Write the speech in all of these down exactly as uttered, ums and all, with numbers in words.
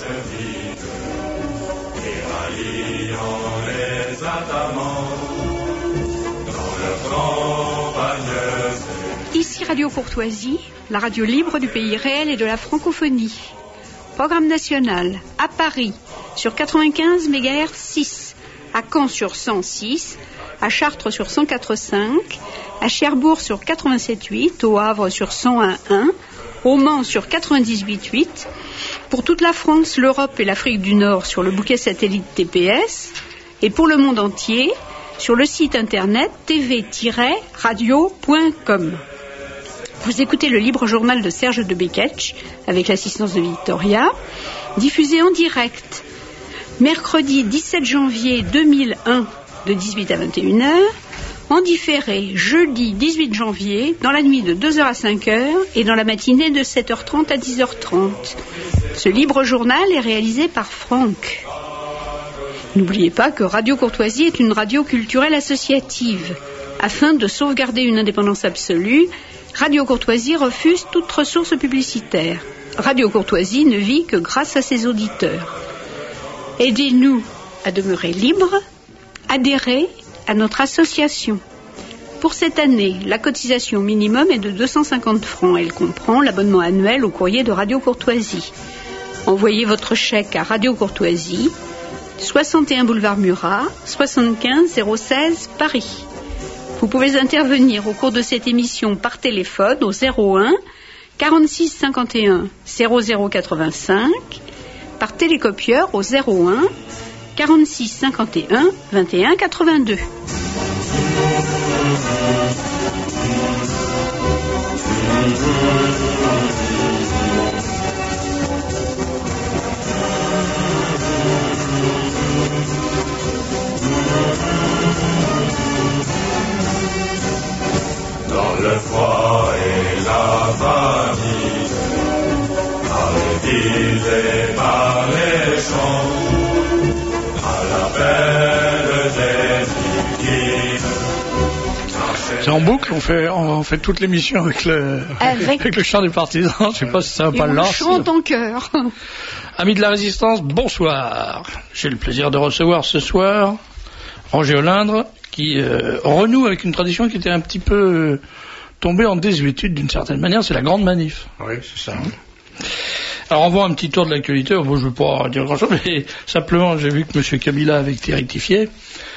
et ralliant les Atamans dans leur campagne. Ici Radio Courtoisie, la radio libre du pays réel et de la francophonie. Programme national à Paris sur quatre-vingt-quinze mégahertz six, à Caen sur cent six, à Chartres sur cent quatre virgule cinq, à Cherbourg sur quatre-vingt-sept virgule huit, au Havre sur cent un virgule un, au Mans sur quatre-vingt-dix-huit virgule huit, pour toute la France, l'Europe et l'Afrique du Nord sur le bouquet satellite T P S, et pour le monde entier sur le site internet t v tiret radio point com. Vous écoutez le libre journal de Serge de Beketch avec l'assistance de Victoria, diffusé en direct mercredi dix-sept janvier deux mille un de dix-huit à vingt et une heures, en différé jeudi dix-huit janvier dans la nuit de deux heures à cinq heures et dans la matinée de sept heures trente à dix heures trente. Ce libre journal est réalisé par Franck. N'oubliez pas que Radio Courtoisie est une radio culturelle associative. Afin de sauvegarder une indépendance absolue, Radio Courtoisie refuse toute ressource publicitaire. Radio Courtoisie ne vit que grâce à ses auditeurs. Aidez-nous à demeurer libres, adhérez à notre association. Pour cette année, la cotisation minimum est de deux cent cinquante francs. Elle comprend l'abonnement annuel au courrier de Radio Courtoisie. Envoyez votre chèque à Radio Courtoisie, soixante et un boulevard Murat, soixante-quinze zéro seize Paris. Vous pouvez intervenir au cours de cette émission par téléphone au zéro un quarante-six cinquante et un zéro zéro quatre-vingt-cinq, par télécopieur au zéro un quarante-six cinquante et un vingt et un quatre-vingt-deux. Le froid et la famine, par les villes et par les champs, à l'appel des victimes. C'est en boucle, on fait, on fait toute l'émission avec le, avec... avec le chant des partisans. Je ne sais pas si ça va et pas le lancer. On chante en chœur. Amis de la Résistance, bonsoir. J'ai le plaisir de recevoir ce soir Roger Olindre, qui euh, renoue avec une tradition qui était un petit peu euh, tombée en désuétude d'une certaine manière, c'est la grande manif. Oui, c'est ça. Mmh. Alors on voit un petit tour de l'actualité, bon, je ne veux pas dire grand chose, mais simplement j'ai vu que M. Kabila avait été rectifié,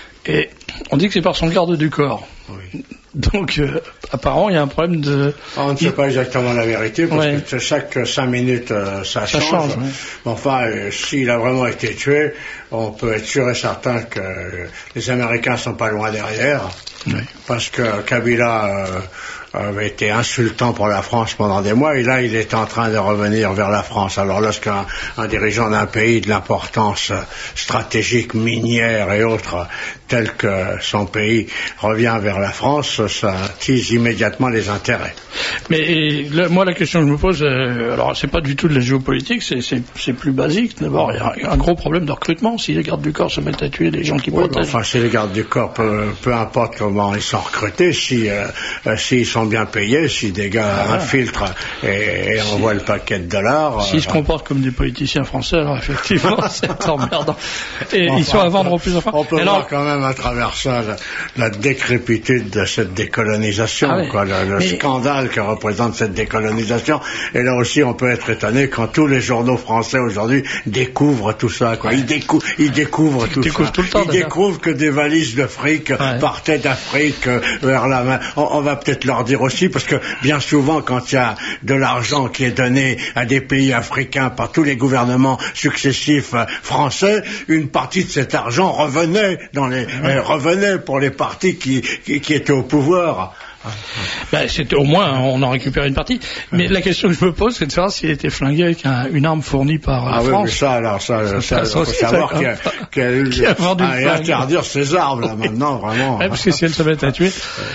et on dit que c'est par son garde du corps. Oui. Donc, euh, apparemment, il y a un problème de... On ne sait pas exactement la vérité, parce ouais. que chaque cinq minutes, euh, ça, ça change. change ouais. Enfin, euh, s'il a vraiment été tué, on peut être sûr et certain que euh, les Américains sont pas loin derrière, oui. parce que Kabila euh, avait été insultant pour la France pendant des mois, et là, il est en train de revenir vers la France. Alors, lorsqu'un un dirigeant d'un pays de l'importance stratégique, minière et autres, tel que son pays revient vers la France, ça attise immédiatement les intérêts. Mais là, moi, la question que je me pose, euh, alors c'est pas du tout de la géopolitique, c'est, c'est, c'est plus basique. D'abord, il y a un gros problème de recrutement. Si les gardes du corps se mettent à tuer des gens qui oui, protègent. Enfin, si les gardes du corps, peu, peu importe comment ils sont recrutés, si euh, s'ils sont bien payés, si des gars ah, infiltrent et, et si, envoient le paquet de dollars. S'ils euh, se comportent comme des politiciens français, alors effectivement, c'est emmerdant. Et enfin, ils sont à vendre au plus enfin. On peut alors, voir quand même à travers ça la, la décrépitude de cette décolonisation, ah, quoi, le, le mais... scandale que représente cette décolonisation. Et là aussi, on peut être étonné quand tous les journaux français aujourd'hui découvrent tout ça, quoi. Ils, décou- ils découvrent ils tout découvrent ça. Tout le temps, ils découvrent que des valises de fric ouais. partaient d'Afrique euh, vers la main. On, on va peut-être leur dire aussi, parce que bien souvent, quand il y a de l'argent qui est donné à des pays africains par tous les gouvernements successifs euh, français, une partie de cet argent revenait dans les, ouais. euh, revenait pour les partis qui, qui, qui étaient au pouvoir. Ben, c'était au moins, on en récupère une partie. Mais la question que je me pose, c'est de savoir s'il a été flingué avec un, une arme fournie par la ah France. Ah oui, mais ça, alors, ça, ça, ça, ça faut savoir qu'il y a, qu'il y a eu, qui a vendu ah, et interdire ces armes, là, maintenant, vraiment. Ouais, parce que si elles se mettent à tuer.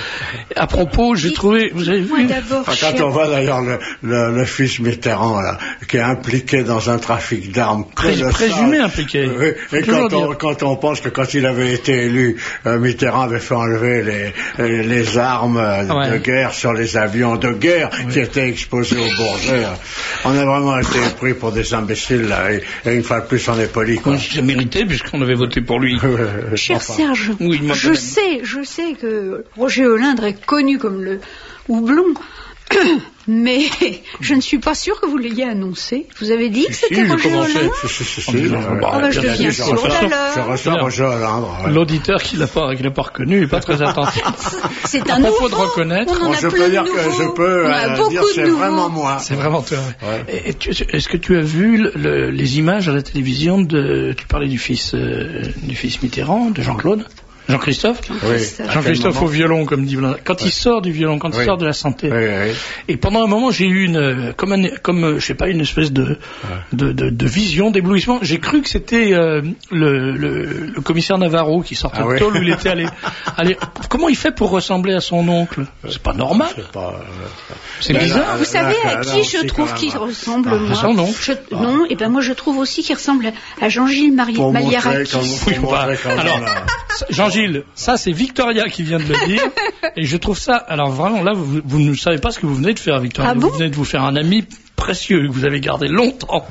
À propos, j'ai trouvé, vous avez vu? Enfin, quand on voit d'ailleurs le, le, le fils Mitterrand, là, qui est impliqué dans un trafic d'armes. Pré- présumé impliqué. Oui, et quand on, quand on pense que quand il avait été élu, euh, Mitterrand avait fait enlever les, les, les armes, euh, ouais. de guerre sur les avions de guerre oui. qui étaient exposés aux Bourget. On a vraiment été pris pour des imbéciles, là, et, et une fois de plus, on est poli, quoi. Oui, j'ai mérité, puisqu'on avait voté pour lui. Cher enfin. Serge, oui, je sais, je sais que Roger Olindre est connu comme le houblon. Mais je ne suis pas sûr que vous l'ayez annoncé. Vous avez dit que si, c'était si, Roger Olindre. Si, si, si, si, si. Oh, bah, bah, je deviens sourde alors. Je reçois Roger Olindre. Ouais. L'auditeur qui l'a pas, qui l'a pas reconnu n'est pas très attentif. C'est un à nouveau. propos de reconnaître, on en a je plein peux dire de que nouveaux. je peux euh, dire c'est vraiment moi. C'est vraiment toi. Ouais. Et, et tu, est-ce que tu as vu le, le, les images à la télévision de, tu parlais du fils, euh, du fils Mitterrand, de Jean-Claude? Jean-Christophe oui. Jean-Christophe au violon, comme dit Blanc. Quand il sort du violon, quand oui. il sort de la santé. Oui, oui. Et pendant un moment, j'ai eu une, comme, un, comme, je sais pas, une espèce de, ouais. de, de, de vision, d'éblouissement. J'ai cru que c'était euh, le, le, le commissaire Navarro qui sortait ah, de oui. tôle où il était allé, allé. Comment il fait pour ressembler à son oncle? C'est pas normal. C'est, pas, euh, c'est bizarre. Là, vous savez là, à qui là, je trouve qu'il ressemble ah, moi son nom. Je, ah. Non, et ben moi je trouve aussi qu'il ressemble à Jean-Gilles Maliarakis. Oui, bah, alors, Jean-Gilles, ça c'est Victoria qui vient de le dire, et je trouve ça, alors vraiment là, vous, vous ne savez pas ce que vous venez de faire, Victoria. Ah vous bon venez de vous faire un ami précieux que vous avez gardé longtemps.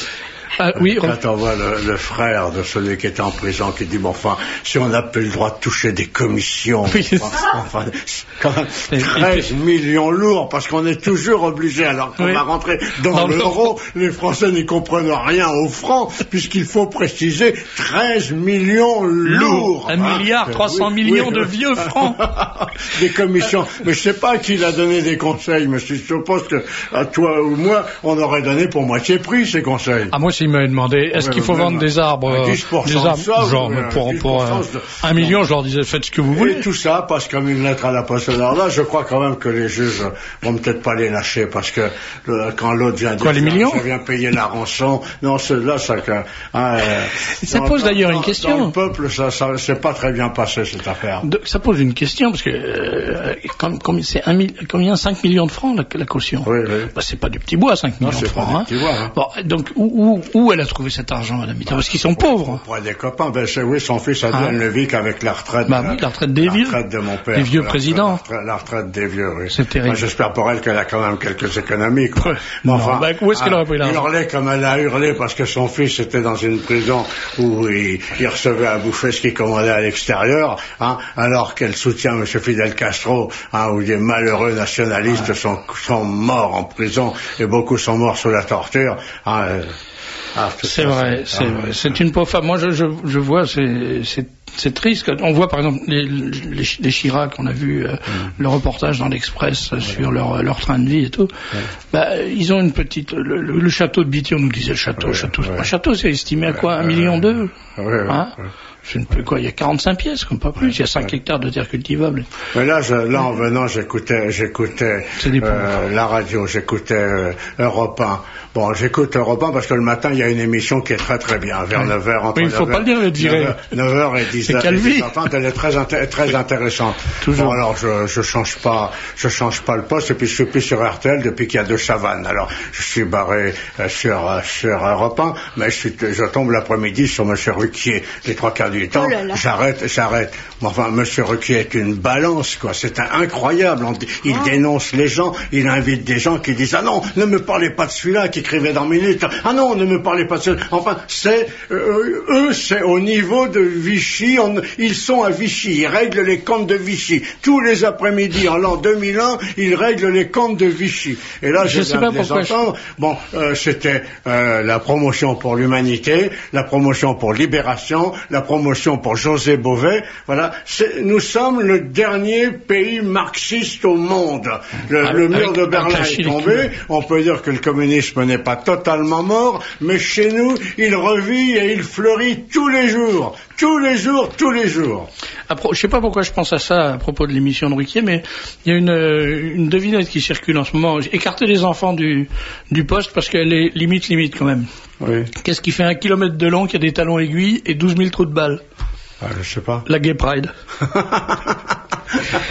Ah, oui, quand on voit le, le frère de celui qui était en prison qui dit bon enfin si on n'a plus le droit de toucher des commissions oui. enfin, quand même treize millions lourds parce qu'on est toujours obligé alors qu'on oui. va rentrer dans, dans l'euro le... les Français n'y comprennent rien au franc puisqu'il faut préciser treize millions lourds un hein. milliard trois cents oui, millions oui. de vieux francs des commissions mais je sais pas qui l'a donné des conseils mais je suppose que à toi ou moi on aurait donné pour moitié prix ces conseils ah moi il m'a demandé est-ce ouais, qu'il faut vendre des arbres, dix pour cent des arbres ça, genre oui, pour, pour euh, de... un million, je leur disais faites ce que vous voulez. Et tout ça passe comme une lettre à la poste. Alors là, je crois quand même que les juges vont peut-être pas les lâcher parce que le, quand l'autre vient dire quoi, les millions je viens payer la rançon, non, là ça, hein, euh, ça dans, pose d'ailleurs dans, une question. Dans le peuple, ça, ça c'est pas très bien passé cette affaire. De, ça pose une question parce que euh, comme, comme c'est un combien cinq millions de francs la, la caution. Oui, oui. Bah, c'est pas du petit bois cinq millions non, de francs. Pas hein. du petit bois, hein. Bon, donc où, où, où elle a trouvé cet argent? Bah, parce qu'ils sont pauvres. Pour des copains, ben c'est oui, son fils a bien le Vic avec la retraite. Bah oui, la retraite des vieux. La retraite de mon père. Les vieux la présidents. Retraite, la retraite des vieux, oui. C'est terrible. Moi, j'espère pour elle qu'elle a quand même quelques économies, quoi. Ouais. Non, enfin, bah, où est-ce qu'elle aurait pris l'argent? Hurler comme elle a hurlé parce que son fils était dans une prison où il, il recevait à bouffer ce qu'il commandait à l'extérieur, hein, alors qu'elle soutient M. Fidel Castro, hein, où des malheureux nationalistes ouais. sont, sont morts en prison et beaucoup sont morts sous la torture, hein, euh, Ah, c'est vrai, c'est ah, vrai. C'est une pauvre femme. Moi, je, je, je vois, c'est, c'est, c'est triste. On voit, par exemple, les, les, les Chirac, on a vu euh, mm. le reportage dans l'Express ouais. sur leur, leur train de vie et tout. Ouais. Bah, ils ont une petite, le, le, le château de Bitty, on nous disait le château, ouais, château. Ouais. Un château, c'est estimé à quoi? Un million deux? Ouais, hein ouais. Je ne peux quoi, il y a quarante-cinq pièces, comme pas plus, ouais, il y a cinq ouais. hectares de terre cultivable. Mais là, je, là, en venant, j'écoutais, j'écoutais euh, la radio, j'écoutais euh, Europe un. Bon, j'écoute Europe un parce que le matin, il y a une émission qui est très très bien, vers ouais. neuf heures. Entre oui, il ne faut pas le dire, elle dirait. neuf heures et dix heures. Elle est très, inté- très intéressante. Toujours. Bon, alors, je, je change pas, je change pas le poste, et puis je suis plus sur R T L depuis qu'il y a deux Chavannes. Alors, je suis barré euh, sur, euh, sur Europe un, mais je, suis, je tombe l'après-midi sur M. Ruquier, les trois quarts du temps. Oh j'arrête, j'arrête. Enfin, M. Ruquier est une balance, quoi. C'est un, incroyable. On, il oh. dénonce les gens, il invite des gens qui disent, ah non, ne me parlez pas de celui-là qui écrivait dans Minutes. Ah non, ne me parlez pas de celui-là. Enfin, c'est, euh, eux, c'est au niveau de Vichy. On, ils sont à Vichy. Ils règlent les comptes de Vichy. Tous les après-midi, en l'an deux mille un, ils règlent les comptes de Vichy. Et là, je, je viens de les entendre. Je... Bon, euh, c'était euh, la promotion pour l'humanité, la promotion pour Libération, la promotion pour José Bové. Voilà, c'est, nous sommes le dernier pays marxiste au monde. Le, avec, le mur de Berlin est tombé. On peut dire que le communisme n'est pas totalement mort, mais chez nous, il revit et il fleurit tous les jours. Tous les jours, tous les jours. Pro- je sais pas pourquoi je pense à ça à propos de l'émission de Ruquier, mais il y a une, une devinette qui circule en ce moment. Écartez les enfants du, du poste parce qu'elle est limite, limite quand même. Oui. Qu'est-ce qui fait un kilomètre de long, qui a des talons aiguilles et douze mille trous de balles? Ah, je sais pas. La Gay Pride.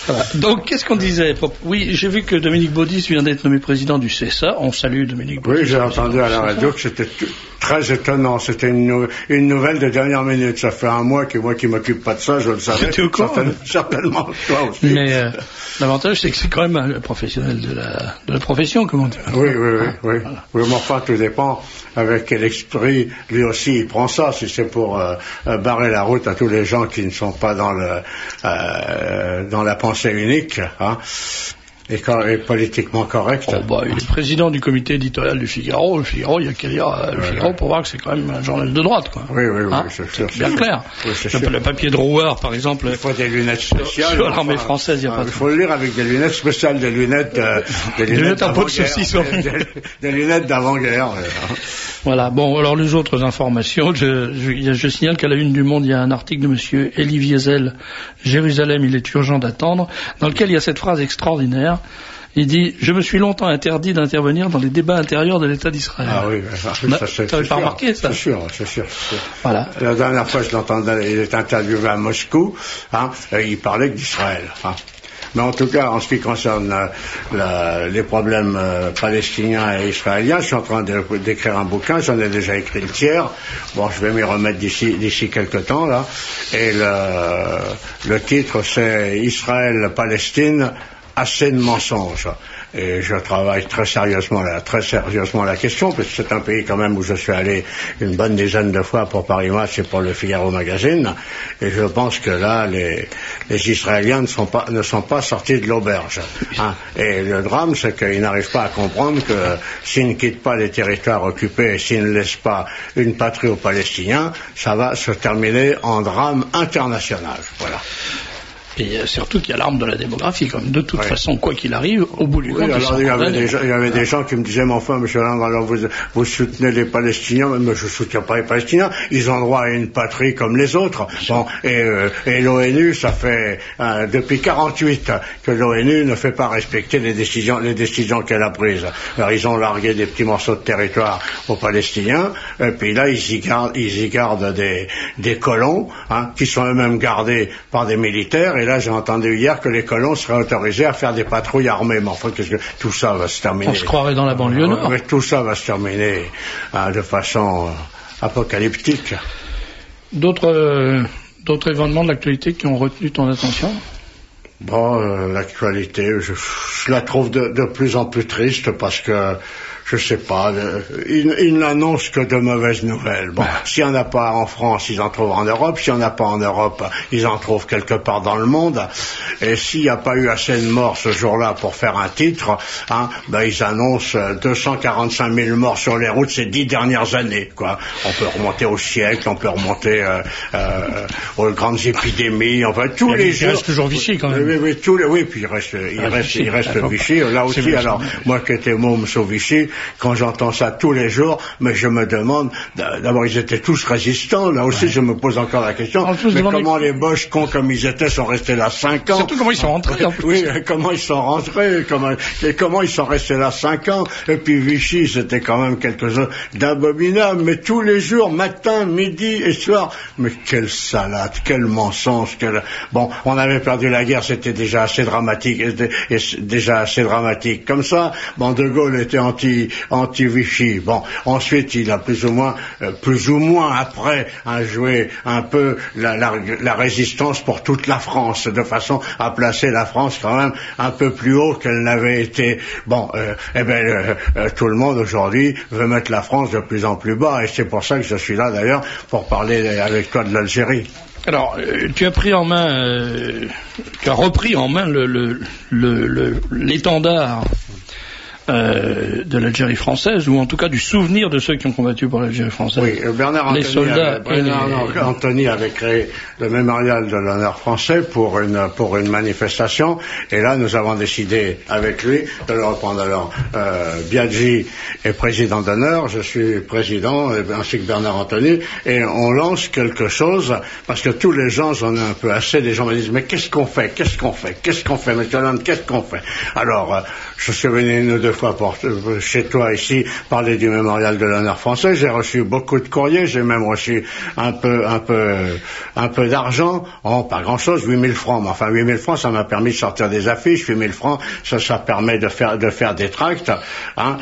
Voilà. Donc, qu'est-ce qu'on disait? Oui, j'ai vu que Dominique Baudis vient d'être nommé président du C S A. On salue Dominique Baudis. Oui, j'ai entendu à la radio que c'était très étonnant. C'était une, nou- une nouvelle de dernière minute. Ça fait un mois que moi qui m'occupe pas de ça, je le savais. T'es au courant? Certainement, certainement toi aussi. Mais euh, l'avantage, c'est que c'est quand même un professionnel de la, de la profession, comment dire. Oui, oui, oui. oui. Voilà. Oui, mais enfin, tout dépend avec quel esprit, lui aussi, il prend ça. Si c'est pour euh, barrer la route à tous les gens qui ne sont pas dans le euh, dans la pensée unique, hein, et, cor- et politiquement correct. Oh, bah, il est président du comité éditorial du Figaro. Le Figaro, il y a qu'à lire euh, le ouais, Figaro ouais. pour voir que c'est quand même un journal de droite, quoi. Oui, oui, oui, hein c'est sûr. C'est bien clair. Oui, c'est le, sûr. le papier de Rouard, par exemple. Il faut des lunettes spéciales. Sur l'armée enfin, française, il n'y a pas de... Il faut le lire avec des lunettes spéciales, des lunettes, euh, des Des lunettes, lunettes en peau de d'avant-guerre, saucisson. des, des, des lunettes d'avant-guerre. euh. Voilà. Bon, alors les autres informations, je, je, je signale qu'à la une du Monde, il y a un article de monsieur Elie Wiesel, Jérusalem, il est urgent d'attendre, dans lequel il y a cette phrase extraordinaire. Il dit « Je me suis longtemps interdit d'intervenir dans les débats intérieurs de l'État d'Israël. » Ah oui, ça, bah, ça c'est t'avais pas sûr, remarqué ça? C'est sûr, c'est sûr, c'est sûr. Voilà. La dernière fois, je l'entendais, il est interviewé à Moscou, hein, et il parlait que d'Israël. Hein. Mais en tout cas, en ce qui concerne euh, la, les problèmes euh, palestiniens et israéliens, je suis en train de, d'écrire un bouquin, j'en ai déjà écrit le tiers. Bon, je vais m'y remettre d'ici, d'ici quelques temps, là. Et le, le titre, c'est Israël-Palestine, assez de mensonges. Et je travaille très sérieusement la, très sérieusement la question, parce que c'est un pays quand même où je suis allé une bonne dizaine de fois pour Paris Match et pour le Figaro Magazine, et je pense que là, les, les Israéliens ne sont pas, ne sont pas sortis de l'auberge. Hein. Et le drame, c'est qu'ils n'arrivent pas à comprendre que s'ils ne quittent pas les territoires occupés et s'ils ne laissent pas une patrie aux Palestiniens, ça va se terminer en drame international. Voilà. Et surtout qu'il y a l'arme de la démographie, comme de toute oui. façon, quoi qu'il arrive, au bout du oui, compte, alors, il y avait, des, il y avait des gens qui me disaient, mais enfin, monsieur Lang, alors vous, vous soutenez les Palestiniens, mais je ne soutiens pas les Palestiniens, ils ont droit à une patrie comme les autres. Bon, et, euh, et l'ONU, ça fait euh, depuis quarante-huit que l'ONU ne fait pas respecter les décisions, les décisions qu'elle a prises. Alors ils ont largué des petits morceaux de territoire aux Palestiniens, et puis là ils y gardent, ils y gardent des, des colons, hein, qui sont eux-mêmes gardés par des militaires. Et là, j'ai entendu hier que les colons seraient autorisés à faire des patrouilles armées. Mais enfin, qu'est-ce que tout ça va se terminer? On se croirait dans la banlieue nord. Mais tout ça va se terminer hein, de façon euh, apocalyptique. D'autres, euh, d'autres événements de l'actualité qui ont retenu ton attention? Bon, euh, l'actualité, je, je la trouve de, de plus en plus triste parce que je sais pas, euh, ils, ils n'annoncent que de mauvaises nouvelles. Bon, s'il n'y en a pas en France, ils en trouvent en Europe. S'il n'y en a pas en Europe, ils en trouvent quelque part dans le monde. Et s'il n'y a pas eu assez de morts ce jour-là pour faire un titre, hein, ben ils annoncent deux cent quarante-cinq mille morts sur les routes ces dix dernières années, quoi. On peut remonter au siècle, on peut remonter euh, euh, aux grandes épidémies, enfin tous les jours. Il reste toujours Vichy quand même. Oui, oui, tous les, oui, puis il reste, il ah, reste, Vichy, il reste d'accord. Vichy. Là aussi, C'est alors, moi qui étais môme sous Vichy, quand j'entends ça tous les jours, mais je me demande, d'abord ils étaient tous résistants, là aussi ouais. je me pose encore la question, mais comment les Boches, cons comme ils étaient, sont restés là cinq ans? Surtout comment ils sont rentrés en plus. Oui, comment ils sont rentrés, comment, et comment ils sont restés là cinq ans, et puis Vichy c'était quand même quelque chose d'abominable, mais tous les jours, matin, midi et soir, mais quelle salade, quel mensonge, quel... Bon, on avait perdu la guerre, c'était déjà assez dramatique, et, et déjà assez dramatique comme ça, bon, De Gaulle était anti anti-Vichy. Bon, ensuite, il a plus ou moins, euh, plus ou moins après, hein, joué un peu la, la, la résistance pour toute la France, de façon à placer la France quand même un peu plus haut qu'elle n'avait été. Bon, euh, eh ben, euh, euh, tout le monde aujourd'hui veut mettre la France de plus en plus bas, et c'est pour ça que je suis là d'ailleurs pour parler avec toi de l'Algérie. Alors, euh, tu as pris en main, euh, tu as repris en main le, le, le, le, l'étendard Euh, de l'Algérie française, ou en tout cas du souvenir de ceux qui ont combattu pour l'Algérie française. Oui, Bernard les Anthony soldats avait, Bernard et les... Anthony avait créé le mémorial de l'honneur français pour une pour une manifestation, et là nous avons décidé avec lui de le reprendre. Alors, euh, Biaggi est président d'honneur, je suis président, ainsi que Bernard Anthony, et on lance quelque chose, parce que tous les gens, j'en ai un peu assez, les gens me disent, mais qu'est-ce qu'on fait, qu'est-ce qu'on fait, qu'est-ce qu'on fait, monsieur Hollande, qu'est-ce qu'on fait? Alors, euh, je suis venu une ou deux fois pour, chez toi ici parler du mémorial de l'honneur français. J'ai reçu beaucoup de courriers, j'ai même reçu un peu, un peu, un peu d'argent. Oh, pas grand-chose, huit mille francs. Mais enfin, huit mille francs, ça m'a permis de sortir des affiches. huit mille francs, ça, ça permet de faire, de faire des tracts. Hein.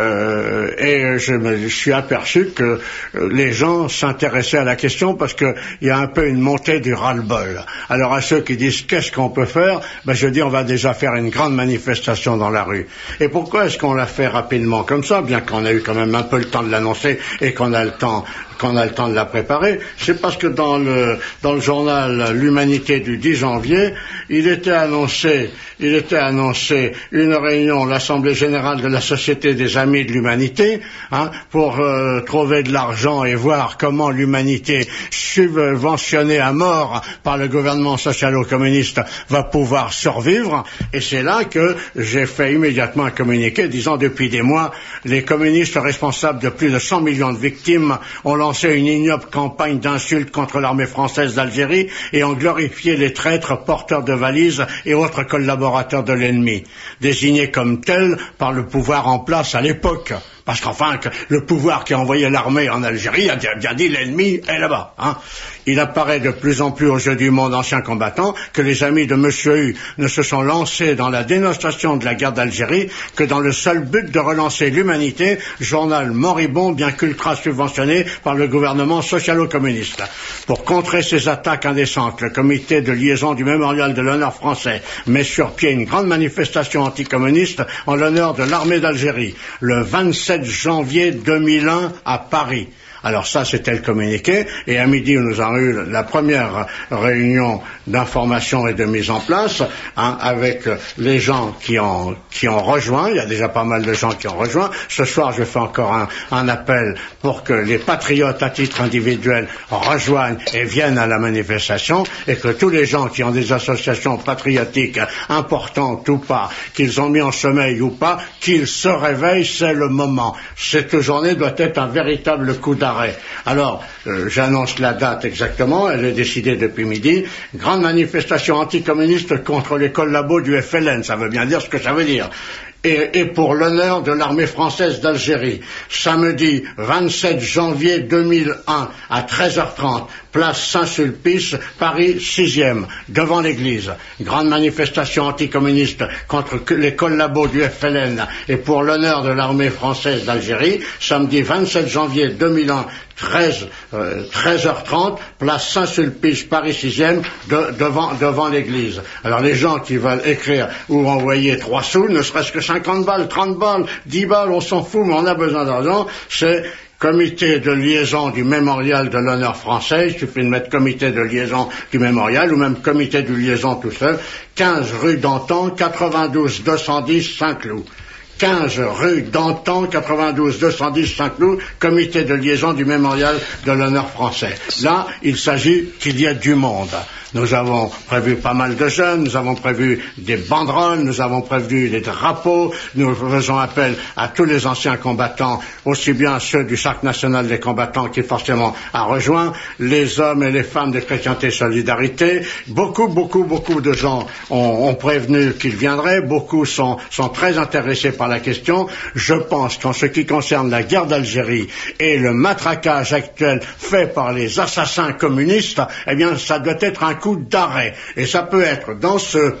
Euh, et je me suis aperçu que les gens s'intéressaient à la question parce que il y a un peu une montée du ras-le-bol. Alors à ceux qui disent qu'est-ce qu'on peut faire, ben je dis on va déjà faire une grande manifestation dans la rue. Et pourquoi est-ce qu'on l'a fait rapidement comme ça, bien qu'on a eu quand même un peu le temps de l'annoncer et qu'on a le temps qu'on a le temps de la préparer? C'est parce que dans le dans le journal L'Humanité du dix janvier, il était annoncé il était annoncé une réunion, l'Assemblée générale de la Société des Amis de l'Humanité, hein, pour euh, trouver de l'argent et voir comment l'humanité subventionnée à mort par le gouvernement socialo-communiste va pouvoir survivre. Et c'est là que j'ai fait immédiatement un communiqué disant depuis des mois, les communistes responsables de plus de cent millions de victimes ont lancé une ignoble campagne d'insultes contre l'armée française d'Algérie et ont glorifié les traîtres porteurs de valises et autres collaborateurs de l'ennemi, désignés comme tels par le pouvoir en place à l'époque. Parce qu'enfin, le pouvoir qui a envoyé l'armée en Algérie a bien dit l'ennemi est là-bas. Hein. Il apparaît de plus en plus aux yeux du monde ancien combattant que les amis de Monsieur U ne se sont lancés dans la dénonciation de la guerre d'Algérie que dans le seul but de relancer l'Humanité, journal moribond bien qu'ultra subventionné par le gouvernement socialo-communiste. Pour contrer ces attaques indécentes, le comité de liaison du mémorial de l'honneur français met sur pied une grande manifestation anticommuniste en l'honneur de l'armée d'Algérie, le vingt-sept janvier deux mille un à Paris. Alors ça, c'était le communiqué, et à midi, nous avons eu la première réunion d'information et de mise en place, hein, avec les gens qui ont, qui ont rejoint. Il y a déjà pas mal de gens qui ont rejoint. Ce soir, je fais encore un, un appel pour que les patriotes à titre individuel rejoignent et viennent à la manifestation, et que tous les gens qui ont des associations patriotiques importantes ou pas, qu'ils ont mis en sommeil ou pas, qu'ils se réveillent, c'est le moment. Cette journée doit être un véritable coup d'arrêt. Alors, euh, j'annonce la date exactement, elle est décidée depuis midi. Grande manifestation anticommuniste contre les collabos du F L N, ça veut bien dire ce que ça veut dire. Et, et pour l'honneur de l'armée française d'Algérie, samedi vingt-sept janvier deux mille un à treize heures trente, place Saint-Sulpice, Paris sixième, devant l'église. Grande manifestation anticommuniste contre les collabos du F L N et pour l'honneur de l'armée française d'Algérie, samedi vingt-sept janvier deux mille un, treize heures trente, place Saint-Sulpice, Paris sixième, de, devant, devant l'église. Alors les gens qui veulent écrire ou envoyer trois sous, ne serait-ce que cinquante balles, trente balles, dix balles, on s'en fout, mais on a besoin d'argent, c'est comité de liaison du mémorial de l'honneur français, il suffit de mettre comité de liaison du mémorial, ou même comité de liaison tout seul, quinze rue d'Antan, quatre-vingt-douze deux cent dix Saint-Cloud. quinze rue d'Antan, quatre-vingt-douze deux cent dix Saint-Cloud, comité de liaison du mémorial de l'honneur français. Là, il s'agit qu'il y ait du monde. Nous avons prévu pas mal de jeunes, nous avons prévu des banderoles, nous avons prévu des drapeaux, nous faisons appel à tous les anciens combattants, aussi bien ceux du Cercle national des combattants qui forcément a rejoint, les hommes et les femmes de Chrétienté Solidarité. Beaucoup, beaucoup, beaucoup de gens ont, ont prévenu qu'ils viendraient, beaucoup sont, sont très intéressés par la question. Je pense qu'en ce qui concerne la guerre d'Algérie et le matraquage actuel fait par les assassins communistes, eh bien, ça doit être un coup d'arrêt. Et ça peut être dans ce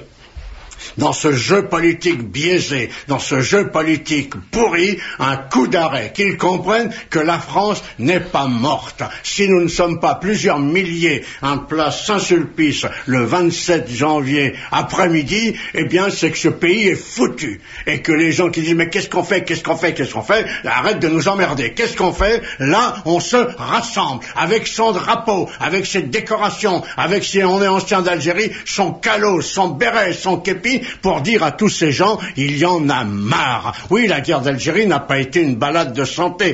dans ce jeu politique biaisé, dans ce jeu politique pourri, un coup d'arrêt, qu'ils comprennent que la France n'est pas morte. Si nous ne sommes pas plusieurs milliers en place Saint-Sulpice le vingt-sept janvier après-midi, eh bien c'est que ce pays est foutu. Et que les gens qui disent mais qu'est-ce qu'on fait, qu'est-ce qu'on fait, qu'est-ce qu'on fait, arrête de nous emmerder. Qu'est-ce qu'on fait? Là, on se rassemble avec son drapeau, avec ses décorations, avec si on est ancien d'Algérie, son calot, son béret, son képi, pour dire à tous ces gens, il y en a marre. Oui, la guerre d'Algérie n'a pas été une balade de santé.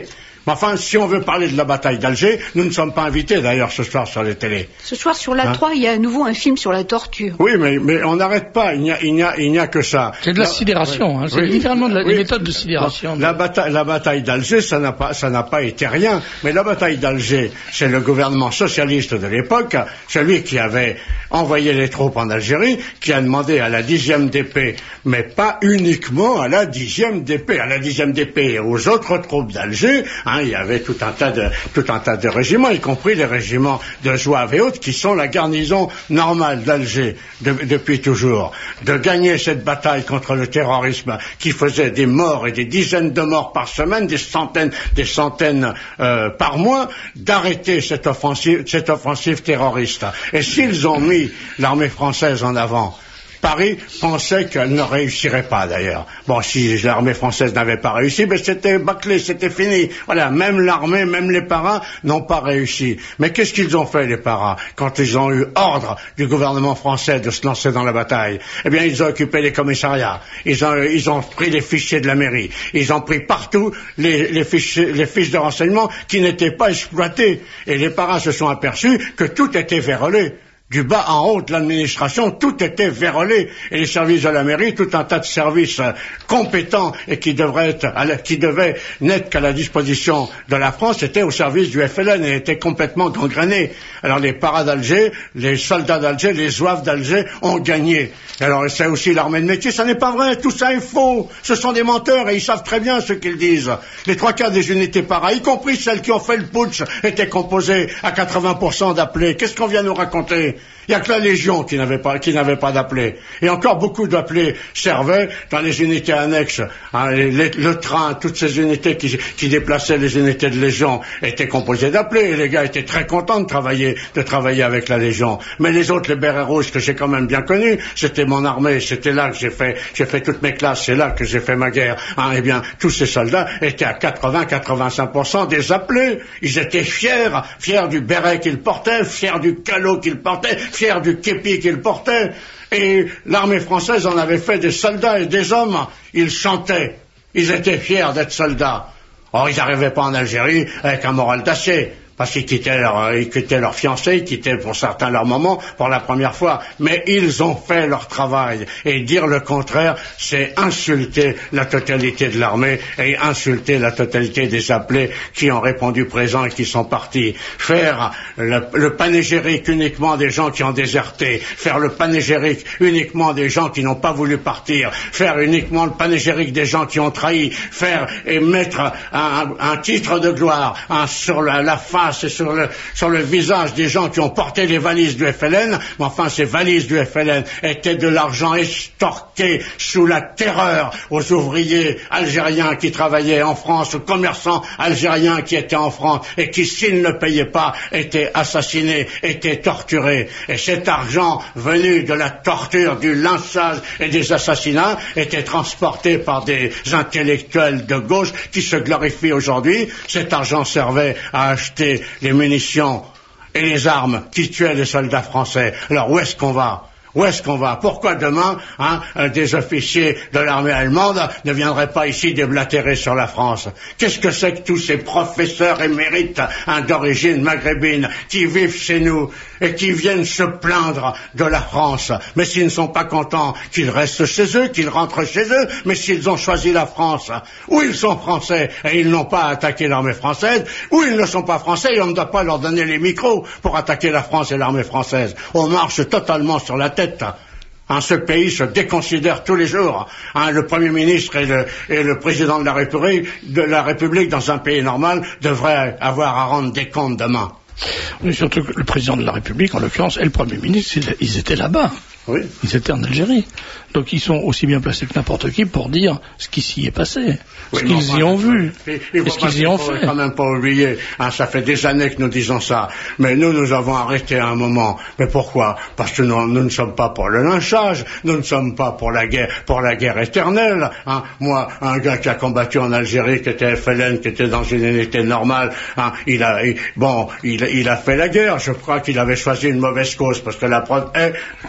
Enfin, si on veut parler de la bataille d'Alger, nous ne sommes pas invités d'ailleurs ce soir sur les télés. Ce soir sur la hein? trois, il y a à nouveau un film sur la torture. Oui, mais, mais on n'arrête pas, il n'y a, il n'y a, il n'y a que ça. C'est de la, la sidération, oui. hein. c'est oui. littéralement de la, oui. des méthodes de sidération. Bon, la, bataille, la bataille d'Alger, ça n'a pas, ça n'a pas été rien, mais la bataille d'Alger, c'est le gouvernement socialiste de l'époque, celui qui avait envoyé les troupes en Algérie, qui a demandé à la dixième D P, mais pas uniquement à la dixième D P, à la dixième D P et aux autres troupes d'Alger, hein, il y avait tout un tas de, tout un tas de régiments, y compris les régiments de Zouaves et autres, qui sont la garnison normale d'Alger de, depuis toujours, de gagner cette bataille contre le terrorisme qui faisait des morts et des dizaines de morts par semaine, des centaines, des centaines euh, par mois, d'arrêter cette offensive, cette offensive terroriste. Et s'ils ont mis l'armée française en avant, Paris pensait qu'elle ne réussirait pas d'ailleurs. Bon, si l'armée française n'avait pas réussi, ben c'était bâclé, c'était fini. Voilà, même l'armée, même les paras n'ont pas réussi. Mais qu'est-ce qu'ils ont fait, les paras, quand ils ont eu ordre du gouvernement français de se lancer dans la bataille? Eh bien, ils ont occupé les commissariats, ils ont, ils ont pris les fichiers de la mairie, ils ont pris partout les, les, fiches, les fiches de renseignement qui n'étaient pas exploitées. Et les paras se sont aperçus que tout était vérolé. Du bas en haut de l'administration, tout était vérolé. Et les services de la mairie, tout un tas de services euh, compétents et qui devraient être, à la, qui devaient n'être qu'à la disposition de la France, étaient au service du F L N et étaient complètement gangrénés. Alors les paras d'Alger, les soldats d'Alger, les zouaves d'Alger ont gagné. Alors c'est aussi l'armée de métier, ça n'est pas vrai, tout ça est faux. Ce sont des menteurs et ils savent très bien ce qu'ils disent. Les trois quarts des unités paras, y compris celles qui ont fait le putsch, étaient composées à quatre-vingts pour cent d'appelés. Qu'est-ce qu'on vient nous raconter? Il n'y a que la Légion qui n'avait pas, qui n'avait pas d'appelés. Et encore beaucoup d'appelés servaient dans les unités annexes. Hein, les, les, le train, toutes ces unités qui, qui déplaçaient les unités de Légion étaient composées d'appelés. Et les gars étaient très contents de travailler, de travailler avec la Légion. Mais les autres, les bérets rouges que j'ai quand même bien connus, c'était mon armée, c'était là que j'ai fait, j'ai fait toutes mes classes, c'est là que j'ai fait ma guerre. Hein, eh bien, tous ces soldats étaient à quatre-vingts à quatre-vingt-cinq pour cent des appelés. Ils étaient fiers, fiers du béret qu'ils portaient, fiers du calot qu'ils portaient, fiers du képi qu'ils portaient, et l'armée française en avait fait des soldats et des hommes. Ils chantaient, ils étaient fiers d'être soldats. Or, ils n'arrivaient pas en Algérie avec un moral d'acier, parce qu'ils quittaient leur, ils quittaient leur fiancé, ils quittaient pour certains leur maman pour la première fois, mais ils ont fait leur travail. Et dire le contraire, c'est insulter la totalité de l'armée et insulter la totalité des appelés qui ont répondu présent et qui sont partis. Faire le, le panégyrique uniquement des gens qui ont déserté, faire le panégyrique uniquement des gens qui n'ont pas voulu partir, faire uniquement le panégyrique des gens qui ont trahi, faire et mettre un, un, un titre de gloire un, sur la, la face et sur le, sur le visage des gens qui ont porté les valises du F L N, mais enfin ces valises du F L N étaient de l'argent extorqué sous la terreur aux ouvriers algériens qui travaillaient en France, aux commerçants algériens qui étaient en France et qui, s'ils ne payaient pas, étaient assassinés, étaient torturés. Et cet argent venu de la torture, du lynchage et des assassinats était transporté par des intellectuels de gauche qui se glorifient aujourd'hui. Cet argent servait à acheter les munitions et les armes qui tuaient les soldats français. Alors où est-ce qu'on va? Où est-ce qu'on va? Pourquoi demain, hein, des officiers de l'armée allemande ne viendraient pas ici déblatérer sur la France? Qu'est-ce que c'est que tous ces professeurs émérites, hein, d'origine maghrébine qui vivent chez nous et qui viennent se plaindre de la France? Mais s'ils ne sont pas contents, qu'ils restent chez eux, qu'ils rentrent chez eux. Mais s'ils ont choisi la France, ou ils sont français et ils n'ont pas attaqué l'armée française, ou ils ne sont pas français et on ne doit pas leur donner les micros pour attaquer la France et l'armée française. On marche totalement sur la tête. Hein, ce pays se déconsidère tous les jours. Hein, le Premier ministre et le, et le président de la République, de la République dans un pays normal devraient avoir à rendre des comptes demain. Mais surtout que le président de la République, en l'occurrence, et le Premier ministre, ils étaient là-bas. Oui. Ils étaient en Algérie. Donc ils sont aussi bien placés que n'importe qui pour dire ce qui s'y est passé, oui, ce qu'ils enfin, y ont vu, et, et ce qu'ils y ont fait. Il ne faut quand même pas oublier, hein, ça fait des années que nous disons ça, mais nous, nous avons arrêté à un moment. Mais pourquoi? Parce que nous, nous ne sommes pas pour le lynchage, nous ne sommes pas pour la guerre, pour la guerre éternelle. Hein. Moi, un gars qui a combattu en Algérie, qui était F L N, qui était dans une unité normale, hein, il a, il, bon, il, il a fait la guerre. Je crois qu'il avait choisi une mauvaise cause, parce que la preuve est que si l'Algérie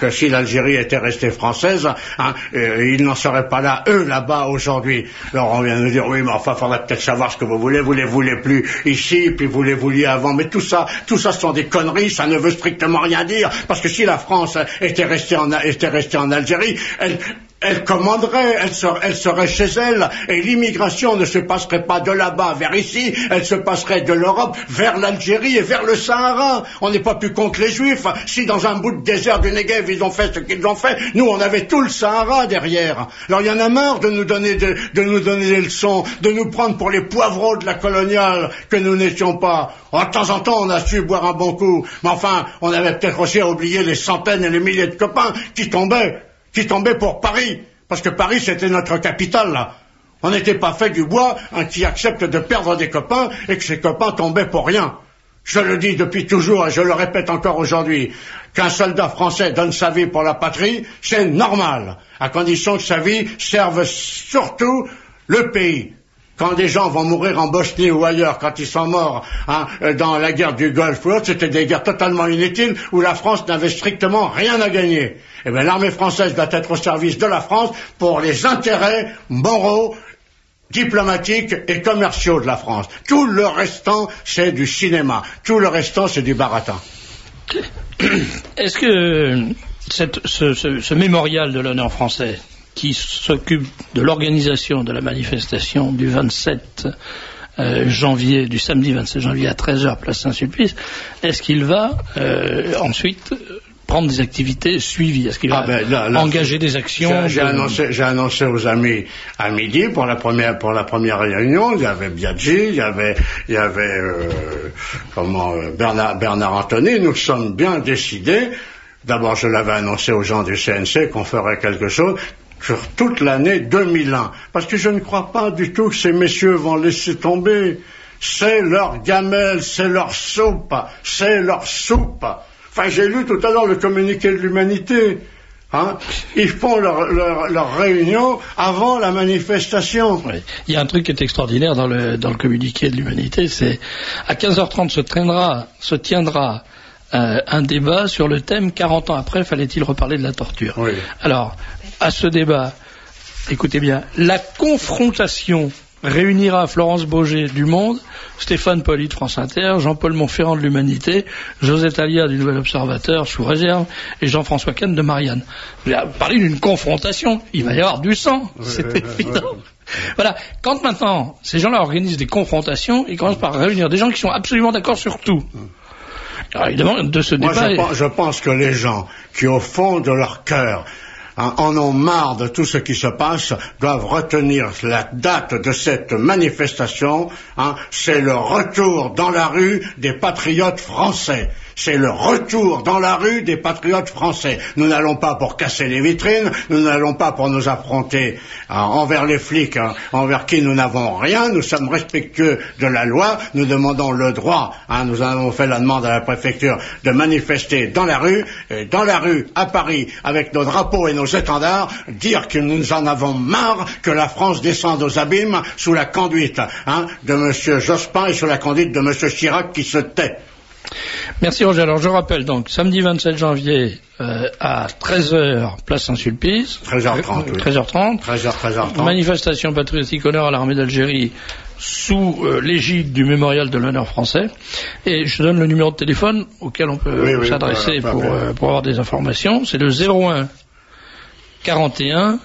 l'Algérie était restée française, hein, euh, ils n'en seraient pas là, eux, là-bas, aujourd'hui. Alors on vient de dire, oui, mais enfin, il faudrait peut-être savoir ce que vous voulez, vous les voulez plus ici, puis vous les vouliez avant, mais tout ça, tout ça sont des conneries, ça ne veut strictement rien dire, parce que si la France était restée en, était restée en Algérie, elle... Elle commanderait, elle serait, elle serait chez elle, et l'immigration ne se passerait pas de là-bas vers ici, elle se passerait de l'Europe vers l'Algérie et vers le Sahara. On n'est pas plus con que les Juifs. Si dans un bout de désert du Negev ils ont fait ce qu'ils ont fait, nous on avait tout le Sahara derrière. Alors il y en a marre de nous donner de, de nous donner des leçons, de nous prendre pour les poivreaux de la coloniale que nous n'étions pas. Oh, de temps en temps on a su boire un bon coup, mais enfin on avait peut-être aussi oublié les centaines et les milliers de copains qui tombaient. qui tombait pour Paris, parce que Paris c'était notre capitale là. On n'était pas fait du bois, hein, qui accepte de perdre des copains et que ces copains tombaient pour rien. Je le dis depuis toujours et je le répète encore aujourd'hui, qu'un soldat français donne sa vie pour la patrie, c'est normal, à condition que sa vie serve surtout le pays. Quand des gens vont mourir en Bosnie ou ailleurs, quand ils sont morts hein, dans la guerre du Golfe ou autre, c'était des guerres totalement inutiles où la France n'avait strictement rien à gagner. Eh bien, l'armée française doit être au service de la France pour les intérêts moraux, diplomatiques et commerciaux de la France. Tout le restant, c'est du cinéma. Tout le restant, c'est du baratin. Est-ce que cette, ce, ce, ce mémorial de l'honneur français qui s'occupe de l'organisation de la manifestation du vingt-sept euh, janvier, du samedi vingt-sept janvier à treize heures, place Saint-Sulpice, est-ce qu'il va euh, ensuite prendre des activités suivies? Est-ce qu'il va ah ben, là, là, engager des actions? J'ai, j'ai, de... annoncé, j'ai annoncé aux amis à midi pour la première, pour la première réunion, il y avait Biaggi, il y avait, il y avait euh, comment, Bernard, Bernard Anthony, nous sommes bien décidés. D'abord, je l'avais annoncé aux gens du C N C qu'on ferait quelque chose sur toute l'année deux mille un. Parce que je ne crois pas du tout que ces messieurs vont laisser tomber. C'est leur gamelle, c'est leur soupe, c'est leur soupe. Enfin, j'ai lu tout à l'heure le communiqué de l'Humanité. Hein, ils font leur, leur, leur réunion avant la manifestation. Oui. Il y a un truc qui est extraordinaire dans le, dans le communiqué de l'Humanité, c'est à quinze heures trente se tiendra, se tiendra euh, un débat sur le thème quarante ans après, fallait-il reparler de la torture. Oui. Alors, à ce débat, écoutez bien, la confrontation réunira Florence Baugé du Monde, Stéphane Polly de France Inter, Jean-Paul Montferrand de l'Humanité, José Talia du Nouvel Observateur sous réserve et Jean-François Kahn de Marianne. Vous avez parlé d'une confrontation, il va y avoir du sang, oui, c'est oui, évident. Oui. Voilà, quand maintenant ces gens-là organisent des confrontations, ils commencent par réunir des gens qui sont absolument d'accord sur tout. Alors évidemment, de ce Moi, débat... Je, pense, je pense que les gens qui au fond de leur cœur Hein, en ont marre de tout ce qui se passe, doivent retenir la date de cette manifestation, hein, c'est le retour dans la rue des patriotes français. C'est le retour dans la rue des patriotes français. Nous n'allons pas pour casser les vitrines, nous n'allons pas pour nous affronter hein, envers les flics, hein, envers qui nous n'avons rien, nous sommes respectueux de la loi, nous demandons le droit, hein, nous avons fait la demande à la préfecture de manifester dans la rue, et dans la rue, à Paris, avec nos drapeaux et nos étendards, dire que nous en avons marre que la France descende aux abîmes sous la conduite hein, de M. Jospin et sous la conduite de M. Chirac qui se tait. Merci Roger. Alors je rappelle donc, samedi vingt-sept janvier euh, à treize heures, place Saint-Sulpice. treize heures trente. Oui. treize heures trente. treize heures, treize heures trente. Manifestation patriotique honneur à l'armée d'Algérie sous euh, l'égide du mémorial de l'honneur français. Et je donne le numéro de téléphone auquel on peut oui, oui, s'adresser voilà, pour, euh, pour avoir des informations. C'est le zéro un quarante et un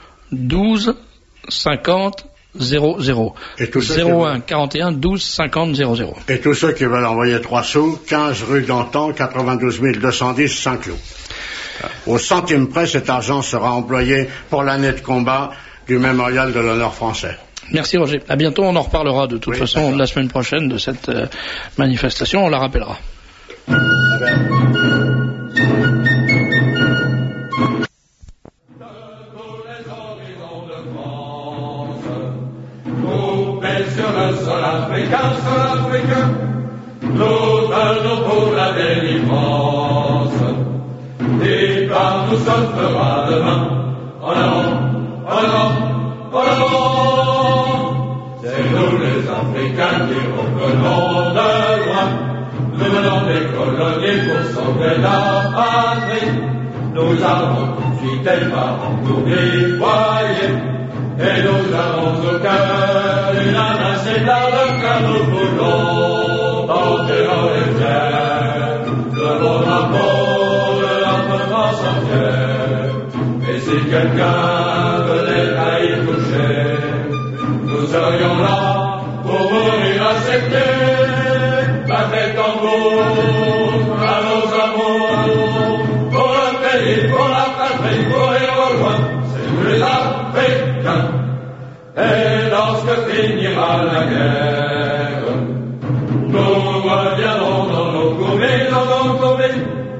douze cinquante zéro zéro. zéro un quarante et un douze cinquante zéro zéro. Et tous ceux qui veulent envoyer trois sous, quinze rue d'Antan, quatre-vingt-douze mille deux cent dix Saint-Cloud. Au centime près, cet argent sera employé pour l'année de combat du mémorial de l'honneur français. Merci Roger. À bientôt, on en reparlera de toute oui, façon d'accord. La semaine prochaine de cette euh, manifestation, on la rappellera. Sur le sol africain, sol africain, nous donnons pour la délivrance. Et par nous sommes fera demain, en avant, en avant, en avant. C'est nous les Africains qui revenons de loin, nous venons des colonies pour sauver la patrie. nous avons tout fidèles parents pour déployer, et nous avons au cœur une âme inséparable car nous voulons porter en rivière le beau drapeau de notre France entière. Et si quelqu'un venait à y toucher, nous serions là pour mourir accepter la fête en tambour à nos amours, pour le pays, pour la patrie, pour les rejoindre, c'est nous les Africains. Et lorsque finira la guerre, nous reviendrons dans nos couvées, dans nos couvées,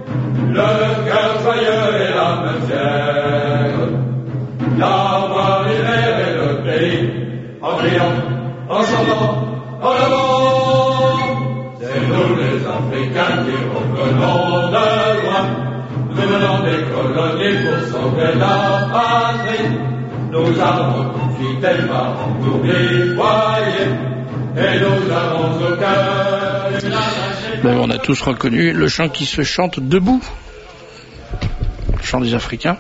le cœur joyeux et l'âme fière, d'avoir l'hiver et le pays, en criant, en chantant, en avant. C'est nous les Africains qui revenons de loin, nous venons des colonies pour sauver la patrie. Nous avons tout fidèles parents pour déployer, et nous avons au cœur une âme. Ben, on a tous reconnu le chant qui se chante debout, le chant des Africains.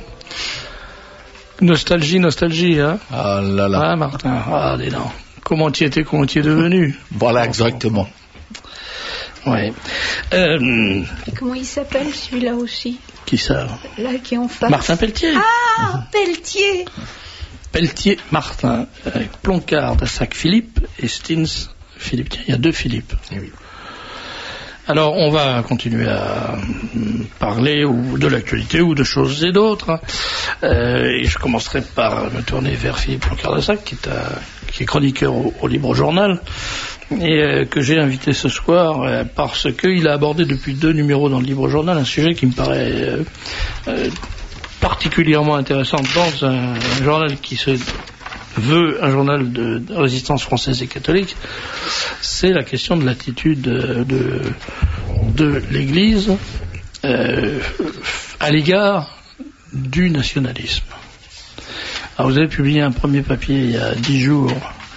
Nostalgie, nostalgie, hein. Ah là là. Ah, Martin, ah, dis donc. Comment tu étais, comment tu es devenu. Voilà, exactement. Ouais. Euh, Et comment il s'appelle celui-là aussi? Qui ça? Là qui est en face. Martin Pelletier. Ah, Pelletier. Pelletier Martin, avec Ploncard, Dassac Philippe et Stins Philippe. Tiens, il y a deux Philippe. Eh oui. Alors, on va continuer à parler ou de l'actualité ou de choses et d'autres. Euh, et je commencerai par me tourner vers Philippe Ploncard-Dassac, qui est, à, qui est chroniqueur au, au Libre Journal, et euh, que j'ai invité ce soir euh, parce qu'il a abordé depuis deux numéros dans le Libre Journal un sujet qui me paraît euh, euh, particulièrement intéressant dans un, un journal qui se veut un journal de, de résistance française et catholique. C'est la question de l'attitude de, de, de l'Église euh, à l'égard du nationalisme. Alors vous avez publié un premier papier il y a dix jours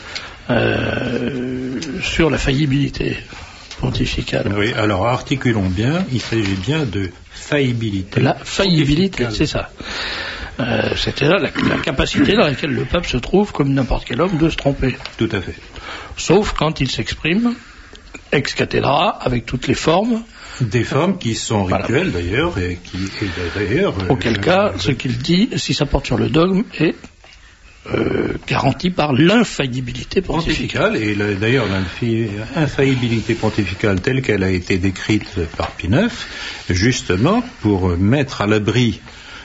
euh, sur la faillibilité pontificale. Oui, alors articulons bien, il s'agit bien de faillibilité. La faillibilité, c'est ça. Euh, c'était là la, la capacité dans laquelle le pape se trouve, comme n'importe quel homme, de se tromper. Tout à fait. Sauf quand il s'exprime ex cathedra, avec toutes les formes. Des formes qui sont rituelles, voilà, d'ailleurs, et qui, et d'ailleurs... Auquel euh, cas, euh, ce qu'il dit, si ça porte sur le dogme, est euh, garanti par l'infaillibilité pontificale. Et la, d'ailleurs, l'infaillibilité pontificale telle qu'elle a été décrite par Pie neuf, justement, pour mettre à l'abri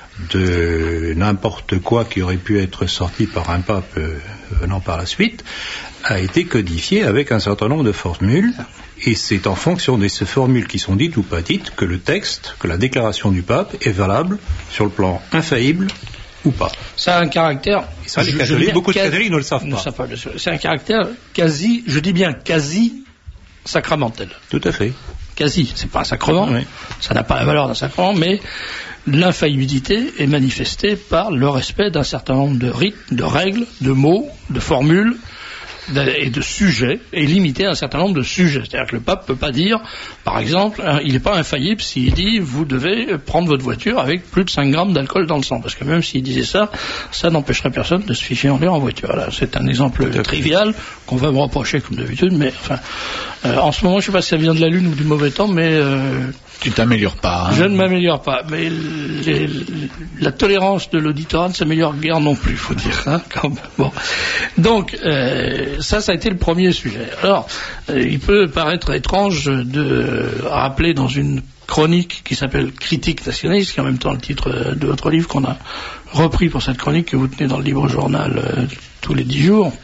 de n'importe quoi qui aurait pu être sorti par un pape euh, venant par la suite, a été codifié avec un certain nombre de formules, et c'est en fonction de ces formules qui sont dites ou pas dites que le texte, que la déclaration du pape est valable sur le plan infaillible ou pas. Ça a un caractère... Et ça, les catholiques, beaucoup de quasi, catholiques ne le savent pas. pas. C'est un caractère quasi, je dis bien quasi sacramentel. Tout à fait. Quasi, c'est pas un sacrement, oui. Ça n'a pas la valeur d'un sacrement, mais l'infaillibilité est manifestée par le respect d'un certain nombre de rites, de règles, de mots, de formules et de sujets, et limité à un certain nombre de sujets. C'est-à-dire que le pape peut pas dire, par exemple, hein, il n'est pas infaillible s'il dit vous devez prendre votre voiture avec plus de cinq grammes d'alcool dans le sang, parce que même s'il disait ça, ça n'empêcherait personne de se ficher en l'air en voiture. Voilà, c'est un exemple trivial qu'on va me reprocher comme d'habitude, mais enfin, euh, en ce moment, je ne sais pas si ça vient de la lune ou du mauvais temps, mais euh, tu t'améliores pas. Hein. Je ne m'améliore pas, mais les, la tolérance de l'auditorat ne s'améliore guère non plus, faut dire. Hein, comme, bon. Donc, euh, ça, ça a été le premier sujet. Alors, euh, il peut paraître étrange de rappeler dans une chronique qui s'appelle Critique nationaliste, qui est en même temps le titre de votre livre qu'on a repris pour cette chronique que vous tenez dans le Libre Journal euh, tous les dix jours.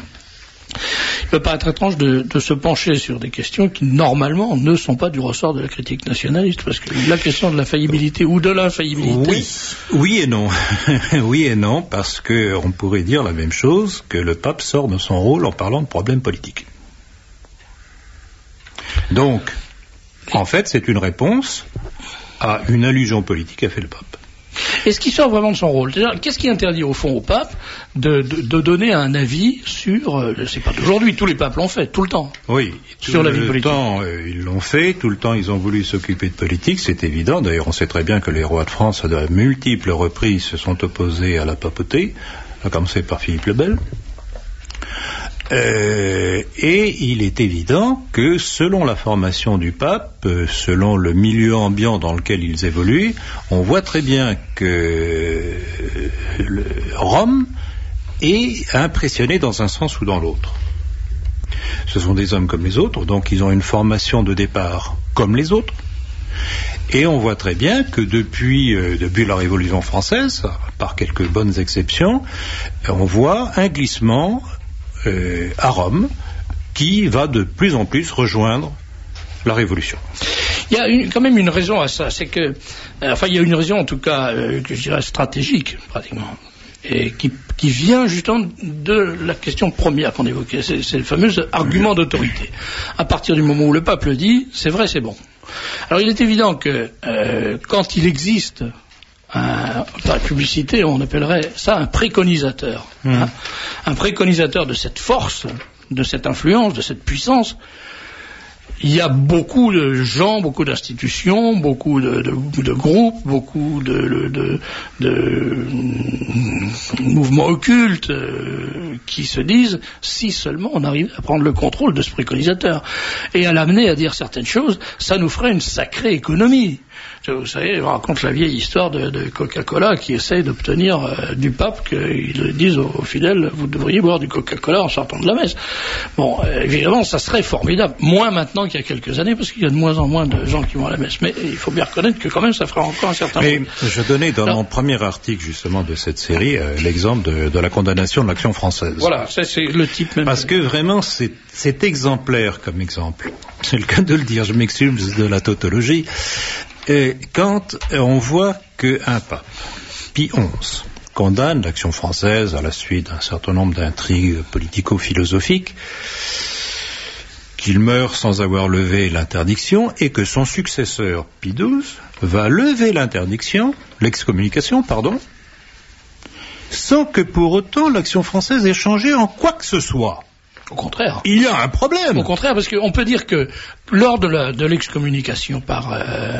Il peut paraître étrange de, de se pencher sur des questions qui, normalement, ne sont pas du ressort de la critique nationaliste, parce que la question de la faillibilité ou de l'infaillibilité... Oui, oui et non. Oui et non, parce qu'on pourrait dire la même chose, que le pape sort de son rôle en parlant de problèmes politiques. Donc, en fait, c'est une réponse à une allusion politique qu'a fait le pape. Est-ce qu'il sort vraiment de son rôle? C'est-à-dire, qu'est-ce qui interdit au fond au pape de, de, de donner un avis sur, euh, c'est pas d'aujourd'hui, tous les papes l'ont fait, tout le temps. Oui, sur tout la vie le politique. temps euh, ils l'ont fait, tout le temps ils ont voulu s'occuper de politique, c'est évident. D'ailleurs, on sait très bien que les rois de France, à de multiples reprises, se sont opposés à la papauté, à commencer par Philippe le Bel. Euh, et il est évident que selon la formation du pape, euh, selon le milieu ambiant dans lequel ils évoluent, on voit très bien que euh, le, Rome est impressionné dans un sens ou dans l'autre. Ce sont des hommes comme les autres, donc ils ont une formation de départ comme les autres. Et on voit très bien que depuis, euh, depuis la Révolution française, par quelques bonnes exceptions, on voit un glissement Euh, à Rome, qui va de plus en plus rejoindre la Révolution. Il y a une, quand même une raison à ça, c'est que, euh, enfin, il y a une raison en tout cas, euh, que je dirais stratégique, pratiquement, et qui, qui vient justement de la question première qu'on évoquait, c'est, c'est le fameux argument d'autorité. À partir du moment où le pape le dit, c'est vrai, c'est bon. Alors, il est évident que euh, quand il existe Un, dans la publicité, on appellerait ça un préconisateur. Mmh. Hein, un préconisateur de cette force, de cette influence, de cette puissance. Il y a beaucoup de gens, beaucoup d'institutions, beaucoup de, de, de groupes, beaucoup de, de, de, de mouvements occultes euh, qui se disent si seulement on arrivait à prendre le contrôle de ce préconisateur et à l'amener à dire certaines choses, ça nous ferait une sacrée économie. Vous savez, on raconte la vieille histoire de, de Coca-Cola qui essaye d'obtenir euh, du pape qu'il dise aux, aux fidèles vous devriez boire du Coca-Cola en sortant de la messe. Bon, euh, évidemment, ça serait formidable. Moins maintenant qu'il y a quelques années, parce qu'il y a de moins en moins de gens qui vont à la messe. Mais il faut bien reconnaître que quand même, ça ferait encore un certain Mais nombre. je donnais dans Alors, mon premier article, justement, de cette série, euh, l'exemple de, de la condamnation de l'Action française. Voilà, ça c'est le type même. Parce que vraiment, c'est, c'est exemplaire comme exemple. C'est le cas de le dire, je m'excuse de la tautologie. Et quand on voit qu'un pape, Pie onze, condamne l'Action française à la suite d'un certain nombre d'intrigues politico-philosophiques, qu'il meurt sans avoir levé l'interdiction, et que son successeur, Pie douze, va lever l'interdiction, l'excommunication, pardon, sans que pour autant l'Action française ait changé en quoi que ce soit. Au contraire. Il y a un problème. Au contraire, parce qu'on peut dire que lors de, la, de l'excommunication par, euh,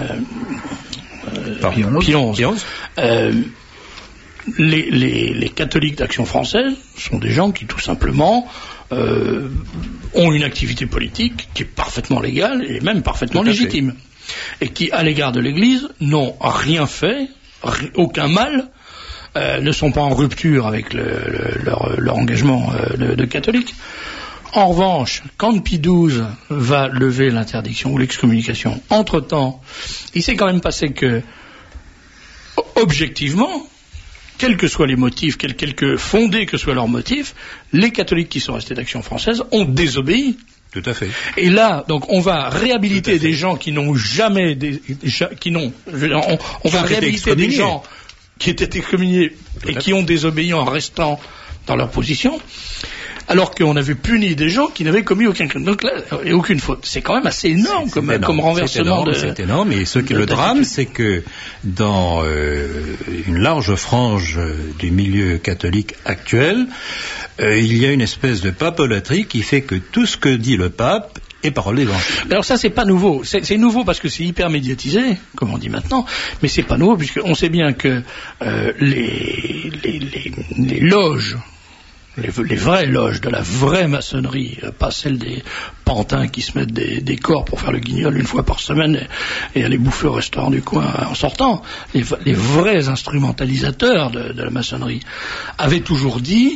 euh, par Pie onze, euh, les, les, les catholiques d'Action française sont des gens qui tout simplement euh, ont une activité politique qui est parfaitement légale et même parfaitement légitime. Et qui, à l'égard de l'Église, n'ont rien fait, ri, aucun mal, euh, ne sont pas en rupture avec le, le, leur, leur engagement euh, de, de catholique. En revanche, quand Pie douze va lever l'interdiction ou l'excommunication, entre-temps, il s'est quand même passé que, objectivement, quels que soient les motifs, quels que fondés que soient leurs motifs, les catholiques qui sont restés d'Action française ont désobéi. Tout à fait. Et là, donc, on va réhabiliter des gens qui n'ont jamais, des, qui n'ont, on, on va réhabiliter des gens qui étaient excommuniés et qui ont désobéi en restant dans leur position, alors qu'on avait puni des gens qui n'avaient commis aucun crime. Donc là, et aucune faute. C'est quand même assez énorme, c'est, comme, c'est énorme comme renversement c'est énorme, de... C'est énorme, et ce qui est le drame, c'est que dans euh, une large frange du milieu catholique actuel, euh, il y a une espèce de papolatrie qui fait que tout ce que dit le pape est parole d'évangile. Alors ça, c'est pas nouveau. C'est, c'est nouveau parce que c'est hyper médiatisé, comme on dit maintenant, mais c'est pas nouveau puisqu'on sait bien que euh, les, les, les, les loges, Les, les vraies loges de la vraie maçonnerie, pas celles des pantins qui se mettent des, des corps pour faire le guignol une fois par semaine et, et aller bouffer au restaurant du coin en sortant, les, les vrais instrumentalisateurs de, de la maçonnerie avaient toujours dit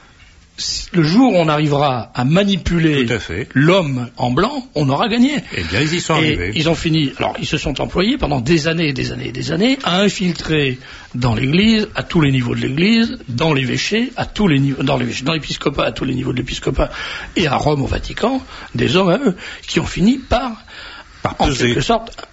le jour où on arrivera à manipuler Tout à fait. l'homme en blanc, on aura gagné. Eh bien, ils y sont et arrivés. Ils ont fini. Alors, ils se sont employés pendant des années et des années et des années à infiltrer dans l'Église, à tous les niveaux de l'Église, dans l'évêché, à tous les niveaux, dans l'évêché, dans l'épiscopat, à tous les niveaux de l'épiscopat, et à Rome, au Vatican, des hommes à eux, qui ont fini par, par en peser. quelque sorte,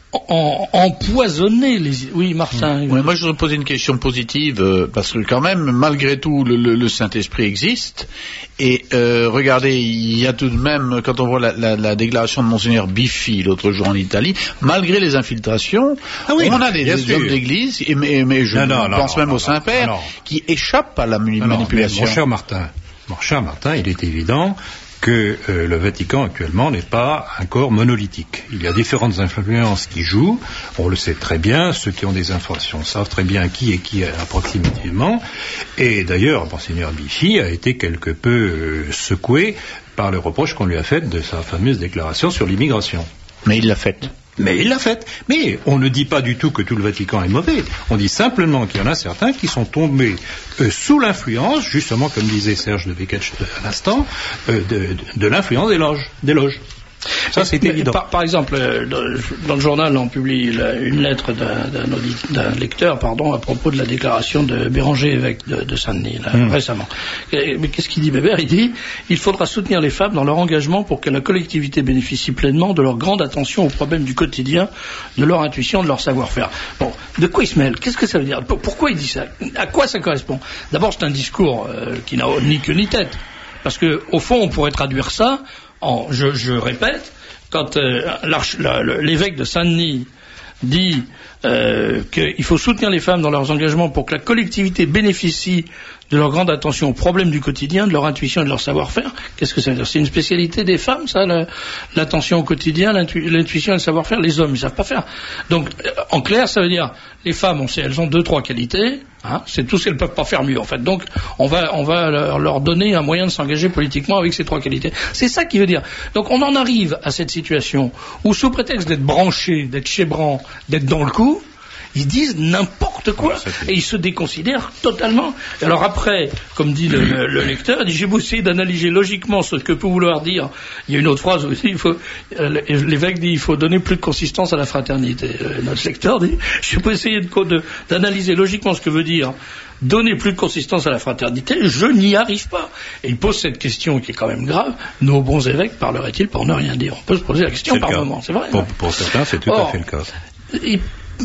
en, empoisonner les... Oui, Martin. Oui, moi, je voudrais poser une question positive, euh, parce que quand même, malgré tout, le, le, le Saint-Esprit existe. Et euh, regardez, il y a tout de même, quand on voit la, la, la déclaration de Monseigneur Biffi l'autre jour en Italie, malgré les infiltrations, ah oui, on a des, des hommes d'église, et, mais, mais je non, non, pense non, même non, au Saint-Père, non. qui échappent à la manipulation. Mon cher Martin, mon cher Martin, il est évident que euh, le Vatican actuellement n'est pas un corps monolithique. Il y a différentes influences qui jouent, on le sait très bien, ceux qui ont des informations savent très bien qui est qui approximativement, et d'ailleurs, Monseigneur Biffi a été quelque peu euh, secoué par le reproche qu'on lui a fait de sa fameuse déclaration sur l'immigration. Mais il l'a faite. Mais il l'a fait. Mais on ne dit pas du tout que tout le Vatican est mauvais. On dit simplement qu'il y en a certains qui sont tombés euh, sous l'influence, justement, comme disait Serge de Beketch à l'instant, euh, de, de, de l'influence des loges. Des loges. Ça, c'est évident. Par, par exemple, dans le journal, on publie une lettre d'un, d'un, d'un lecteur, pardon, à propos de la déclaration de Béranger, évêque de, de Saint-Denis, là, mmh. récemment. Mais qu'est-ce qu'il dit, Bébert? Il dit, il faudra soutenir les femmes dans leur engagement pour que la collectivité bénéficie pleinement de leur grande attention aux problèmes du quotidien, de leur intuition, de leur savoir-faire. Bon, de quoi il se mêle? Qu'est-ce que ça veut dire? Pourquoi il dit ça? À quoi ça correspond? D'abord, c'est un discours euh, qui n'a ni queue ni tête. Parce que, au fond, on pourrait traduire ça en, je, je répète, quand euh, l'évêque de Saint-Denis dit euh, qu'il faut soutenir les femmes dans leurs engagements pour que la collectivité bénéficie de leur grande attention aux problèmes du quotidien, de leur intuition et de leur savoir-faire, qu'est-ce que ça veut dire? C'est une spécialité des femmes, ça, l'attention au quotidien, l'intu, l'intuition et le savoir-faire. Les hommes, ils savent pas faire. Donc, en clair, ça veut dire, les femmes, on sait, elles ont deux, trois qualités, hein, c'est tout ce qu'elles peuvent pas faire mieux, en fait. Donc, on va, on va leur, leur donner un moyen de s'engager politiquement avec ces trois qualités. C'est ça qui veut dire. Donc, on en arrive à cette situation où, sous prétexte d'être branché, d'être chébrant, d'être dans le coup, ils disent n'importe quoi et ils se déconsidèrent totalement. Et alors après, comme dit le, le, le lecteur, il dit, j'ai beau essayer d'analyser logiquement ce que peut vouloir dire. Il y a une autre phrase aussi, il faut, euh, l'évêque dit il faut donner plus de consistance à la fraternité. Euh, notre lecteur dit, j'ai beau essayer de, de, d'analyser logiquement ce que veut dire donner plus de consistance à la fraternité, je n'y arrive pas. Et il pose cette question qui est quand même grave, nos bons évêques parleraient-ils pour ne rien dire? On peut se poser la question c'est par moment, c'est vrai. Pour, pour certains, c'est tout Or, à fait le cas. Il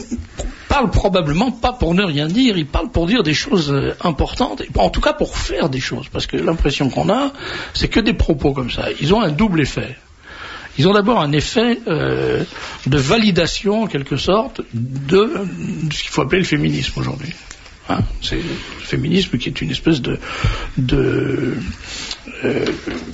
parle probablement pas pour ne rien dire, il parle pour dire des choses importantes, en tout cas pour faire des choses, parce que l'impression qu'on a, c'est que des propos comme ça. Ils ont un double effet. Ils ont d'abord un effet euh, de validation, en quelque sorte, de, de ce qu'il faut appeler le féminisme aujourd'hui. Hein, c'est le féminisme qui est une espèce de, de euh,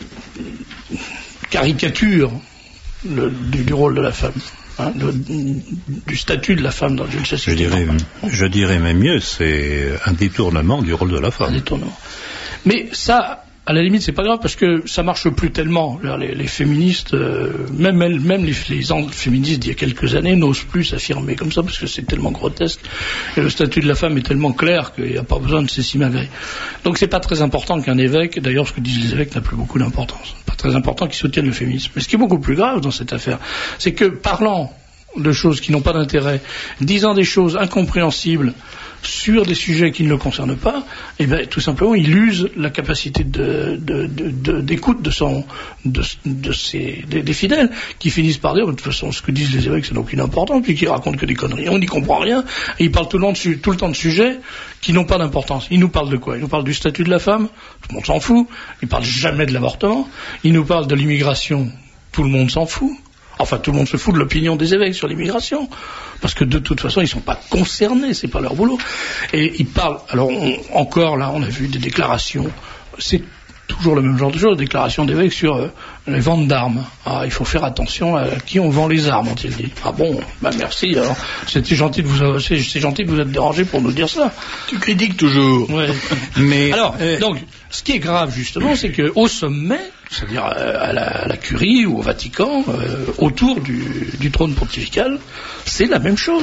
caricature le, du, du rôle de la femme. Hein, de, du statut de la femme dans une société. Je dirais, je dirais même mieux, c'est un détournement du rôle de la femme. Un détournement. Mais ça, à la limite, c'est pas grave parce que ça marche plus tellement. Les, les féministes, euh, même, même les, les féministes d'il y a quelques années n'osent plus s'affirmer comme ça parce que c'est tellement grotesque. Et le statut de la femme est tellement clair qu'il n'y a pas besoin de s'essimagrrer. Donc c'est pas très important qu'un évêque, d'ailleurs ce que disent les évêques n'a plus beaucoup d'importance. Pas très important qu'ils soutiennent le féminisme. Mais ce qui est beaucoup plus grave dans cette affaire, c'est que parlant de choses qui n'ont pas d'intérêt, disant des choses incompréhensibles sur des sujets qui ne le concernent pas, eh bien, tout simplement, il use la capacité de, de, de, de, d'écoute de son, de, de ses, des, des fidèles, qui finissent par dire, de toute façon, ce que disent les évêques, ça n'a aucune importance, puis qui racontent que des conneries. On n'y comprend rien, et ils parlent tout le, long de, tout le temps de sujets qui n'ont pas d'importance. Ils nous parlent de quoi? Ils nous parlent du statut de la femme, tout le monde s'en fout. Ils parlent jamais de l'avortement. Ils nous parlent de l'immigration, tout le monde s'en fout. Enfin, tout le monde se fout de l'opinion des évêques sur l'immigration, parce que de toute façon, ils sont pas concernés, c'est pas leur boulot. Et ils parlent. Alors, on, encore là, on a vu des déclarations. C'est toujours le même genre de choses, déclarations d'évêques sur euh, les ventes d'armes. Ah, il faut faire attention à qui on vend les armes, ont-ils dit. Ah bon, bah merci. Alors, c'était gentil de vous, c'est, c'est gentil de vous être dérangé pour nous dire ça. Tu critiques toujours. Ouais. Mais alors, euh, donc, ce qui est grave justement, c'est que au sommet, c'est-à-dire à la, à la Curie ou au Vatican, euh, autour du, du trône pontifical, c'est la même chose.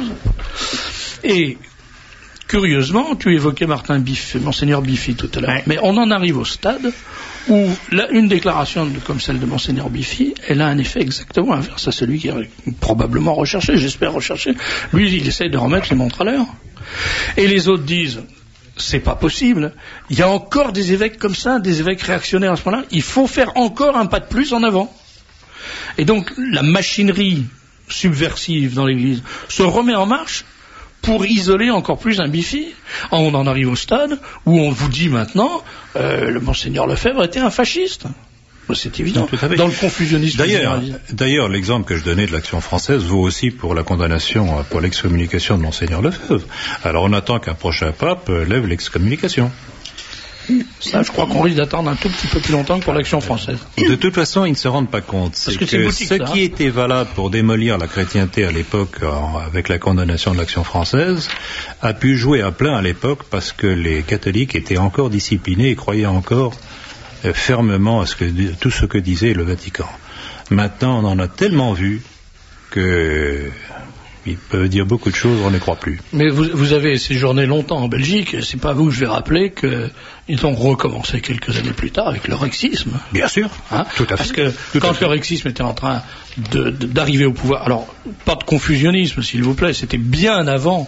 Et curieusement, tu évoquais Martin Biffi, Monseigneur Biffi tout à l'heure, ouais. Mais on en arrive au stade où là, une déclaration de, comme celle de Monseigneur Biffi, elle a un effet exactement inverse à celui qui est probablement recherché, j'espère recherché. Lui, il essaye de remettre les montres à l'heure. Et les autres disent, c'est pas possible. Il y a encore des évêques comme ça, des évêques réactionnaires à ce moment-là. Il faut faire encore un pas de plus en avant. Et donc, la machinerie subversive dans l'Église se remet en marche pour isoler encore plus un Biffi. On en arrive au stade où on vous dit maintenant euh, le Monseigneur Lefebvre était un fasciste. C'est évident. Non, dans le confusionnisme. D'ailleurs, d'ailleurs, l'exemple que je donnais de l'Action française vaut aussi pour la condamnation, pour l'excommunication de Monseigneur Lefebvre. Alors on attend qu'un prochain pape lève l'excommunication. Ça, je crois qu'on risque d'attendre un tout petit peu plus longtemps que pour l'Action française. De toute façon, ils ne se rendent pas compte. C'est que, que boutique, ce ça, qui hein. était valable pour démolir la chrétienté à l'époque, en, avec la condamnation de l'Action française, a pu jouer à plein à l'époque parce que les catholiques étaient encore disciplinés et croyaient encore euh, fermement à ce que, tout ce que disait le Vatican. Maintenant, on en a tellement vu que... ils peuvent dire beaucoup de choses, on ne croit plus. Mais vous, vous avez séjourné longtemps en Belgique, c'est pas vous que je vais rappeler qu'ils ont recommencé quelques années plus tard avec le rexisme. Bien sûr, hein, tout à fait. Parce que tout quand le rexisme était en train de, de, d'arriver au pouvoir, alors pas de confusionnisme s'il vous plaît, c'était bien avant,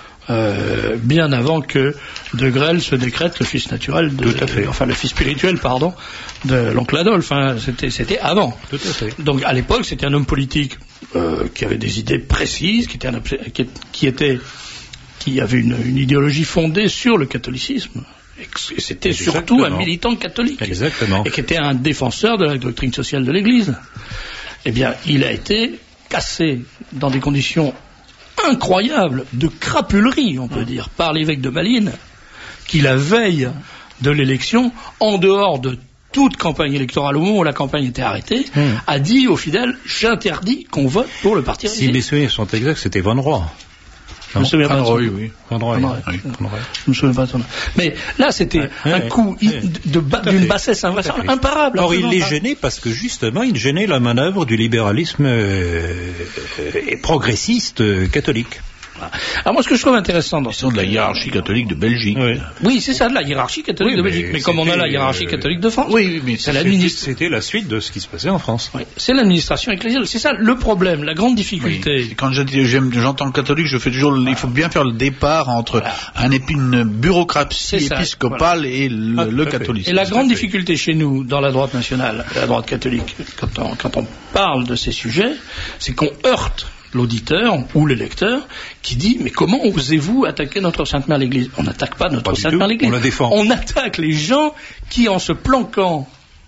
euh, bien avant que De Grelle se décrète le fils naturel, de, tout à fait. enfin le fils spirituel, pardon, de l'oncle Adolphe. Hein, c'était, c'était avant. Tout à fait. Donc à l'époque, c'était un homme politique euh, qui avait des idées précises, qui était, un, qui, qui était, qui avait une, une idéologie fondée sur le catholicisme. Et c'était Exactement. surtout un militant catholique. Exactement. Et qui était un défenseur de la doctrine sociale de l'Église. Eh bien, il a été cassé dans des conditions incroyables de crapulerie, on peut dire, par l'évêque de Malines, qui la veille de l'élection, en dehors de toute campagne électorale, au moment où la campagne était arrêtée, mmh. a dit aux fidèles, j'interdis qu'on vote pour le parti réalisé. Si mes souvenirs sont exacts, c'était Van Roy. Je me souviens pas de oui, oui. Van Roy. Oui. Je me souviens pas de son nom. Mais là, c'était ouais, un ouais, coup ouais. de ba- d'une bassesse imparable. Or, il les gênait parce que justement, il gênait la manœuvre du libéralisme euh, euh, progressiste euh, catholique. Alors moi, ce que je trouve intéressant dans ce de la hiérarchie catholique de Belgique. Oui, oui c'est ça, de la hiérarchie catholique oui, de Belgique. Mais, mais comme on a la hiérarchie euh... catholique de France, oui, mais c'est l'administration. C'était la suite de ce qui se passait en France. Oui, c'est l'administration ecclésiale. C'est ça le problème, la grande difficulté. Oui. Quand je dis, j'entends le catholique, je fais toujours. Il faut bien faire le départ entre voilà. un épi, une bureaucratie épiscopale voilà. et le, ah, le catholicisme. Et la grande difficulté chez nous, dans la droite nationale, la droite catholique, quand on, quand on parle de ces sujets, c'est qu'on heurte l'auditeur ou le lecteur qui dit mais comment osez-vous attaquer notre Sainte Mère l'Église? On n'attaque pas notre pas Sainte Mère l'Église. On la défend. On attaque les gens qui, en se planquant,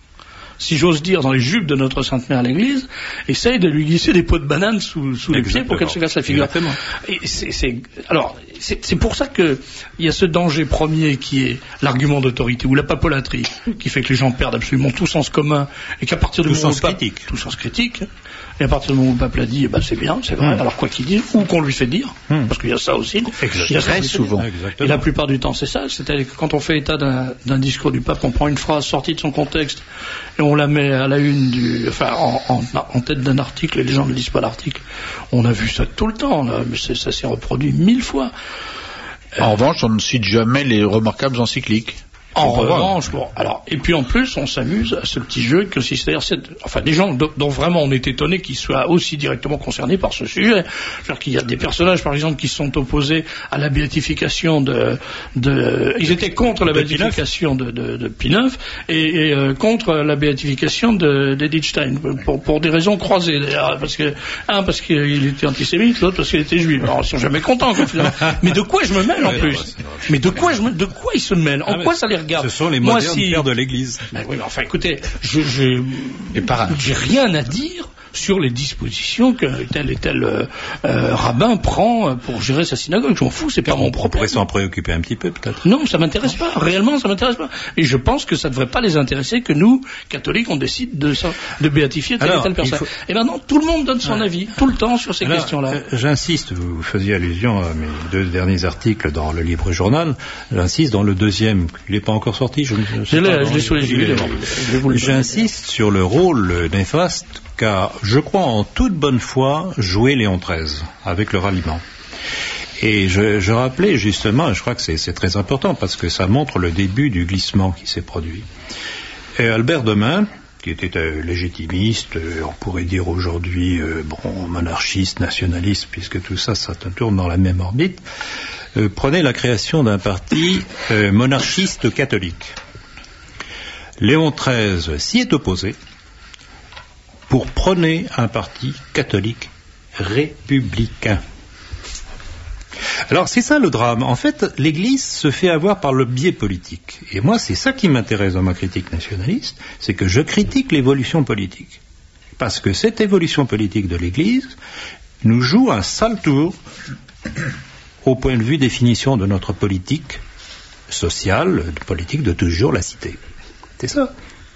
si j'ose dire, dans les jupes de notre Sainte Mère l'Église, essayent de lui glisser des pots de banane sous, sous les pieds pour qu'elle se casse la figure. Exactement. Et c'est, c'est, alors, c'est, c'est pour ça que il y a ce danger premier qui est l'argument d'autorité ou la papolaterie, qui fait que les gens perdent absolument tout sens commun et qu'à partir du tout moment où sens critique, tout sens critique. Et à partir du moment où le pape l'a dit, eh ben c'est bien, c'est vrai, mmh. alors quoi qu'il dise, ou qu'on lui fait dire, mmh. parce qu'il y a ça aussi, il y a ça très souvent. Et la plupart du temps, c'est ça, c'est-à-dire que quand on fait état d'un, d'un discours du pape, on prend une phrase sortie de son contexte, et on la met à la une du, enfin, en, en, en tête d'un article, et les gens ne lisent pas l'article. On a vu ça tout le temps, là, mais c'est, ça s'est reproduit mille fois. En euh, revanche, on ne cite jamais les remarquables encycliques. En revanche, bon, alors, et puis en plus, on s'amuse à ce petit jeu que si, c'est-à-dire, c'est, enfin, des gens dont, dont vraiment on est étonné qu'ils soient aussi directement concernés par ce sujet. C'est-à-dire qu'il y a des personnages, par exemple, qui sont opposés à la béatification de, de, ils étaient contre la béatification de, de, de Pie neuf et, et euh, contre la béatification de, d'Edith Stein, pour, pour des raisons croisées, d'ailleurs, parce que, un, parce qu'il était antisémite, l'autre parce qu'il était juif. Alors, ils sont jamais contents, quoi, finalement. Mais de quoi je me mêle, en plus? Mais de quoi je me, de quoi ils se mêlent? En quoi ça les regarde? Ce sont les Moi, modernes si... pères de l'Église. Ben oui, mais enfin, écoutez, je, je, j'ai rien à dire sur les dispositions que tel et tel euh, euh, rabbin prend pour gérer sa synagogue. Je m'en fous, c'est pas mon problème. On pourrait s'en préoccuper un petit peu, peut-être. Non, ça m'intéresse pas. Réellement, ça m'intéresse pas. Et je pense que ça devrait pas les intéresser que nous, catholiques, on décide de, de béatifier telle Alors, et telle personne. Faut... Et maintenant, tout le monde donne son ouais. avis, tout le temps, sur ces Alors, questions-là. Euh, j'insiste, vous faisiez allusion à mes deux derniers articles dans le Libre Journal. J'insiste dans le deuxième. Il n'est pas encore sorti. Je, je, je l'ai, je l'ai sous les yeux. J'insiste sur le rôle néfaste qu'a, je crois, en toute bonne foi, joué Léon treize avec le ralliement. Et je, je rappelais justement, et je crois que c'est, c'est très important parce que ça montre le début du glissement qui s'est produit. Et Albert Demain, qui était euh, légitimiste, euh, on pourrait dire aujourd'hui euh, bon, monarchiste, nationaliste, puisque tout ça, ça tourne dans la même orbite, euh, prenait la création d'un parti euh, monarchiste catholique. Léon treize s'y est opposé pour prôner un parti catholique républicain. Alors c'est ça le drame. En fait, l'Église se fait avoir par le biais politique. Et moi, c'est ça qui m'intéresse dans ma critique nationaliste, c'est que je critique l'évolution politique. Parce que cette évolution politique de l'Église nous joue un sale tour au point de vue définition de notre politique sociale, politique de toujours la cité. C'est ça.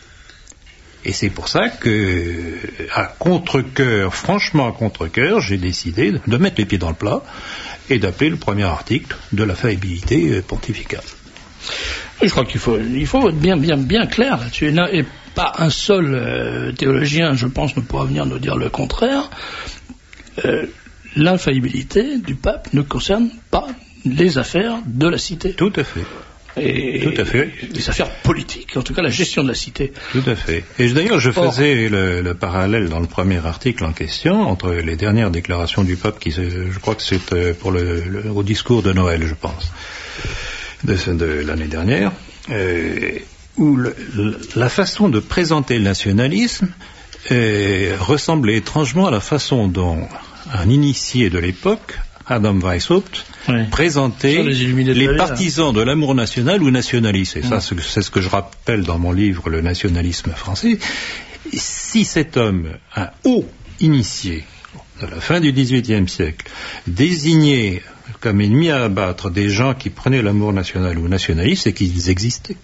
Et c'est pour ça que, à contre-cœur, franchement à contre-cœur, j'ai décidé de mettre les pieds dans le plat et d'appeler le premier article de la faillibilité pontificale. Je crois qu'il faut, il faut être bien, bien, bien clair là-dessus. Et pas un seul euh, théologien, je pense, ne pourra venir nous dire le contraire. Euh, l'infaillibilité du pape ne concerne pas les affaires de la cité. Tout à fait. Et Tout à fait. Les affaires politiques, en tout cas la gestion de la cité. Tout à fait. Et d'ailleurs, je faisais le, le parallèle dans le premier article en question entre les dernières déclarations du pape, qui, je crois que c'est pour le, le, au discours de Noël, je pense, de, de l'année dernière, euh, où le, le, la façon de présenter le nationalisme euh, ressemblait étrangement à la façon dont un initié de l'époque, Adam Weishaupt, oui. présentait les, les partisans de l'amour national ou nationaliste. Et oui. ça, c'est ce que je rappelle dans mon livre, Le nationalisme français. Si cet homme, un haut initié, de la fin du dix-huitième siècle, désignait comme ennemis à abattre des gens qui prenaient l'amour national ou nationaliste, c'est qu'ils existaient.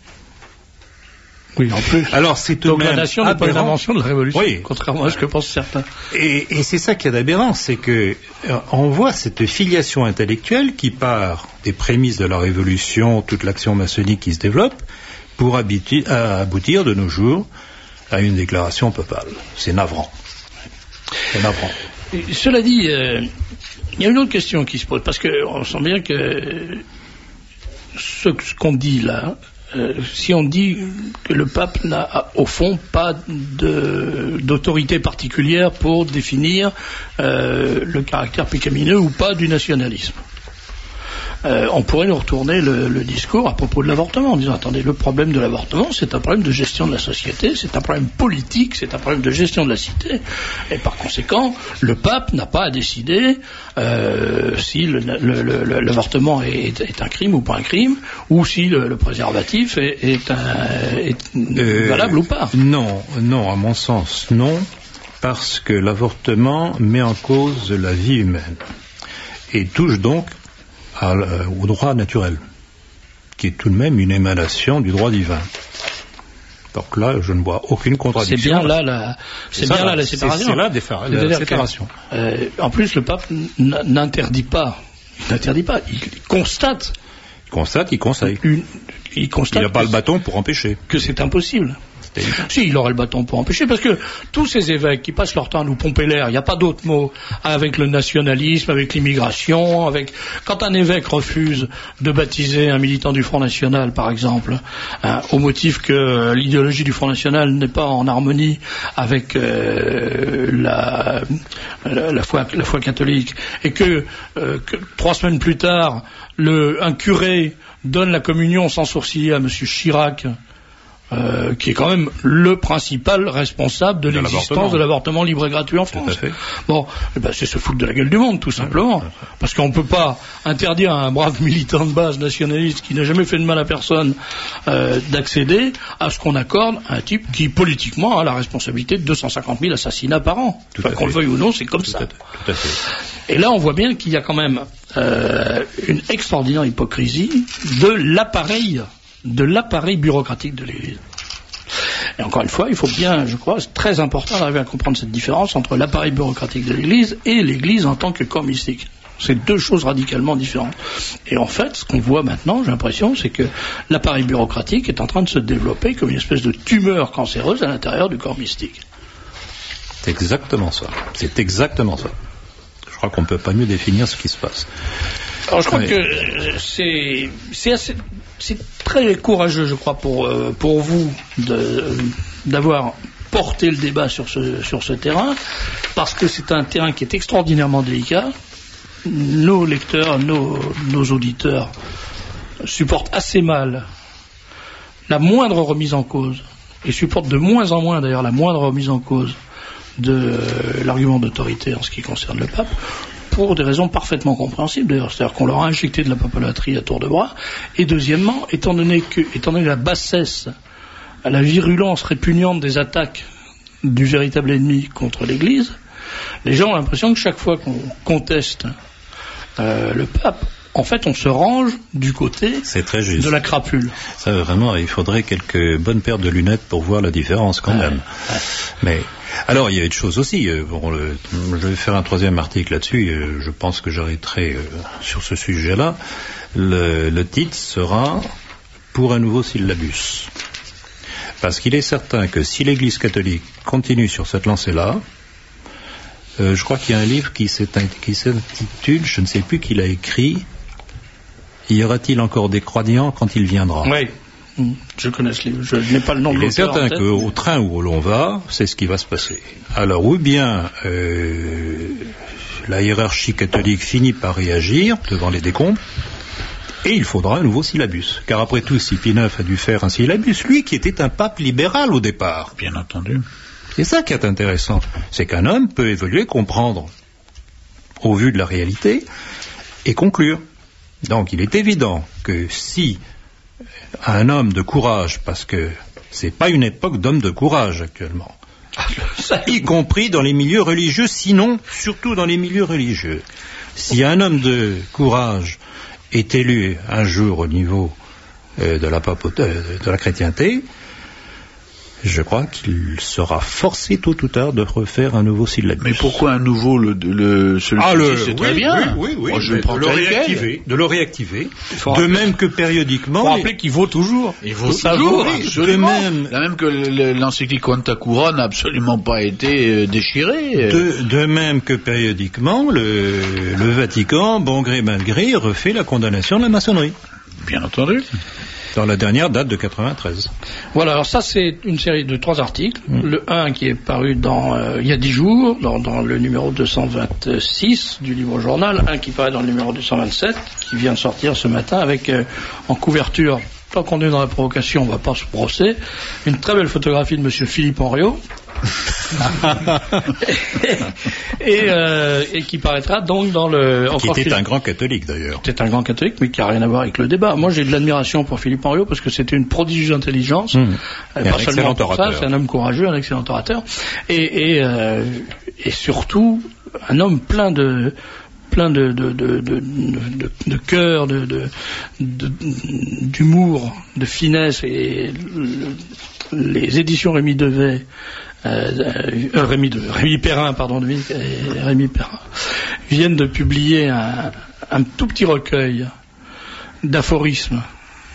Oui, en plus. Alors, c'est tout Donc même la nation n'est pas une invention de la Révolution, oui. contrairement à ce que pensent certains. Et, et c'est ça qui est d'aberrant, c'est que euh, on voit cette filiation intellectuelle qui part des prémices de la Révolution, toute l'action maçonnique qui se développe, pour aboutir, à aboutir de nos jours à une déclaration papale. C'est navrant. C'est navrant. Et, cela dit, euh, il y a une autre question qui se pose, parce qu'on sent bien que ce, ce qu'on dit là, Euh, si on dit que le pape n'a au fond pas de, d'autorité particulière pour définir euh, le caractère pécamineux ou pas du nationalisme, euh, on pourrait nous retourner le, le discours à propos de l'avortement en disant attendez, le problème de l'avortement c'est un problème de gestion de la société, c'est un problème politique, c'est un problème de gestion de la cité, et par conséquent le pape n'a pas à décider euh, si le, le, le, l'avortement est, est un crime ou pas un crime, ou si le, le préservatif est, est, un, est euh, valable ou pas. Non, non, à mon sens non, parce que l'avortement met en cause la vie humaine et touche donc À, au droit naturel, qui est tout de même une émanation du droit divin. Donc là, je ne vois aucune contradiction. C'est bien là la, c'est, c'est bien là la séparation. C'est, c'est là des fa- la, la séparation. Que, euh, en plus, le pape n- n'interdit pas, il n'interdit pas, il constate. Il constate, il conseille. Une, il constate. Il n'a pas le bâton pour empêcher. Que c'est impossible. Si, il aurait le bâton pour empêcher, parce que tous ces évêques qui passent leur temps à nous pomper l'air, il n'y a pas d'autre mot, avec le nationalisme, avec l'immigration, avec... Quand un évêque refuse de baptiser un militant du Front National, par exemple, hein, au motif que l'idéologie du Front National n'est pas en harmonie avec euh, la, la, la, foi, la foi catholique, et que, euh, que trois semaines plus tard, le, un curé donne la communion sans sourciller à M. Chirac, Euh, qui est quand même le principal responsable de, de l'existence l'avortement. de l'avortement libre et gratuit en France. Bon, eh ben, c'est se foutre de la gueule du monde, tout simplement. Parce qu'on ne peut pas interdire à un brave militant de base nationaliste qui n'a jamais fait de mal à personne euh, d'accéder à ce qu'on accorde à un type qui, politiquement, a la responsabilité de deux cent cinquante mille assassinats par an. Enfin, qu'on le veuille ou non, c'est comme tout ça. À, tout à fait. Et là, on voit bien qu'il y a quand même euh, une extraordinaire hypocrisie de l'appareil de l'appareil bureaucratique de l'Église. Et encore une fois, il faut bien, je crois, c'est très important d'arriver à comprendre cette différence entre l'appareil bureaucratique de l'Église et l'Église en tant que corps mystique. C'est deux choses radicalement différentes. Et en fait, ce qu'on voit maintenant, j'ai l'impression, c'est que l'appareil bureaucratique est en train de se développer comme une espèce de tumeur cancéreuse à l'intérieur du corps mystique. C'est exactement ça. C'est exactement ça. Je crois qu'on ne peut pas mieux définir ce qui se passe. Alors je crois oui. que c'est, c'est, assez, c'est très courageux, je crois, pour, euh, pour vous de, d'avoir porté le débat sur ce, sur ce terrain, parce que c'est un terrain qui est extraordinairement délicat. Nos lecteurs, nos, nos auditeurs supportent assez mal la moindre remise en cause, et supportent de moins en moins d'ailleurs la moindre remise en cause de euh, l'argument d'autorité en ce qui concerne le pape, pour des raisons parfaitement compréhensibles d'ailleurs, c'est-à-dire qu'on leur a injecté de la papolatrie à tour de bras, et deuxièmement, étant donné, que, étant donné la bassesse, la virulence répugnante des attaques du véritable ennemi contre l'Église, les gens ont l'impression que chaque fois qu'on conteste euh, le pape, en fait, on se range du côté C'est très juste. de la crapule. Ça, vraiment, il faudrait quelques bonnes paires de lunettes pour voir la différence, quand Ouais, même. ouais. Mais, alors, il y a une chose aussi. Euh, bon, le, je vais faire un troisième article là-dessus. Euh, je pense que j'arrêterai euh, sur ce sujet-là. Le, le titre sera « Pour un nouveau syllabus ». Parce qu'il est certain que si l'Église catholique continue sur cette lancée-là, euh, je crois qu'il y a un livre qui s'intitule, je ne sais plus qui l'a écrit, « Y aura-t-il encore des croyants quand il viendra ?» Oui, je connais ce livre, je n'ai pas le nom de Il est l'auteur certain en tête. qu'au train où l'on va, c'est ce qui va se passer. Alors, ou bien euh, la hiérarchie catholique finit par réagir devant les décombres, et il faudra un nouveau syllabus. Car après tout, si Pie neuf a dû faire un syllabus, lui qui était un pape libéral au départ. Bien entendu. C'est ça qui est intéressant. C'est qu'un homme peut évoluer, comprendre au vu de la réalité, et conclure. Donc il est évident que si un homme de courage, parce que c'est pas une époque d'homme de courage actuellement, y compris dans les milieux religieux, sinon surtout dans les milieux religieux, si un homme de courage est élu un jour au niveau euh, de la papauté, euh, de la chrétienté, je crois qu'il sera forcé tôt ou tard de refaire un nouveau syllabus. Mais pourquoi un nouveau le, le celui Ah, le, c'est oui, très bien. Oui, oui, oui. Moi, je de, le prends le tel quel. réactiver, de le réactiver. De rappeler, même que Il périodiquement. faut rappeler qu'il vaut toujours. Il vaut Ça toujours, vaut, oui, absolument. de même. Là même que le- l'encyclique Quanta Cura n'a absolument pas été euh, déchirée. De, de même que périodiquement, le, le Vatican, bon gré mal gré, refait la condamnation de la maçonnerie. Bien entendu. Dans la dernière date de quatre-vingt-treize. Voilà, alors ça c'est une série de trois articles. Mm. Le un qui est paru dans, euh, il y a dix jours, dans, dans le numéro deux cent vingt-six du livre journal, un qui paraît dans le numéro deux cent vingt-sept, qui vient de sortir ce matin avec euh, en couverture, tant qu'on est dans la provocation, on va pas se brosser, une très belle photographie de monsieur Philippe Henriot. et, euh, et qui paraîtra donc dans le... Qui était Philippe, un grand catholique d'ailleurs. C'était un grand catholique, mais qui n'a rien à voir avec le débat. Moi j'ai de l'admiration pour Philippe Henriot parce que c'était une prodigieuse intelligence. Mmh. Euh, pas seulement pour ça, c'est un homme courageux, un excellent orateur. Et, et, euh, et surtout, un homme plein de... plein de, de, de, de, de, de cœur, de, de, de, d'humour, de finesse. Et le, les éditions Rémi Devet, euh, euh, Rémi, de, Rémi Perrin, pardon, de, Rémi Perrin, viennent de publier un, un tout petit recueil d'aphorismes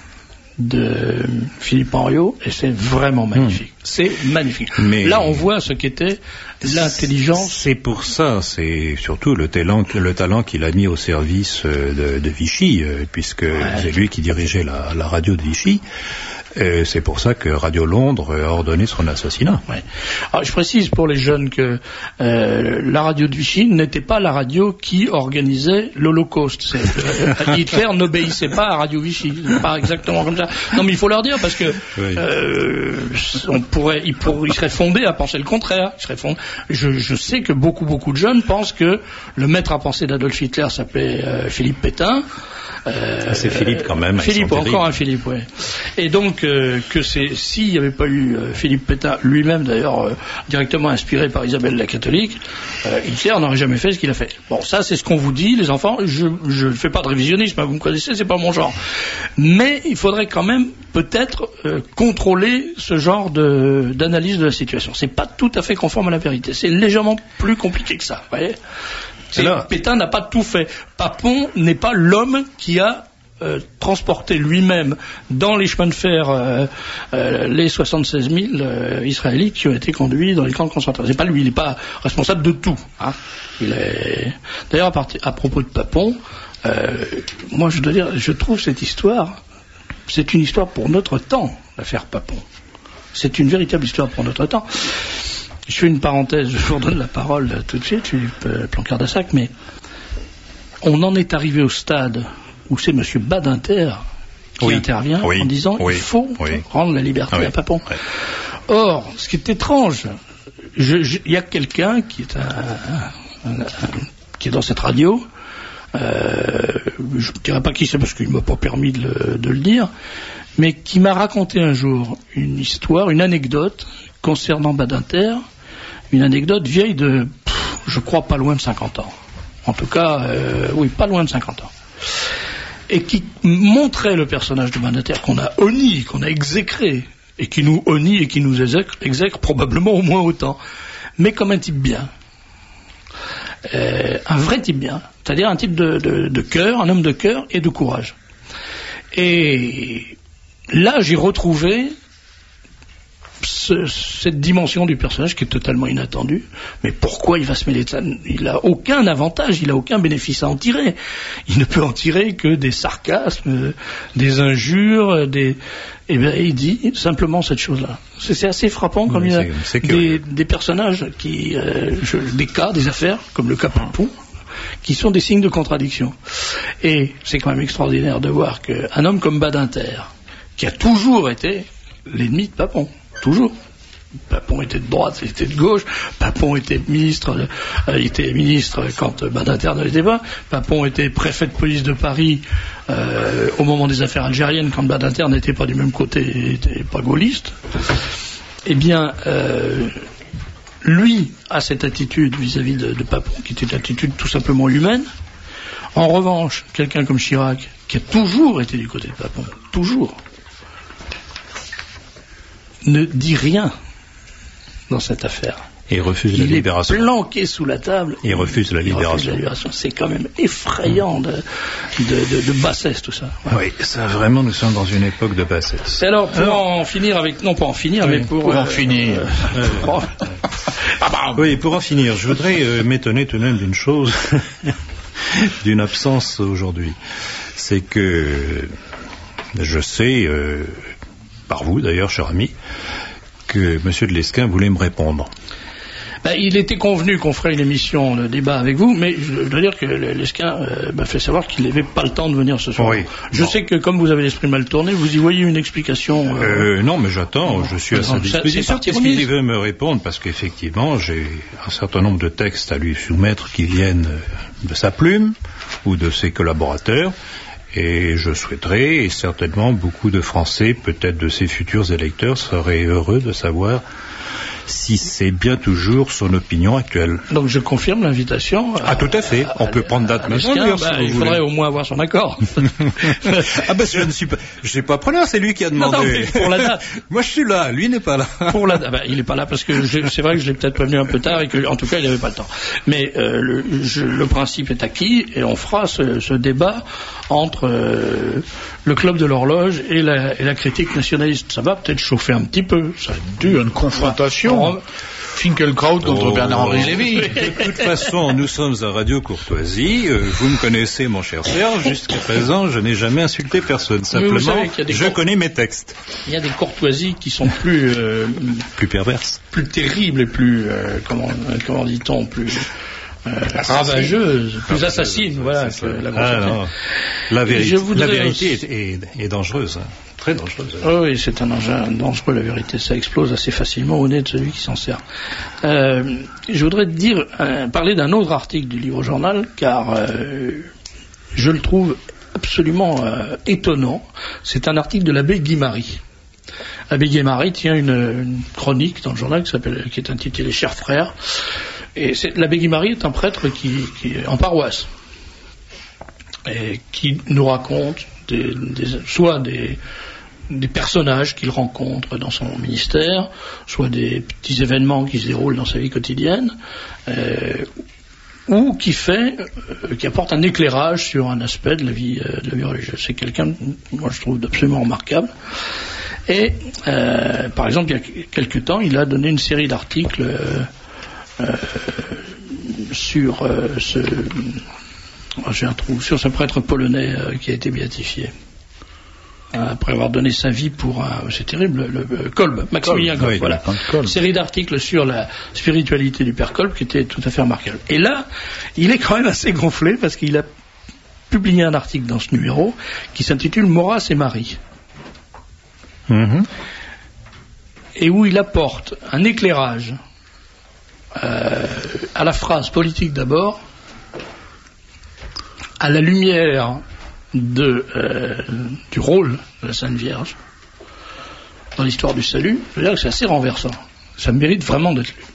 de Philippe Henriot, et c'est vraiment magnifique. Mmh. C'est magnifique. Mais là, on voit ce qu'était l'intelligence. C'est pour ça, c'est surtout le talent, le talent qu'il a mis au service de, de Vichy, puisque ouais. c'est lui qui dirigeait la, la radio de Vichy. Et c'est pour ça que Radio Londres a ordonné son assassinat. Ouais. Alors, je précise pour les jeunes que euh, la radio de Vichy n'était pas la radio qui organisait l'Holocauste. C'est, euh, Hitler n'obéissait pas à Radio Vichy. C'est pas exactement comme ça. Non, mais il faut leur dire parce que oui. euh, on pourrait, il, pour, il serait fondé à penser le contraire. Il serait fondé. Je, je sais que beaucoup, beaucoup de jeunes pensent que le maître à penser d'Adolf Hitler s'appelait euh, Philippe Pétain. Euh, ah, c'est Philippe quand même. Philippe, encore un Philippe, oui. Et donc euh, que c'est s'il n'y avait pas eu euh, Philippe Pétain, lui-même d'ailleurs euh, directement inspiré par Isabelle la catholique, euh, Hitler n'aurait jamais fait ce qu'il a fait. Bon, ça c'est ce qu'on vous dit, les enfants. Je ne fais pas de révisionnisme, hein, vous me connaissez, c'est pas mon genre. Mais il faudrait quand même peut-être euh, contrôler ce genre de, d'analyse de la situation. C'est pas tout à fait conforme à la vérité. C'est légèrement plus compliqué que ça. Vous voyez. Alors, Pétain n'a pas tout fait. Papon n'est pas l'homme qui a euh, transporté lui-même dans les chemins de fer euh, euh, les soixante-seize mille euh, Israélites qui ont été conduits dans les camps de concentration. C'est pas lui, il n'est pas responsable de tout. Hein. Il est... D'ailleurs, à, part... à propos de Papon, euh, moi je dois dire, je trouve cette histoire, c'est une histoire pour notre temps, l'affaire Papon. C'est une véritable histoire pour notre temps. Je fais une parenthèse, je vous donne la parole là, tout de suite, Philippe Plancard-Dassac, mais on en est arrivé au stade où c'est M. Badinter qui oui, intervient oui, en disant oui, il faut oui. rendre la liberté oui, à Papon. Oui. Or, ce qui est étrange, il y a quelqu'un qui est un, un, un, qui est dans cette radio. Euh, je ne dirais pas qui c'est parce qu'il ne m'a pas permis de le, de le dire, mais qui m'a raconté un jour une histoire, une anecdote concernant Badinter, une anecdote vieille de, pff, je crois, pas loin de cinquante ans. En tout cas, euh, oui, pas loin de cinquante ans. Et qui montrait le personnage de Badinter qu'on a honni, qu'on a exécré, et qui nous honnit et qui nous exècre, exècre probablement au moins autant, mais comme un type bien. Euh, un vrai type bien, c'est-à-dire un type de, de, de cœur, un homme de cœur et de courage. Et là, j'ai retrouvé ce, cette dimension du personnage qui est totalement inattendue. Mais pourquoi il va se mêler de ça? Il n'a aucun avantage, il n'a aucun bénéfice à en tirer. Il ne peut en tirer que des sarcasmes, des injures, des... Et bien, il dit simplement cette chose-là. C'est, c'est assez frappant comme oui, il y a c'est, c'est des, des personnages, qui, euh, je, des cas, des affaires, comme le cas Papon, qui sont des signes de contradiction. Et c'est quand même extraordinaire de voir qu'un homme comme Badinter, qui a toujours été l'ennemi de Papon, toujours. Papon était de droite, il était de gauche. Papon était ministre, euh, il était ministre quand Badinter ne l'était pas. Papon était préfet de police de Paris euh, au moment des affaires algériennes, quand Badinter n'était pas du même côté, n'était pas gaulliste. Eh bien, euh, lui a cette attitude vis-à-vis de, de Papon, qui était une attitude tout simplement humaine. En revanche, quelqu'un comme Chirac, qui a toujours été du côté de Papon, toujours, ne dit rien dans cette affaire. Et refuse la il libération. Il est planqué sous la table. Et refuse la libération. Refuse la libération. C'est quand même effrayant de, de, de, de bassesse tout ça. Ouais. Oui, ça vraiment, nous sommes dans une époque de bassesse. Et alors, pour alors, en finir avec, non pas en finir, oui, mais pour, pour euh, en finir. Euh, euh, ah bah, oui, pour en finir, je voudrais euh, m'étonner tout de même d'une chose, d'une absence aujourd'hui. C'est que je sais, euh, par vous d'ailleurs, cher ami, que M. de Lesquen voulait me répondre. Ben, il était convenu qu'on ferait une émission de débat avec vous, mais je dois dire que Lesquen euh, m'a fait savoir qu'il n'avait pas le temps de venir ce soir. Oui, je non. sais que comme vous avez l'esprit mal tourné, vous y voyez une explication. Euh... Euh, non, mais j'attends, je suis à sa disposition. Qu'est-ce qu'il veut me répondre? Parce qu'effectivement, j'ai un certain nombre de textes à lui soumettre qui viennent de sa plume ou de ses collaborateurs. Et je souhaiterais, et certainement beaucoup de Français, peut-être de ses futurs électeurs, seraient heureux de savoir si c'est bien toujours son opinion actuelle. Donc je confirme l'invitation. Ah, tout à fait. On à, peut prendre date maintenant. Bah, si il faudrait au moins avoir son accord. Ah ben je ne suis pas, je suis pas preneur, c'est lui qui a demandé. Non, non, mais pour la date. Moi je suis là, lui n'est pas là. Pour la, bah, il n'est pas là parce que je, c'est vrai que je l'ai peut-être prévenu un peu tard et que, en tout cas, il n'avait pas le temps. Mais euh, le, je, le principe est acquis et on fera ce, ce débat entre euh, le club de l'horloge et la, et la critique nationaliste. Ça va peut-être chauffer un petit peu. Ça a dû une confrontation. Finkielkraut contre oh, Bernard-Henri Lévy. De toute façon, nous sommes à Radio Courtoisie. Euh, vous me connaissez, mon cher Serge. Jusqu'à présent, je n'ai jamais insulté personne. Simplement, je court... connais mes textes. Il y a des courtoisies qui sont plus... Euh, plus perverses. Plus terribles et plus... Euh, comment, comment dit-on plus... Euh, ravageuse, plus assassine, voilà. Que la, ah, non. La, véri- la vérité aussi... est, est, est dangereuse, hein. Très dangereuse. Oh oui, c'est un engin dangereux, la vérité. Ça explose assez facilement au nez de celui qui s'en sert. Euh, je voudrais te dire, euh, parler d'un autre article du Livre Journal, car euh, je le trouve absolument euh, étonnant. C'est un article de l'abbé Guimary. L'abbé Guimary tient une, une chronique dans le journal qui s'appelle, qui est intitulée Chers frères. Et c'est, l'abbé Guimary est un prêtre qui, qui est en paroisse et qui nous raconte des, des, soit des, des personnages qu'il rencontre dans son ministère, soit des petits événements qui se déroulent dans sa vie quotidienne, euh, ou qui fait, euh, qui apporte un éclairage sur un aspect de la vie, euh, de la vie religieuse. C'est quelqu'un, moi je trouve, absolument remarquable. Et euh, par exemple, il y a quelque temps, il a donné une série d'articles. Euh, Euh, sur euh, ce oh, j'ai un trou sur ce prêtre polonais euh, qui a été béatifié après avoir donné sa vie pour un, c'est terrible, le, le Kolb, Maximilien Kolb, oui, voilà, une série d'articles sur la spiritualité du père Kolb qui était tout à fait remarquable. Et là, il est quand même assez gonflé parce qu'il a publié un article dans ce numéro qui s'intitule Maurras et Marie, mm-hmm. et où il apporte un éclairage euh, à la phrase politique d'abord, à la lumière de, euh, du rôle de la Sainte Vierge dans l'histoire du salut, je veux dire que c'est assez renversant. Ça mérite vraiment d'être lu.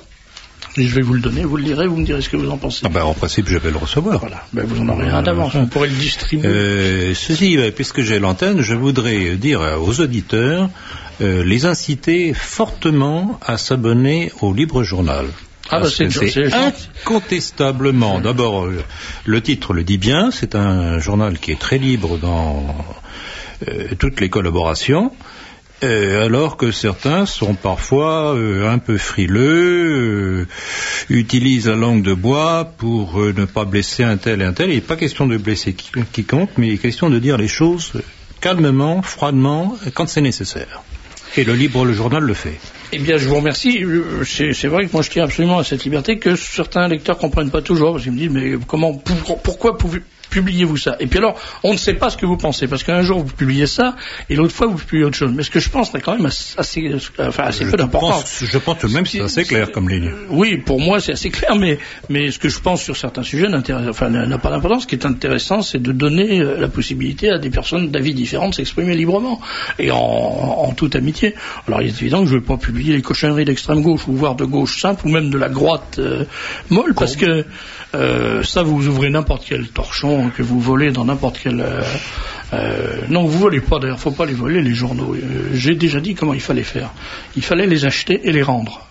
Et je vais vous le donner, vous le lirez, vous me direz ce que vous en pensez. Ah ben, en principe, je vais le recevoir. Voilà, ben, vous en aurez un d'avance, on pourrait le distribuer. Euh, ceci, puisque j'ai l'antenne, je voudrais dire aux auditeurs, euh, les inciter fortement à s'abonner au Libre Journal. Ah bah c'est, c'est, c'est incontestablement, d'abord, euh, le titre le dit bien, c'est un journal qui est très libre dans euh, toutes les collaborations. Euh, alors que certains sont parfois euh, un peu frileux, euh, utilisent la langue de bois pour euh, ne pas blesser un tel et un tel. Il n'est pas question de blesser qui, quiconque, mais il est question de dire les choses calmement, froidement, quand c'est nécessaire. Et le Libre le Journal le fait. Eh bien, je vous remercie. C'est, c'est vrai que moi, je tiens absolument à cette liberté que certains lecteurs ne comprennent pas toujours, parce qu'ils me disent, mais comment, pour, pourquoi pouvez publiez-vous ça? Et puis alors, on ne sait pas ce que vous pensez, parce qu'un jour vous publiez ça, et l'autre fois vous publiez autre chose. Mais ce que je pense, c'est quand même assez, enfin, assez peu d'importance. Je pense tout de même que c'est assez clair comme ligne. Oui, pour moi c'est assez clair, mais, mais ce que je pense sur certains sujets enfin, n'a pas d'importance. Ce qui est intéressant, c'est de donner la possibilité à des personnes d'avis différents de s'exprimer librement, et en, en toute amitié. Alors il est évident que je ne vais pas publier les cochonneries d'extrême gauche, ou voire de gauche simple, ou même de la droite euh, molle, parce que euh, ça vous ouvrez n'importe quel torchon que vous volez dans n'importe quel... Euh, euh, non, vous volez pas, d'ailleurs, faut pas les voler, les journaux. Euh, j'ai déjà dit comment il fallait faire. Il fallait les acheter et les rendre.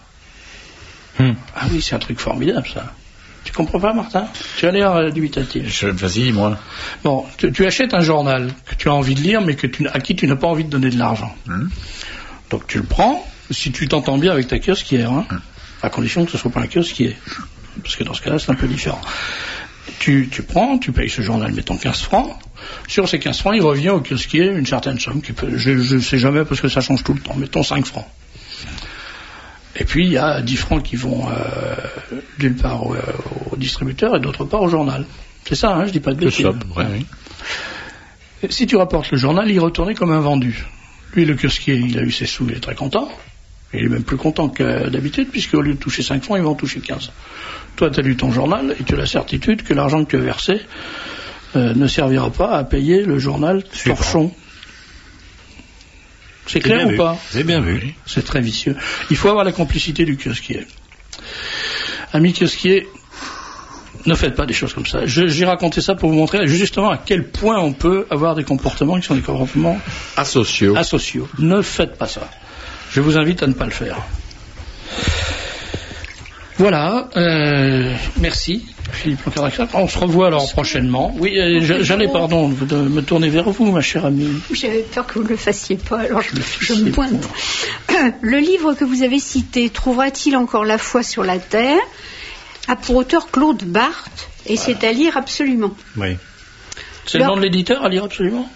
Hmm. Ah oui, c'est un truc formidable, ça. Tu comprends pas, Martin? Tu as l'air euh, dubitatif. Vas-y, moi. Bon, tu, tu achètes un journal que tu as envie de lire, mais que tu, à qui tu n'as pas envie de donner de l'argent. Hmm. Donc tu le prends, si tu t'entends bien avec ta kiosquière, hein, hmm. à condition que ce soit pas un kiosquier. Parce que dans ce cas-là, c'est un peu différent. Tu, tu prends, tu payes ce journal, mettons quinze francs. Sur ces quinze francs, il revient au kiosquier une certaine somme. Qui peut, je ne sais jamais parce que ça change tout le temps. Mettons cinq francs. Et puis, il y a dix francs qui vont euh, d'une part au, au distributeur et d'autre part au journal. C'est ça, hein, je dis pas de bêtises. Ouais, oui. Si tu rapportes le journal, il est retourné comme un vendu. Lui, le kiosquier, il a eu ses sous, il est très content. Il est même plus content que d'habitude, puisqu'au lieu de toucher cinq francs, il va en toucher quinze. Toi, tu as lu ton journal et tu as la certitude que l'argent que tu as versé euh, ne servira pas à payer le journal torchon. C'est clair ou pas? C'est bien vu. C'est très vicieux. Il faut avoir la complicité du kiosquier. Amis kiosquiers, ne faites pas des choses comme ça. Je, j'ai raconté ça pour vous montrer justement à quel point on peut avoir des comportements qui sont des comportements asociaux. asociaux. Ne faites pas ça. Je vous invite à ne pas le faire. Voilà, euh, merci Philippe Loncarac. On se revoit alors prochainement. Oui, euh, j'allais, pardon, de me tourner vers vous, ma chère amie. J'avais peur que vous ne le fassiez pas, alors je, je me pointe. Le livre que vous avez cité, Trouvera-t-il encore la foi sur la terre, a pour auteur Claude Barthes, et voilà. C'est à lire absolument. Oui. C'est alors, le nom de l'éditeur, à lire absolument?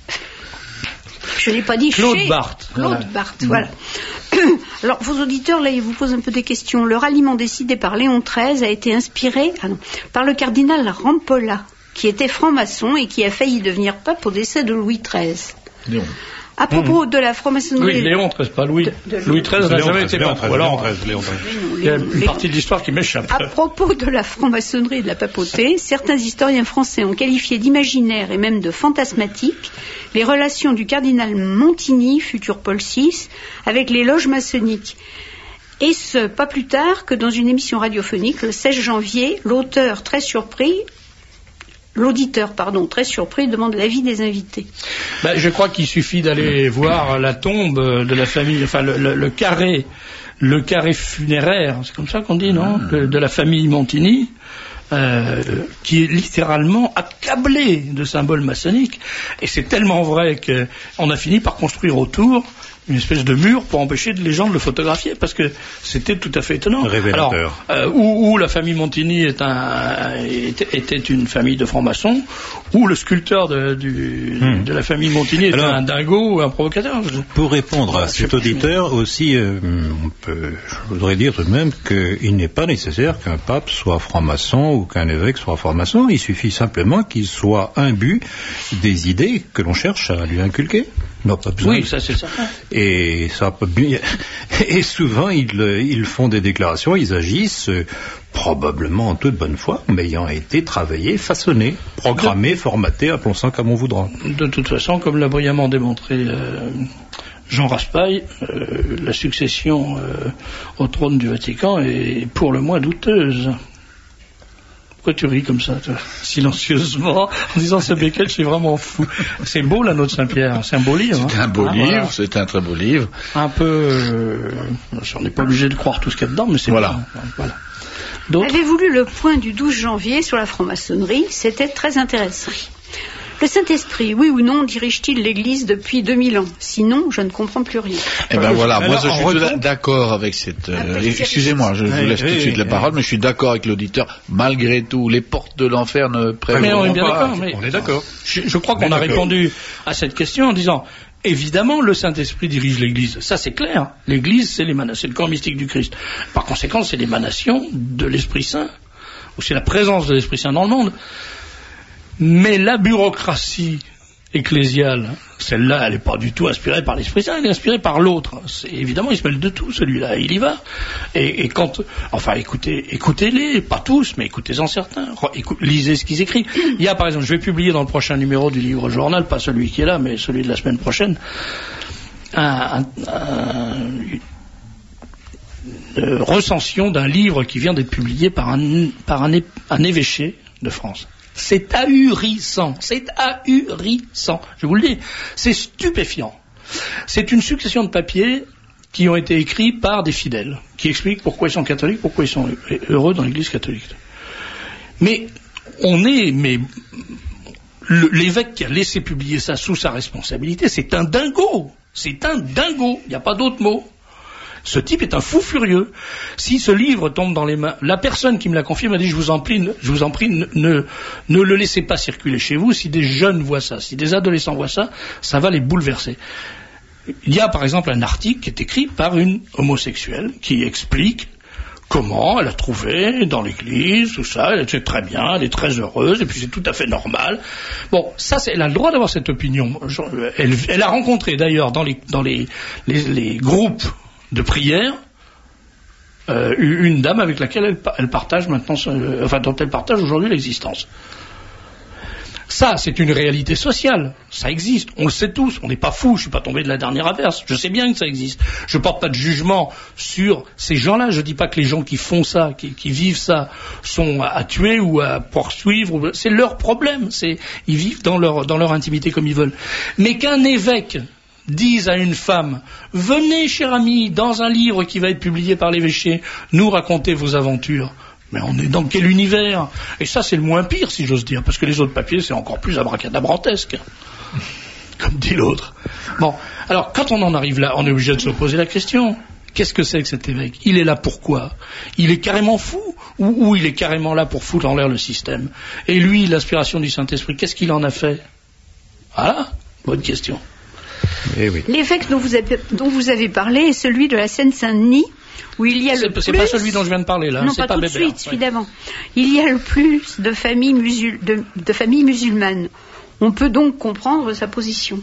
Je n'ai pas dit Claude chez... Barthes. Claude voilà. Barthes, voilà. Alors, vos auditeurs, là, ils vous posent un peu des questions. Le ralliement décidé par Léon treize a été inspiré ah non, par le cardinal Rampolla, qui était franc-maçon et qui a failli devenir pape au décès de Louis treize. Léon. À propos mmh. de la franc-maçonnerie... Oui, Léon treize, pas Louis. De, de Louis treize n'a jamais été pape. Léon treize, Léon treize. Il y a une partie de l'histoire qui m'échappe. À propos de la franc-maçonnerie et de la papauté, certains historiens français ont qualifié d'imaginaire et même de fantasmatique les relations du cardinal Montigny, futur Paul six, avec les loges maçonniques. Et ce, pas plus tard que dans une émission radiophonique, le seize janvier, l'auteur très surpris... L'auditeur, pardon, très surpris, demande l'avis des invités. Ben, je crois qu'il suffit d'aller voir la tombe de la famille, enfin le, le, le carré, le carré funéraire, c'est comme ça qu'on dit, non, de, de la famille Montigny, euh, qui est littéralement accablé de symboles maçonniques. Et c'est tellement vrai qu'on a fini par construire autour une espèce de mur pour empêcher les gens de le photographier, parce que c'était tout à fait étonnant. Révélateur. Alors, euh, où, où la famille Montigny est un, était, était une famille de francs-maçons, où le sculpteur de, du, hmm. de la famille Montigny est Alors, un dingo ou un provocateur. Pour répondre à cet auditeur aussi, euh, on peut, je voudrais dire tout de même qu'il n'est pas nécessaire qu'un pape soit franc-maçon ou qu'un évêque soit franc-maçon. Il suffit simplement qu'il soit imbu des idées que l'on cherche à lui inculquer. Non, pas besoin. Oui, ça c'est certain. Et ça peut bien. Et souvent ils, ils font des déclarations, ils agissent euh, probablement en toute bonne foi, mais ayant été travaillés, façonnés, programmés, formatés, appelons ça comme on voudra. De toute façon, comme l'a brillamment démontré euh, Jean Raspail, euh, la succession euh, au trône du Vatican est pour le moins douteuse. Pourquoi tu ris comme ça, toi, silencieusement, en disant ce Becquet, je suis vraiment fou. C'est beau, la Note Saint-Pierre, c'est un beau livre. C'est hein. un beau ah, livre, voilà. c'est un très beau livre. Un peu... Euh, on n'est pas obligé de croire tout ce qu'il y a dedans, mais c'est voilà. Bien, voilà. D'autres ? Avez-vous lu le point du douze janvier sur la franc-maçonnerie ? C'était très intéressant. Le Saint-Esprit, oui ou non, dirige-t-il l'Église depuis deux mille ans ? Sinon, je ne comprends plus rien. Eh ben voilà, moi Alors, je suis retour... d'accord avec cette... Euh, Ah, excusez-moi, je vous oui, laisse oui, tout de suite oui, la oui. parole, mais je suis d'accord avec l'auditeur. Malgré tout, les portes de l'enfer ne prévaut Mais on est bien pas, d'accord. Mais on est d'accord. Je, je crois On qu'on est a d'accord. répondu à cette question en disant évidemment le Saint-Esprit dirige l'Église. Ça c'est clair. L'Église c'est l'émanation, c'est le corps mystique du Christ. Par conséquent, c'est l'émanation de l'Esprit Saint, ou c'est la présence de l'Esprit Saint dans le monde. Mais la bureaucratie ecclésiale, celle-là, elle n'est pas du tout inspirée par l'Esprit Saint, elle est inspirée par l'autre. C'est, évidemment, il se mêle de tout, celui-là, il y va. Et, et quand, enfin, écoutez, écoutez-les, pas tous, mais écoutez-en certains. Écoute, lisez ce qu'ils écrivent. Il y a, par exemple, je vais publier dans le prochain numéro du livre journal, pas celui qui est là, mais celui de la semaine prochaine, un, un, un, une recension d'un livre qui vient d'être publié par un, par un, un évêché de France. C'est ahurissant, c'est ahurissant, je vous le dis, c'est stupéfiant. C'est une succession de papiers qui ont été écrits par des fidèles, qui expliquent pourquoi ils sont catholiques, pourquoi ils sont heureux dans l'Église catholique. Mais on est, mais le, l'évêque qui a laissé publier ça sous sa responsabilité, c'est un dingo, c'est un dingo, il n'y a pas d'autre mot. Ce type est un fou furieux. Si ce livre tombe dans les mains, la personne qui me l'a confié m'a dit, je vous en prie, je vous en prie, ne, ne, ne le laissez pas circuler chez vous. Si des jeunes voient ça, si des adolescents voient ça, ça va les bouleverser. Il y a par exemple un article qui est écrit par une homosexuelle qui explique comment elle a trouvé dans l'église, tout ça, elle était très bien, elle est très heureuse, et puis c'est tout à fait normal. Bon, ça, c'est, elle a le droit d'avoir cette opinion. Elle, elle a rencontré d'ailleurs dans les, dans les, les, les groupes de prière, euh, une dame avec laquelle elle, elle partage maintenant, euh, enfin dont elle partage aujourd'hui l'existence. Ça, c'est une réalité sociale, ça existe, on le sait tous, on n'est pas fous, je suis pas tombé de la dernière averse, je sais bien que ça existe. Je porte pas de jugement sur ces gens-là, je dis pas que les gens qui font ça, qui, qui vivent ça, sont à, à tuer ou à poursuivre, c'est leur problème, c'est, ils vivent dans leur, dans leur intimité comme ils veulent. Mais qu'un évêque disent à une femme, venez, chère amie, dans un livre qui va être publié par l'évêché, nous raconter vos aventures. Mais on est dans quel univers ? Et ça, c'est le moins pire, si j'ose dire, parce que les autres papiers, c'est encore plus abracadabrantesque, comme dit l'autre. Bon, alors, quand on en arrive là, on est obligé de se poser la question. Qu'est-ce que c'est que cet évêque ? Il est là pourquoi ? Il est carrément fou ou, ou il est carrément là pour foutre en l'air le système ? Et lui, l'aspiration du Saint-Esprit, qu'est-ce qu'il en a fait ? Voilà, bonne question. Eh oui. L'évêque dont vous, avez, dont vous avez parlé est celui de la Seine-Saint-Denis, où il y a c'est, le c'est plus... pas celui dont je viens de parler là, non, c'est pas, pas tout de Bébert. suite, celui d'avant. Il y a le plus de familles, musul... de, de familles musulmanes. On peut donc comprendre sa position.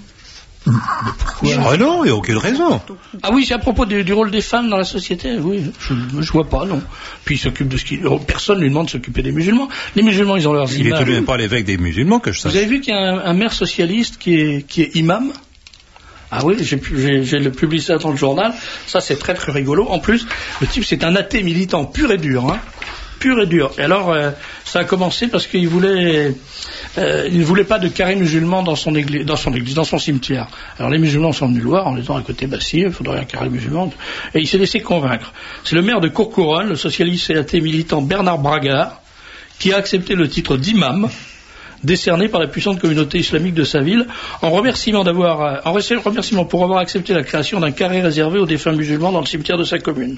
Ah non, il n'y a aucune raison. Ah oui, c'est à propos du, du rôle des femmes dans la société, oui, je, je vois pas, non. Puis il s'occupe de ce qui... Personne ne lui demande de s'occuper des musulmans. Les musulmans, ils ont leurs Il n'est imams. tout de même pas l'évêque des musulmans que je sache. Vous avez vu qu'il y a un, un maire socialiste qui est, qui est imam ? Ah oui, j'ai, j'ai, j'ai le publié ça dans le journal. Ça, c'est très très rigolo. En plus, le type, c'est un athée militant pur et dur, hein. Pur et dur. Et alors, euh, ça a commencé parce qu'il voulait, euh, il ne voulait pas de carré musulman dans son église, dans son église, dans son cimetière. Alors les musulmans sont venus le voir en disant, écoutez, bah si, il faudrait un carré musulman. Et il s'est laissé convaincre. C'est le maire de Courcouronnes, le socialiste et athée militant Bernard Bragard, qui a accepté le titre d'imam, décerné par la puissante communauté islamique de sa ville, en remerciement d'avoir, en remerciement pour avoir accepté la création d'un carré réservé aux défunts musulmans dans le cimetière de sa commune.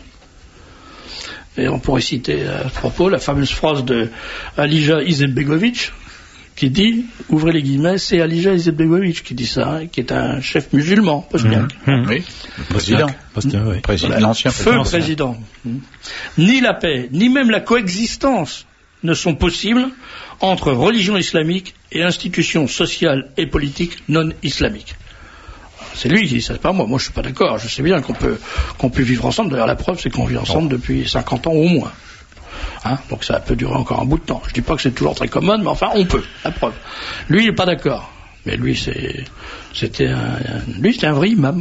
Et on pourrait citer à ce propos la fameuse phrase de Alija Izetbegovic, qui dit, ouvrez les guillemets, c'est Alija Izetbegovic qui dit ça, hein, qui est un chef musulman, postniak. Mmh. Mmh. Oui, président. Président, oui. Président. Voilà. L'ancien Feu président. président. Mmh. Ni la paix, ni même la coexistence ne sont possibles entre religion islamique et institutions sociales et politiques non islamiques. C'est lui qui dit ça, c'est pas moi. Moi, je suis pas d'accord. Je sais bien qu'on peut, qu'on peut vivre ensemble. D'ailleurs, la preuve, c'est qu'on vit ensemble depuis cinquante ans au moins. Hein, donc ça peut durer encore un bout de temps. Je dis pas que c'est toujours très commode, mais enfin, on peut. La preuve. Lui, il est pas d'accord. Mais lui, c'est, c'était un, un lui, c'était un vrai imam.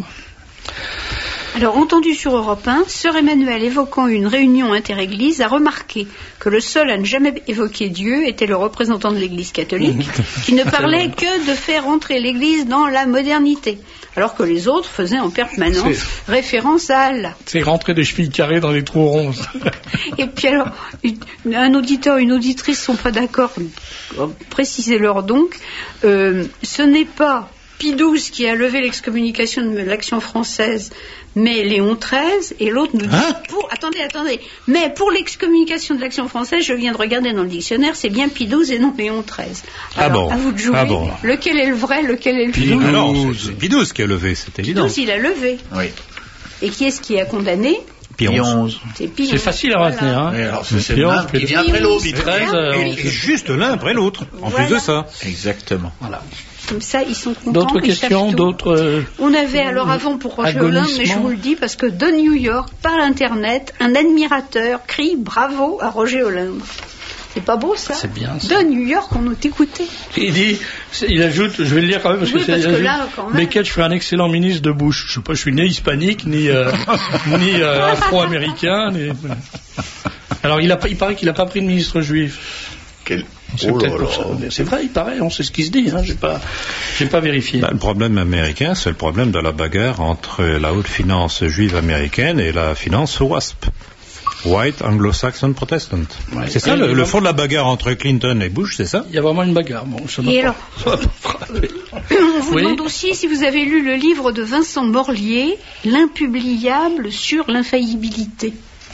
Alors, entendu sur Europe un, Sœur Emmanuel, évoquant une réunion interéglise, a remarqué que le seul à ne jamais évoquer Dieu était le représentant de l'Église catholique, qui ne parlait que de faire entrer l'Église dans la modernité, alors que les autres faisaient en permanence c'est... référence à Allah. C'est rentrer des chevilles carrées dans les trous ronds. Et puis alors, un auditeur, une auditrice sont pas d'accord, précisez-leur donc, euh, ce n'est pas Pie douze qui a levé l'excommunication de l'Action française, mais Léon treize, et l'autre nous dit, hein pour, attendez, attendez, mais pour l'excommunication de l'Action française, je viens de regarder dans le dictionnaire, c'est bien Pie douze et non Léon treize. Alors, ah bon, à vous de jouer, ah bon. Lequel est le vrai, lequel est le Pie douze. Non, c'est Pie douze qui a levé, c'est évident. Pie douze, il a levé. Oui. Et qui est-ce qui a condamné? Pie onze. C'est, Pie c'est facile à retenir. Voilà. Hein. Oui, alors c'est, c'est Pie onze, qui vient après l'autre. Pie treize, euh, et, et juste l'un après l'autre, en voilà. plus de ça. Exactement. Voilà. Comme ça, ils sont contents. D'autres questions, d'autres. Euh, On avait alors avant pour Roger Hollande, mais je vous le dis parce que de New York, par Internet, un admirateur crie bravo à Roger Hollande. C'est pas beau ça? C'est bien ça. De New York, on nous t'écoutait. Il dit, il ajoute, je vais le lire quand même parce oui, que c'est. Parce que là, quand même. Beckett, je suis un excellent ministre de Bush. Je sais pas, je suis ni hispanique, ni, euh, ni euh, afro-américain. Ni... Alors, il, a, il paraît qu'il n'a pas pris de ministre juif. Quel... C'est oh peut-être pour ça. Mais c'est vrai, il paraît, on sait ce qui se dit, hein, j'ai pas, j'ai pas vérifié. Ben, le problème américain, c'est le problème de la bagarre entre la haute finance juive américaine et la finance WASP. White Anglo-Saxon Protestant. Ouais. C'est ça, le, le fond de la bagarre entre Clinton et Bush, c'est ça? Il y a vraiment une bagarre. Bon, ça et pas, alors, ça pas on vous oui. demande aussi si vous avez lu le livre de Vincent Morlier, L'impubliable sur l'infaillibilité.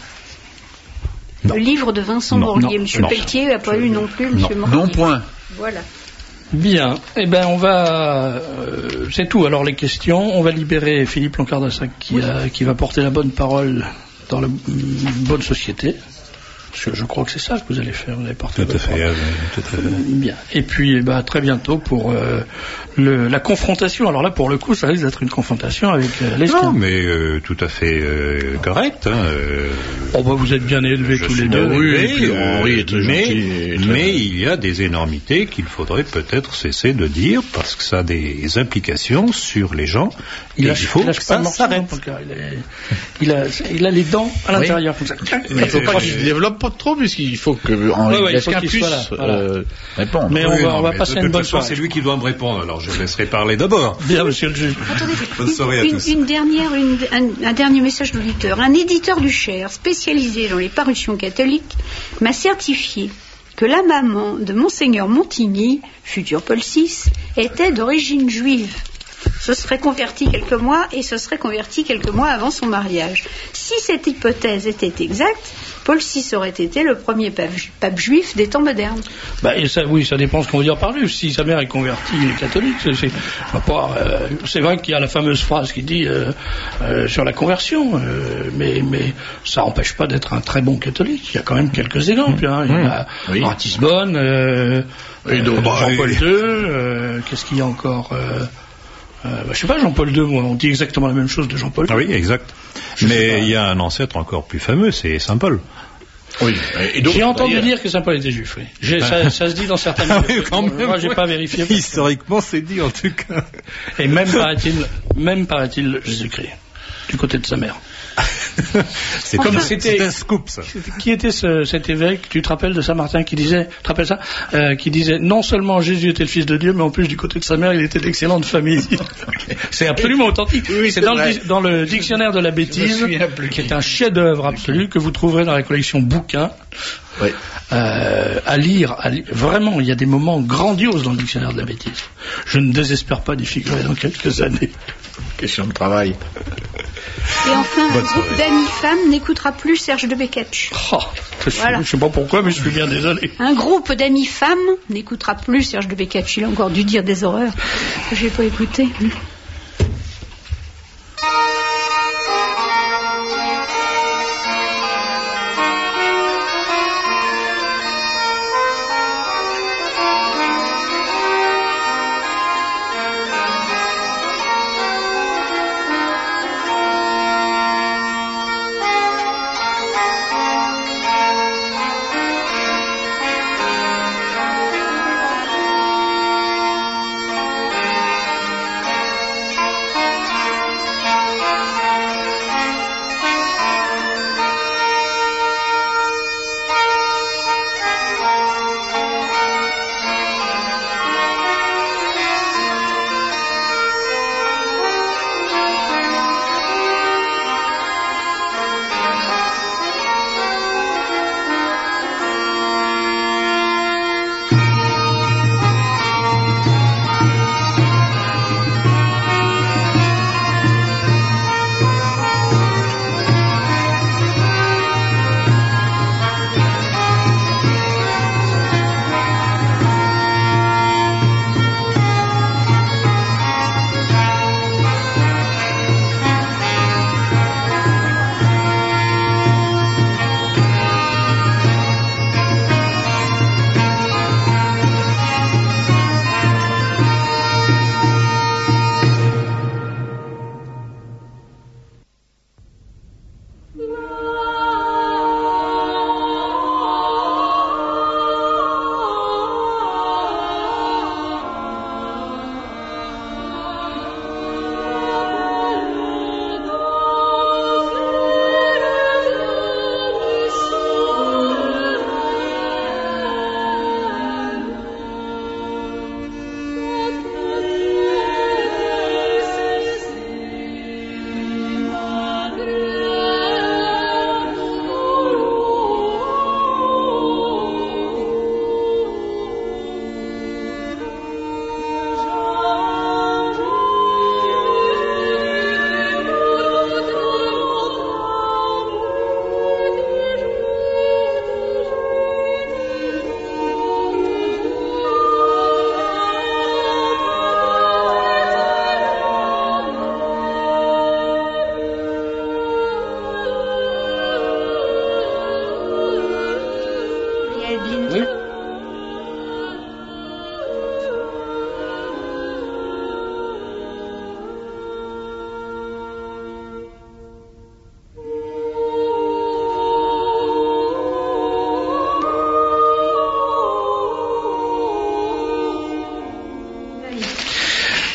Non. Le livre de Vincent non, Morlier. Non, Monsieur non. Pelletier n'a pas lu non plus, Monsieur Morlier. Non, point. Voilà. Bien. Eh bien, on va... Euh, c'est tout. Alors, les questions. On va libérer Philippe Lancardassac qui, oui. a, qui va porter la bonne parole dans la bonne société. Parce que je crois que c'est ça que vous allez faire. Vous allez porter tout à fait. Euh, tout à fait. Bien. Et puis, eh ben, très bientôt pour euh, le, la confrontation. Alors là, pour le coup, ça risque d'être une confrontation avec euh, les. Non, mais euh, tout à fait euh, correct. Hein, euh, oh bah vous êtes bien élevés tous les deux. Oui, élevé, euh, oui, mais, mais il y a des énormités qu'il faudrait peut-être cesser de dire parce que ça a des implications sur les gens. Il, et a, il faut il a que ça s'arrête. Il, est, il, a, il a les dents à l'intérieur. Oui. Mais il ne faut pas qu'il se développe pas trop puisqu'il faut que Henri ouais, ouais, Lesquin puisse voilà. euh, répondre. Mais on oui, va, non, on va mais passer de, une de bonne soirée. C'est lui qui doit me répondre. Alors je laisserai parler d'abord. Bien, monsieur le juge. Attendez, bonne soirée à une, tous. Une dernière, une, un, un dernier message d'auditeur. Un éditeur du Cher, spécialisé dans les parutions catholiques, m'a certifié que la maman de Monseigneur Montigny, futur Paul six, était d'origine juive. Se serait converti quelques mois et se serait converti quelques mois avant son mariage. Si cette hypothèse était exacte, Paul six aurait été le premier pape, pape juif des temps modernes. Bah, et ça, oui, ça dépend ce qu'on veut dire par lui. Si sa mère est convertie, il est catholique. C'est, c'est, pas, euh, c'est vrai qu'il y a la fameuse phrase qui dit euh, euh, sur la conversion, euh, mais, mais ça n'empêche pas d'être un très bon catholique. Il y a quand même quelques exemples. Hein. Il y a oui. Ratisbonne, euh, euh, Jean-Paul deux, euh, qu'est-ce qu'il y a encore euh, Euh, bah, je sais pas, Jean-Paul deux, moi, on dit exactement la même chose de Jean-Paul deux. Ah oui, exact. Je Mais il y a un ancêtre encore plus fameux, c'est Saint Paul. Oui. Et j'ai entendu d'ailleurs dire que Saint Paul était juif, oui. J'ai, ça, ça se dit dans certaines... Ah oui, quand même, moi, j'ai ouais. pas vérifié. Historiquement, c'est dit, en tout cas. Et même, paraît-il, même, paraît-il, Jésus-Christ, du côté de sa mère. c'est comme enfin, c'était c'est un scoop, ça. Qui était ce, cet évêque, tu te rappelles de Saint-Martin, qui disait, tu te rappelles ça, euh, qui disait non seulement Jésus était le fils de Dieu, mais en plus du côté de sa mère, il était d'excellente famille. C'est absolument authentique. Oui, c'est, c'est dans, le, dans le dictionnaire de la bêtise, qui est un chef-d'œuvre absolu que vous trouverez dans la collection bouquins. Oui. Euh, à lire, à lire, vraiment, il y a des moments grandioses dans le dictionnaire de la bêtise. Je ne désespère pas d'y figurer dans quelques années. Question de travail. Et enfin, un groupe d'amis femmes n'écoutera plus Serge de Beketch. Oh, voilà. Je ne sais pas pourquoi, mais je suis bien désolé. Un groupe d'amis femmes n'écoutera plus Serge de Beketch. Il a encore dû dire des horreurs que je n'ai pas écoutées.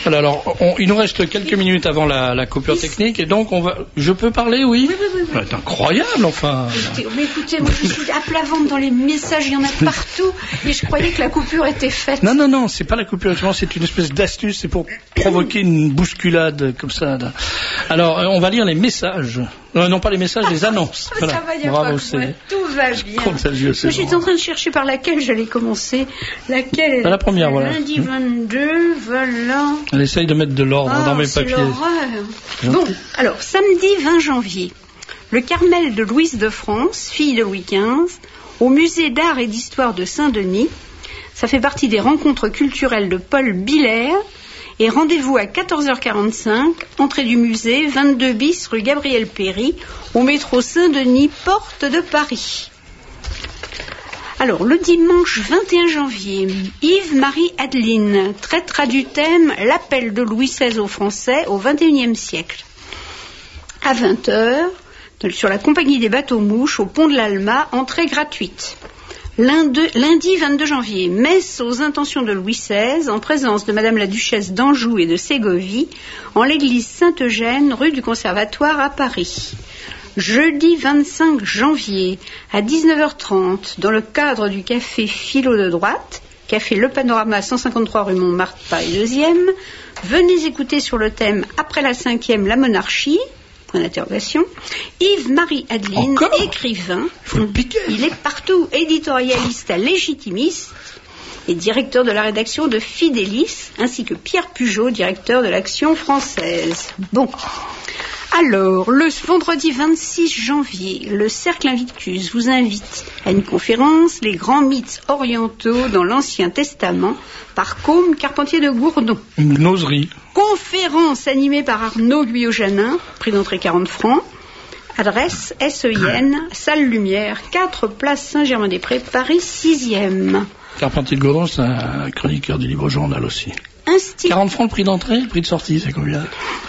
Voilà, alors, on, il nous reste quelques minutes avant la, la coupure technique, et donc on va. Je peux parler, oui? Oui, oui, oui. oui. C'est incroyable, enfin. Écoutez, mais écoutez, moi je suis à plat ventre dans les messages, il y en a partout, et je croyais que la coupure était faite. Non, non, non, c'est pas la coupure, c'est une espèce d'astuce, c'est pour provoquer une bousculade comme ça. Là. Alors, on va lire les messages. Non, non pas les messages, les annonces. Voilà. Ça va, y a Bravo, pas ouais, tout va bien. Contagieux, c'est J'étais en train de chercher par laquelle j'allais commencer. Laquelle est la, la première, voilà. Lundi vingt-deux, voilà. Elle essaye de mettre de l'ordre ah, dans mes c'est papiers. L'horreur. Bon, alors, samedi vingt janvier, le Carmel de Louise de France, fille de Louis quinze, au musée d'art et d'histoire de Saint-Denis. Ça fait partie des rencontres culturelles de Paul Biller. Et rendez-vous à quatorze heures quarante-cinq, entrée du musée, vingt-deux bis rue Gabriel Péry, au métro Saint-Denis, porte de Paris. Alors, le dimanche vingt et un janvier, Yves-Marie Adeline traitera du thème « L'appel de Louis seize aux Français au vingt et unième siècle ». À vingt heures, sur la compagnie des bateaux-mouches, au pont de l'Alma, entrée gratuite. Lundi vingt-deux janvier, messe aux intentions de Louis seize, en présence de Madame la Duchesse d'Anjou et de Ségovie, en l'église Saint-Eugène, rue du Conservatoire à Paris. Jeudi vingt-cinq janvier, à dix-neuf heures trente, dans le cadre du café Philo de droite, café Le Panorama, cent cinquante-trois rue Montmartre, Paris deuxième, venez écouter sur le thème « Après la cinquième, la monarchie », point d'interrogation. Yves-Marie Adeline, Encore écrivain. Faut le piquer. Il est partout, éditorialiste à Légitimis et directeur de la rédaction de Fidélis, ainsi que Pierre Pugeot, directeur de l'Action française. Bon. Alors, le vendredi vingt-six janvier, le Cercle Invictus vous invite à une conférence « Les grands mythes orientaux dans l'Ancien Testament » par Côme Carpentier de Gourdon. Une oserie. Conférence animée par Arnaud Guyot-Janin, prix d'entrée quarante francs. Adresse S E I N, salle Lumière, quatre place Saint-Germain-des-Prés, Paris sixième. Carpentier de Gourdon, c'est un chroniqueur du Libre Journal aussi. Institut... quarante francs le prix d'entrée, le prix de sortie, c'est combien?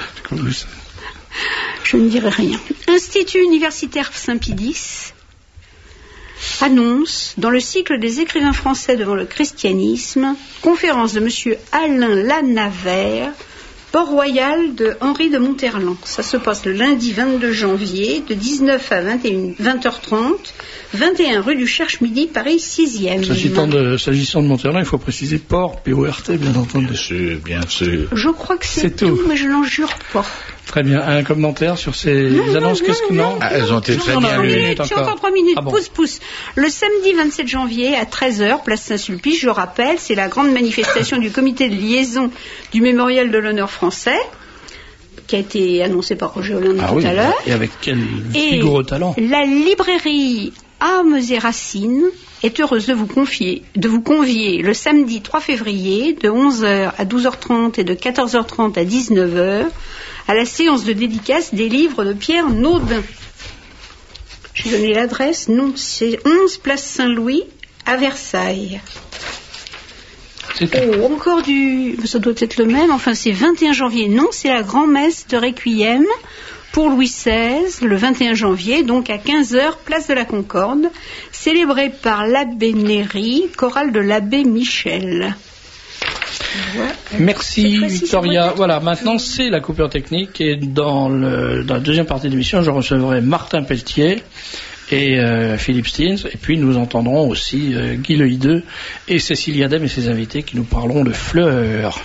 Je ne dirai rien. Institut universitaire Saint-Pidis annonce, dans le cycle des écrivains français devant le christianisme, conférence de M. Alain Lanavert, Port-Royal de Henri de Monterland. Ça se passe le lundi vingt-deux janvier, de dix-neuf à vingt et une, vingt heures trente, vingt et un rue du Cherche-Midi, Paris sixième. S'agissant de, s'agissant de Monterland, il faut préciser Port, P O R T, bien entendu. Bien sûr, bien sûr. Je crois que c'est, c'est tout, tout, mais je n'en jure pas. Très bien. Un commentaire sur ces non, annonces? Non, Qu'est-ce que non, non ah, elles ont été très bien lues. J'ai encore trois minutes. Ah bon. Pouce, pouce. Le samedi vingt-sept janvier à treize heures, place Saint-Sulpice, je rappelle, c'est la grande manifestation du comité de liaison du Mémorial de l'honneur français, qui a été annoncé par Roger Hollande ah tout oui, à l'heure. Et avec quel vigoureux talent. La librairie Armes et Racines est heureuse de vous confier, de vous convier le samedi trois février de onze heures à douze heures trente et de quatorze heures trente à dix-neuf heures à la séance de dédicace des livres de Pierre Naudin. J'ai donné l'adresse, non, c'est onze place Saint-Louis à Versailles. C'est tout. Oh, encore du... Ça doit être le même, enfin c'est vingt et un janvier, non, c'est la grand-messe de Requiem pour Louis seize, le vingt et un janvier, donc à quinze heures, place de la Concorde, célébrée par l'abbé Néry, chorale de l'abbé Michel. Voilà. Merci Victoria. Voilà, maintenant c'est la coupure technique et dans, le, dans la deuxième partie de l'émission, je recevrai Martin Pelletier et euh, Philippe Steens, et puis nous entendrons aussi euh, Guy Le Hideux et Cécilia Dem et ses invités qui nous parleront de fleurs.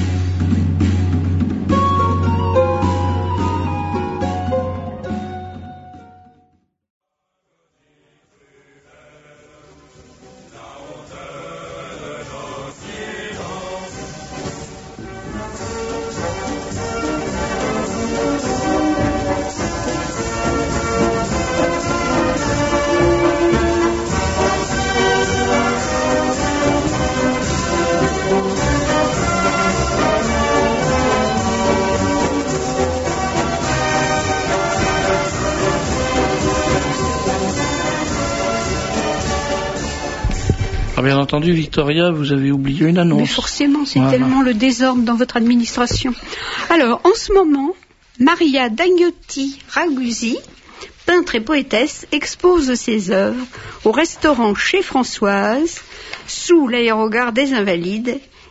Bien entendu, Victoria, vous avez oublié une annonce. Mais forcément, c'est voilà. Tellement le désordre dans votre administration. Alors, en ce moment, Maria Dagnotti Ragusi, peintre et poétesse, expose ses œuvres au restaurant Chez Françoise, sous l'aérogare des Invalides,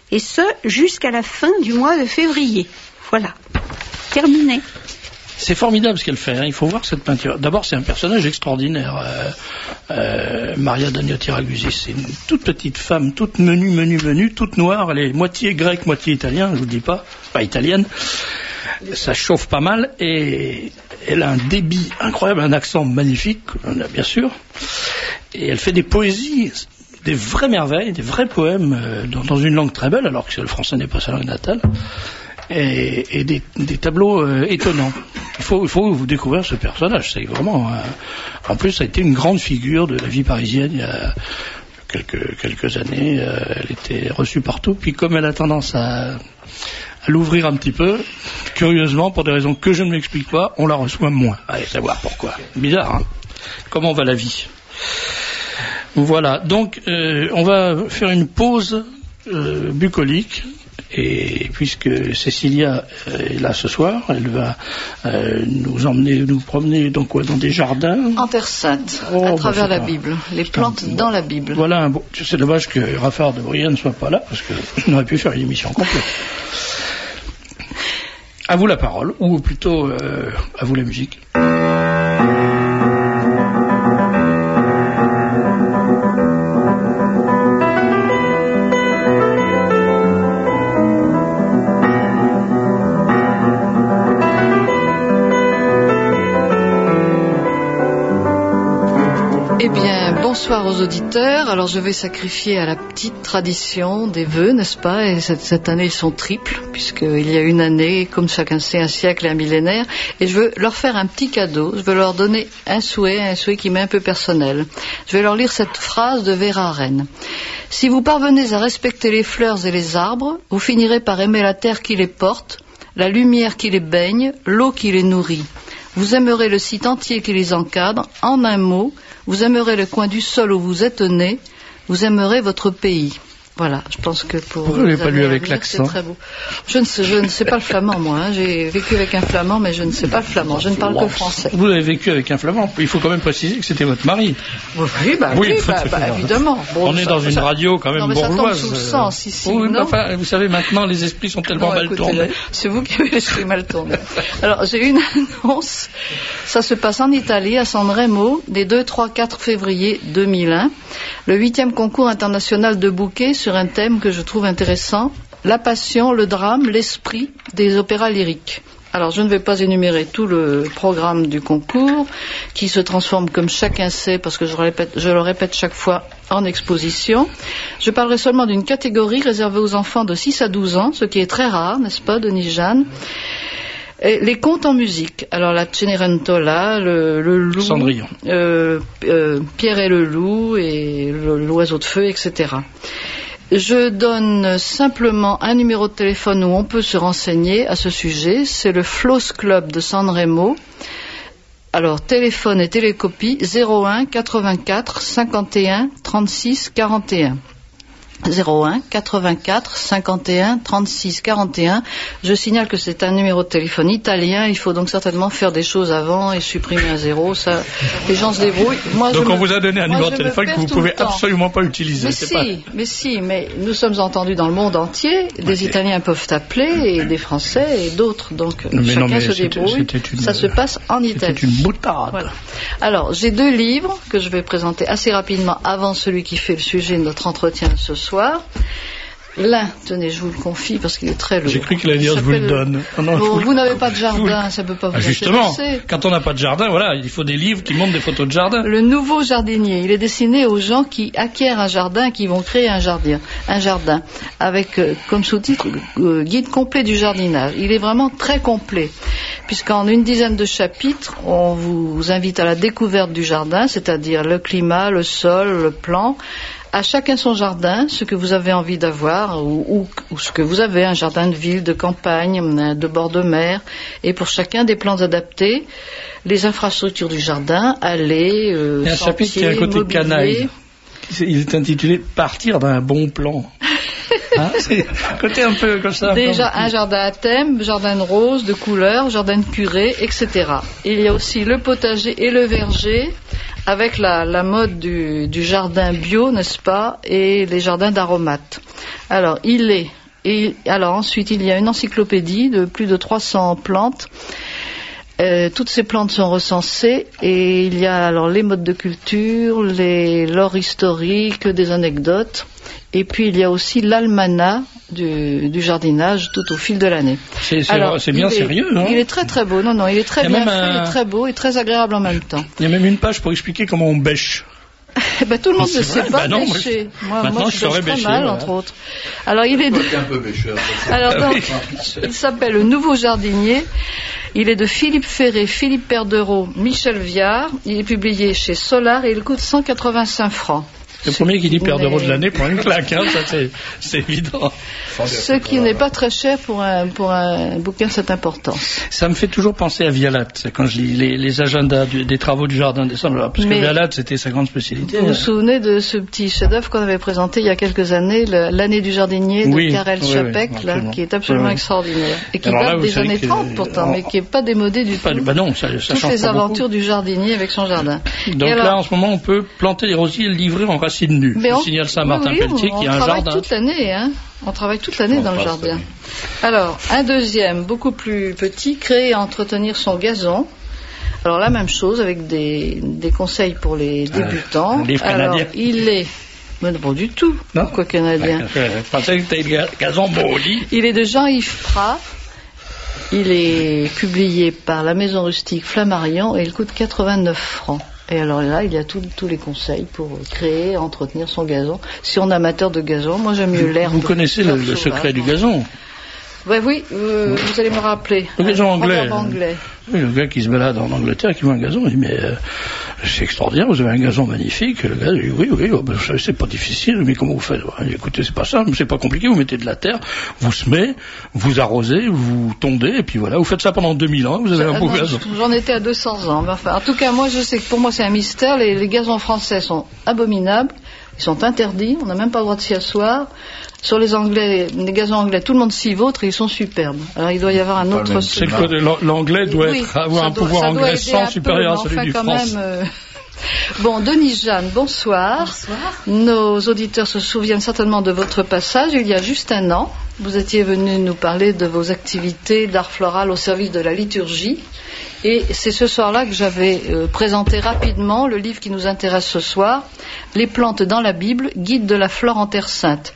Et ce, jusqu'à la fin du mois de février. Voilà. Terminé. C'est formidable ce qu'elle fait, hein. Il faut voir cette peinture. D'abord, c'est un personnage extraordinaire. Euh, euh, Maria Dagnotti Ragusi, c'est une toute petite femme, toute menue, menue, menue, toute noire. Elle est moitié grecque, moitié italienne, je vous dis pas, pas italienne. Ça chauffe pas mal et elle a un débit incroyable, un accent magnifique, bien sûr. Et elle fait des poésies, des vraies merveilles, des vrais poèmes euh, dans, dans une langue très belle, alors que le français n'est pas sa langue natale. Et, et des, des tableaux euh, étonnants. Il faut, il faut vous découvrir ce personnage. C'est vraiment. Euh, en plus, ça a été une grande figure de la vie parisienne il y a quelques, quelques années. Euh, elle était reçue partout. Puis, comme elle a tendance à, à l'ouvrir un petit peu, curieusement, pour des raisons que je ne m'explique pas, on la reçoit moins. Allez savoir pourquoi. Bizarre, hein. Comment va la vie? Voilà. Donc, euh, on va faire une pause euh, bucolique. Et puisque Cécilia est là ce soir, elle va euh, nous emmener, nous promener dans quoi? Dans des jardins en Terre Sainte, oh, à bah, travers la pas... Bible, les plantes un... dans la Bible. Voilà, un beau... c'est dommage que Raphaël de Brienne ne soit pas là, parce qu'on aurait pu faire une émission complète. À vous la parole, ou plutôt euh, à vous la musique. Eh bien, bonsoir aux auditeurs. Alors, je vais sacrifier à la petite tradition des vœux, n'est-ce pas? Et cette, cette année, ils sont triples, puisqu'il y a une année, comme chacun sait, un siècle et un millénaire. Et je veux leur faire un petit cadeau. Je veux leur donner un souhait, un souhait qui m'est un peu personnel. Je vais leur lire cette phrase de Vera Rennes. Si vous parvenez à respecter les fleurs et les arbres, vous finirez par aimer la terre qui les porte, la lumière qui les baigne, l'eau qui les nourrit. Vous aimerez le site entier qui les encadre. En un mot, vous aimerez le coin du sol où vous êtes né. Vous aimerez votre pays. Voilà, je pense que pour... Pourquoi vous l'avez pas lu avec l'accent? C'est très beau. Je ne sais, je ne sais pas le flamand, moi. Hein. J'ai vécu avec un flamand, mais je ne sais pas le flamand. Je ne parle que français. Vous avez vécu avec un flamand. Il faut quand même préciser que c'était votre mari. Oui, bah, oui, oui bah, bah, évidemment. Bon, On est dans ça, une ça, radio quand même non, mais bourgeoise. Ça tombe sous le sens, ici, oui, non enfin, vous savez, maintenant, les esprits sont tellement non, mal écoutez, tournés. C'est vous qui avez l'esprit mal tourné. Alors, j'ai une annonce. Ça se passe en Italie, à San Remo, des deux, trois, quatre février deux mille un. Le huitième concours international de bouquets sur un thème que je trouve intéressant, la passion, le drame, l'esprit des opéras lyriques. Alors, je ne vais pas énumérer tout le programme du concours, qui se transforme, comme chacun sait, parce que je, répète, je le répète chaque fois, en exposition. Je parlerai seulement d'une catégorie réservée aux enfants de six à douze ans, ce qui est très rare, n'est-ce pas, Denis Jeanne? Et les contes en musique. Alors, la Cenerentola, le, le loup, Cendrillon, euh, euh, Pierre et le loup, et le, l'oiseau de feu, et cetera. Je donne simplement un numéro de téléphone où on peut se renseigner à ce sujet. C'est le Floss Club de San Remo. Alors, téléphone et télécopie zéro un quatre-vingt-quatre cinquante et un trente-six quarante et un. zéro un quatre-vingt-quatre cinquante et un trente-six quarante et un. Je signale que c'est un numéro de téléphone italien. Il faut donc certainement faire des choses avant et supprimer un zéro. Ça, les gens se débrouillent. Moi, donc je on me, vous a donné un moi, numéro de téléphone que vous pouvez absolument pas utiliser. Mais c'est si, pas... mais si, mais nous sommes entendus dans le monde entier. Des okay. Italiens peuvent appeler et des Français et d'autres. Donc mais chacun non, mais se c'était, débrouille. c'était une, ça se passe en Italie. C'est une boutade. Voilà. Alors j'ai deux livres que je vais présenter assez rapidement avant celui qui fait le sujet de notre entretien ce soir. L'un, tenez, je vous le confie parce qu'il est très lourd. J'ai cru qu'il allait dire je vous le donne. Non, non, bon, vous, vous n'avez pas de jardin, ça ne peut pas vous ah, justement, intéresser. Quand on n'a pas de jardin, voilà, il faut des livres qui montrent des photos de jardin. Le nouveau jardinier, il est destiné aux gens qui acquièrent un jardin, qui vont créer un jardin, un jardin avec euh, comme sous-titre euh, guide complet du jardinage. Il est vraiment très complet, puisqu'en une dizaine de chapitres, on vous invite à la découverte du jardin, c'est-à-dire le climat, le sol, le plan. À chacun son jardin, ce que vous avez envie d'avoir, ou, ou, ou ce que vous avez, un jardin de ville, de campagne, de bord de mer, et pour chacun des plans adaptés, les infrastructures du jardin, allées, euh, il y a un sentiers, chapitre qui a un côté mobilier. canaille. Il est intitulé « Partir d'un bon plan ». Hein, c'est un côté un peu comme ça. Déjà un jardin à thème, jardin de roses, de couleurs, jardin de curé, et cetera. Il y a aussi le potager et le verger, avec la, la mode du, du jardin bio, n'est-ce pas, et les jardins d'aromates. Alors, il est... Et alors ensuite, il y a une encyclopédie de plus de trois cents plantes. Euh, toutes ces plantes sont recensées et il y a alors les modes de culture, les l'or historique, des anecdotes. Et puis il y a aussi l'almanach du, du jardinage tout au fil de l'année. C'est, c'est, alors, c'est bien est, sérieux, non? Il est très très beau. Non, non, il est très bien fait, un... il est très beau et très agréable en même temps. Il y a même une page pour expliquer comment on bêche. Ben, tout le monde ne sait vrai, pas bah non, bêcher. Moi, maintenant, moi je je saurais bêche très bêcher, mal, voilà. entre autres. Alors, il est de... un peu bêcheur. Alors, Ah, donc, oui. il s'appelle Le Nouveau Jardinier. Il est de Philippe Ferré, Philippe Perdereau, Michel Viard. Il est publié chez Solar et il coûte cent quatre-vingt-cinq francs. Le premier qui dit Perdereau Mais... de l'année prend une claque, hein, ça c'est, c'est évident. Ce qui n'est pas très cher pour un, pour un bouquin de cette importance. Ça me fait toujours penser à Vialat, quand je lis les, les agendas du, des travaux du jardin des Semblables, parce Mais que Vialat c'était sa grande spécialité. Vous vous souvenez de ce petit chef-d'œuvre qu'on avait présenté il y a quelques années, le, l'année du jardinier de Oui, Karel oui, Čapek, oui, là, qui est absolument oui, oui. extraordinaire et qui Alors là, date vous des savez années que- trente pourtant, on- mais qui n'est pas démodé du Pas- tout. bah non, ça, ça Toutes change les pas beaucoup. aventures du jardinier avec son jardin. Donc Et alors- là, en ce moment, on peut planter les rosiers et le livrer en racines nues. Mais Je on- signale ça à Martin oui, oui, Pelletier, on, qui a on un travaille jardin. toute l'année, hein. On travaille toute l'année On dans le passe jardin. l'année. Alors, un deuxième, beaucoup plus petit, créer et entretenir son gazon. Alors, la même chose avec des, des conseils pour les débutants. un livre Alors, canadien. il est... Mais non, pas du tout. Non Pourquoi canadien? Je pensais que t'avais le gazon Broli. Il est de Jean-Yves Prat. Il est publié par la maison rustique Flammarion et il coûte quatre-vingt-neuf francs. Et alors là, il y a tout- tous les conseils pour créer, entretenir son gazon. Si on est amateur de gazon, moi j'aime mieux l'herbe. Vous connaissez le, l'herbe le sauvage. secret du gazon? Ouais, oui, euh, vous allez me rappeler. Le gazon Un anglais. proverbe anglais. Oui, le gars qui se balade en Angleterre, qui voit un gazon, il dit, mais euh, c'est extraordinaire, vous avez un gazon magnifique. Le gars dit, oui, oui, oh, ben, vous savez, c'est pas difficile, mais comment vous faites? Il dit, écoutez, c'est pas simple, c'est pas compliqué, vous mettez de la terre, vous semez, vous arrosez, vous tondez, et puis voilà, vous faites ça pendant deux mille ans, vous avez un Ah beau non, gazon. J'en étais à deux cents ans. Mais enfin, en tout cas, moi je sais que pour moi c'est un mystère. Les, les gazons français sont abominables, ils sont interdits, on n'a même pas le droit de s'y asseoir. Sur les Anglais, les gazons anglais, tout le monde s'y vautre et ils sont superbes. Alors il doit y avoir un Pas le autre... même C'est que l'an- l'anglais doit Oui, être, avoir ça un doit- pouvoir ça doit aider engraissant un peu, supérieur à mais celui enfin, du quand France. même, euh, Bon, Denise Jeanne, bonsoir. Bonsoir. Nos auditeurs se souviennent certainement de votre passage il y a juste un an. Vous étiez venu nous parler de vos activités d'art floral au service de la liturgie. Et c'est ce soir-là que j'avais euh, présenté rapidement le livre qui nous intéresse ce soir, Les plantes dans la Bible, guide de la flore en Terre Sainte,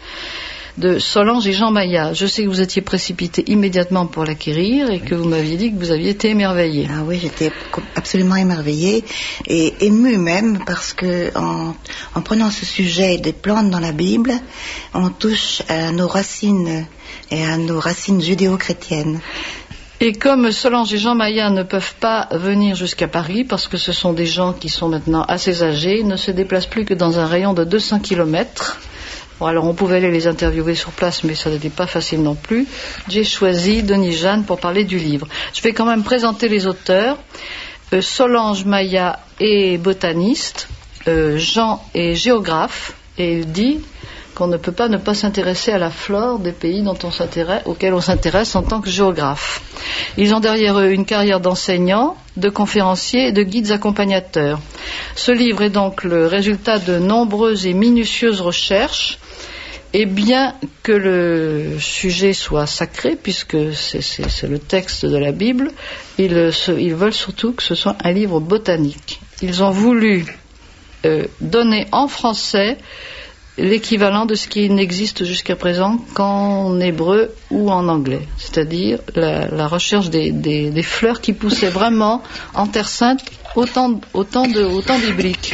de Solange et Jean Maillat. Je sais que vous étiez précipité immédiatement pour l'acquérir et que vous m'aviez dit que vous aviez été émerveillé. Ah oui, j'étais co- absolument émerveillée et émue même parce que en, en prenant ce sujet des plantes dans la Bible, on touche à nos racines et à nos racines judéo-chrétiennes. Et comme Solange et Jean Maillat ne peuvent pas venir jusqu'à Paris parce que ce sont des gens qui sont maintenant assez âgés, ils ne se déplacent plus que dans un rayon de deux cents kilomètres. Bon, alors on pouvait aller les interviewer sur place, mais ça n'était pas facile non plus. J'ai choisi Denise Jeanne pour parler du livre. Je vais quand même présenter les auteurs. Euh, Solange Maillat est botaniste, euh, Jean est géographe, et il dit qu'on ne peut pas ne pas s'intéresser à la flore des pays dont on s'intéresse, auxquels on s'intéresse en tant que géographe. Ils ont derrière eux une carrière d'enseignants, de conférenciers et de guides accompagnateurs. Ce livre est donc le résultat de nombreuses et minutieuses recherches. Et bien que le sujet soit sacré, puisque c'est, c'est, c'est le texte de la Bible, ils, se, ils veulent surtout que ce soit un livre botanique. Ils ont voulu euh, donner en français l'équivalent de ce qui n'existe jusqu'à présent qu'en hébreu ou en anglais, c'est-à-dire la, la recherche des, des, des fleurs qui poussaient vraiment en Terre Sainte au temps, au temps, de, au temps biblique.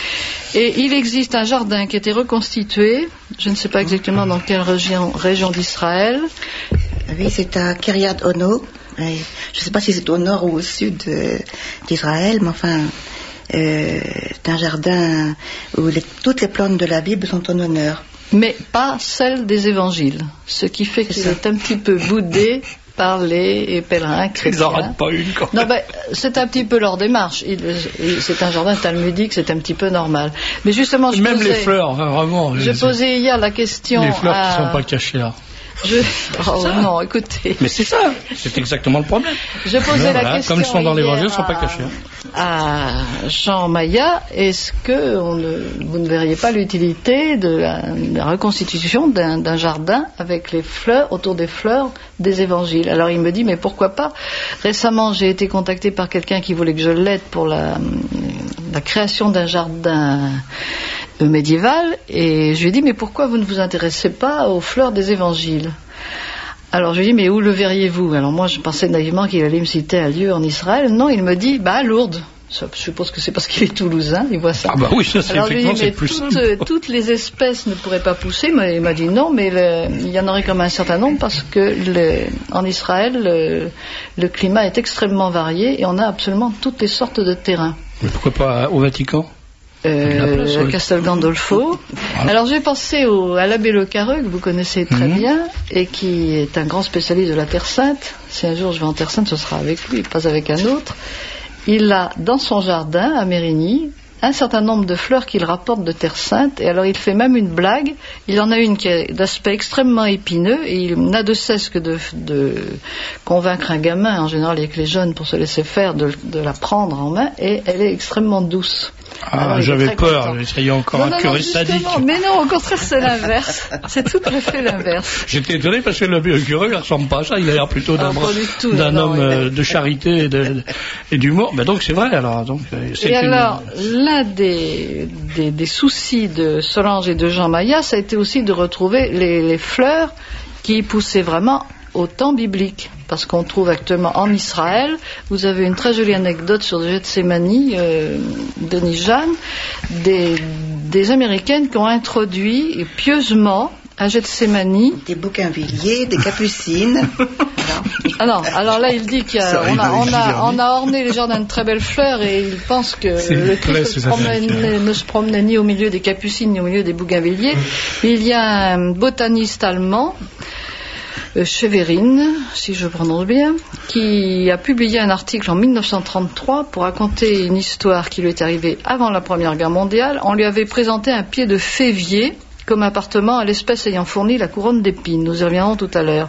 Et il existe un jardin qui a été reconstitué, je ne sais pas exactement dans quelle région, région d'Israël. Oui, c'est à Kiryat Ono. Je ne sais pas si c'est au nord ou au sud euh, d'Israël, mais enfin, euh, c'est un jardin où les, toutes les plantes de la Bible sont en honneur. Mais pas celles des évangiles, ce qui fait qu'il est un petit peu boudé par les pèlerins chrétiens. Ils n'en ratent pas une quand même. Non, ben, c'est un petit peu leur démarche. Il, il, c'est un jardin talmudique, c'est un petit peu normal. Mais justement, je Même posais, les fleurs, hein, vraiment. je les, posais hier la question les fleurs à, qui ne sont pas cachées là. Je... Oh non, écoutez. Mais c'est ça, c'est exactement le problème. Je posais voilà, la question comme ils sont dans l'évangile, ils ne sont à... pas cachés. À Jean Maillat, est-ce que on ne... vous ne verriez pas l'utilité de la, de la reconstitution d'un, d'un jardin avec les fleurs, autour des fleurs des évangiles? Alors il me dit, mais pourquoi pas? Récemment, j'ai été contacté par quelqu'un qui voulait que je l'aide pour la, la création d'un jardin médiéval, et je lui ai dit, mais pourquoi vous ne vous intéressez pas aux fleurs des évangiles? Alors je lui ai dit, mais où le verriez-vous? Alors moi je pensais naïvement qu'il allait me citer un lieu en Israël. Non, il me dit, bah à Lourdes. Je suppose que c'est parce qu'il est toulousain, il voit ça. Ah bah oui, ça c'est Alors, effectivement, c'est plus toutes, simple. Toutes les espèces ne pourraient pas pousser, mais il m'a dit non, mais le, il y en aurait quand même un certain nombre parce que le, en Israël, le, le climat est extrêmement varié et on a absolument toutes les sortes de terrains. Mais pourquoi pas au Vatican? Euh, place, oui. Castel Gandolfo. Voilà. Alors j'ai pensé au, à l'abbé Le Carreux, que vous connaissez très mmh. bien, et qui est un grand spécialiste de la Terre Sainte. Si un jour je vais en Terre Sainte, ce sera avec lui, pas avec un autre. Il a dans son jardin, à Mérigny, un certain nombre de fleurs qu'il rapporte de Terre Sainte, et alors il fait même une blague. Il en a une qui est d'aspect extrêmement épineux, et il n'a de cesse que de, de convaincre un gamin, en général avec les jeunes, pour se laisser faire, de, de la prendre en main, et elle est extrêmement douce. Ah, alors, j'avais peur, j'essayais encore non, un non, curé non, sadique. Mais non, au contraire, c'est l'inverse. C'est tout à fait l'inverse. J'étais étonné parce que le, le curé ne ressemble pas à ça, il a l'air plutôt d'un, ah, tout, d'un non, homme non, de charité et, de, et d'humour. Mais donc c'est vrai alors. Donc, c'est et une... alors, l'un des, des, des soucis de Solange et de Jean Maillat, ça a été aussi de retrouver les, les fleurs qui poussaient vraiment au temps biblique, parce qu'on trouve actuellement en Israël, vous avez une très jolie anecdote sur Gethsémani, euh, Denis Jeanne, des, des Américaines qui ont introduit pieusement à Gethsémani des bougainvilliers, des capucines. Ah non, alors là il dit qu'on a, on a, on a, on a orné les jardins de très belles fleurs et il pense que c'est le Christ ne se, promenait, ne se promenait ni au milieu des capucines ni au milieu des bougainvilliers. Il y a un botaniste allemand, Cheverine, si je prononce bien, qui a publié un article en mille neuf cent trente-trois pour raconter une histoire qui lui est arrivée avant la Première Guerre mondiale. On lui avait présenté un pied de févier comme appartement à l'espèce ayant fourni la couronne d'épines. Nous y reviendrons tout à l'heure.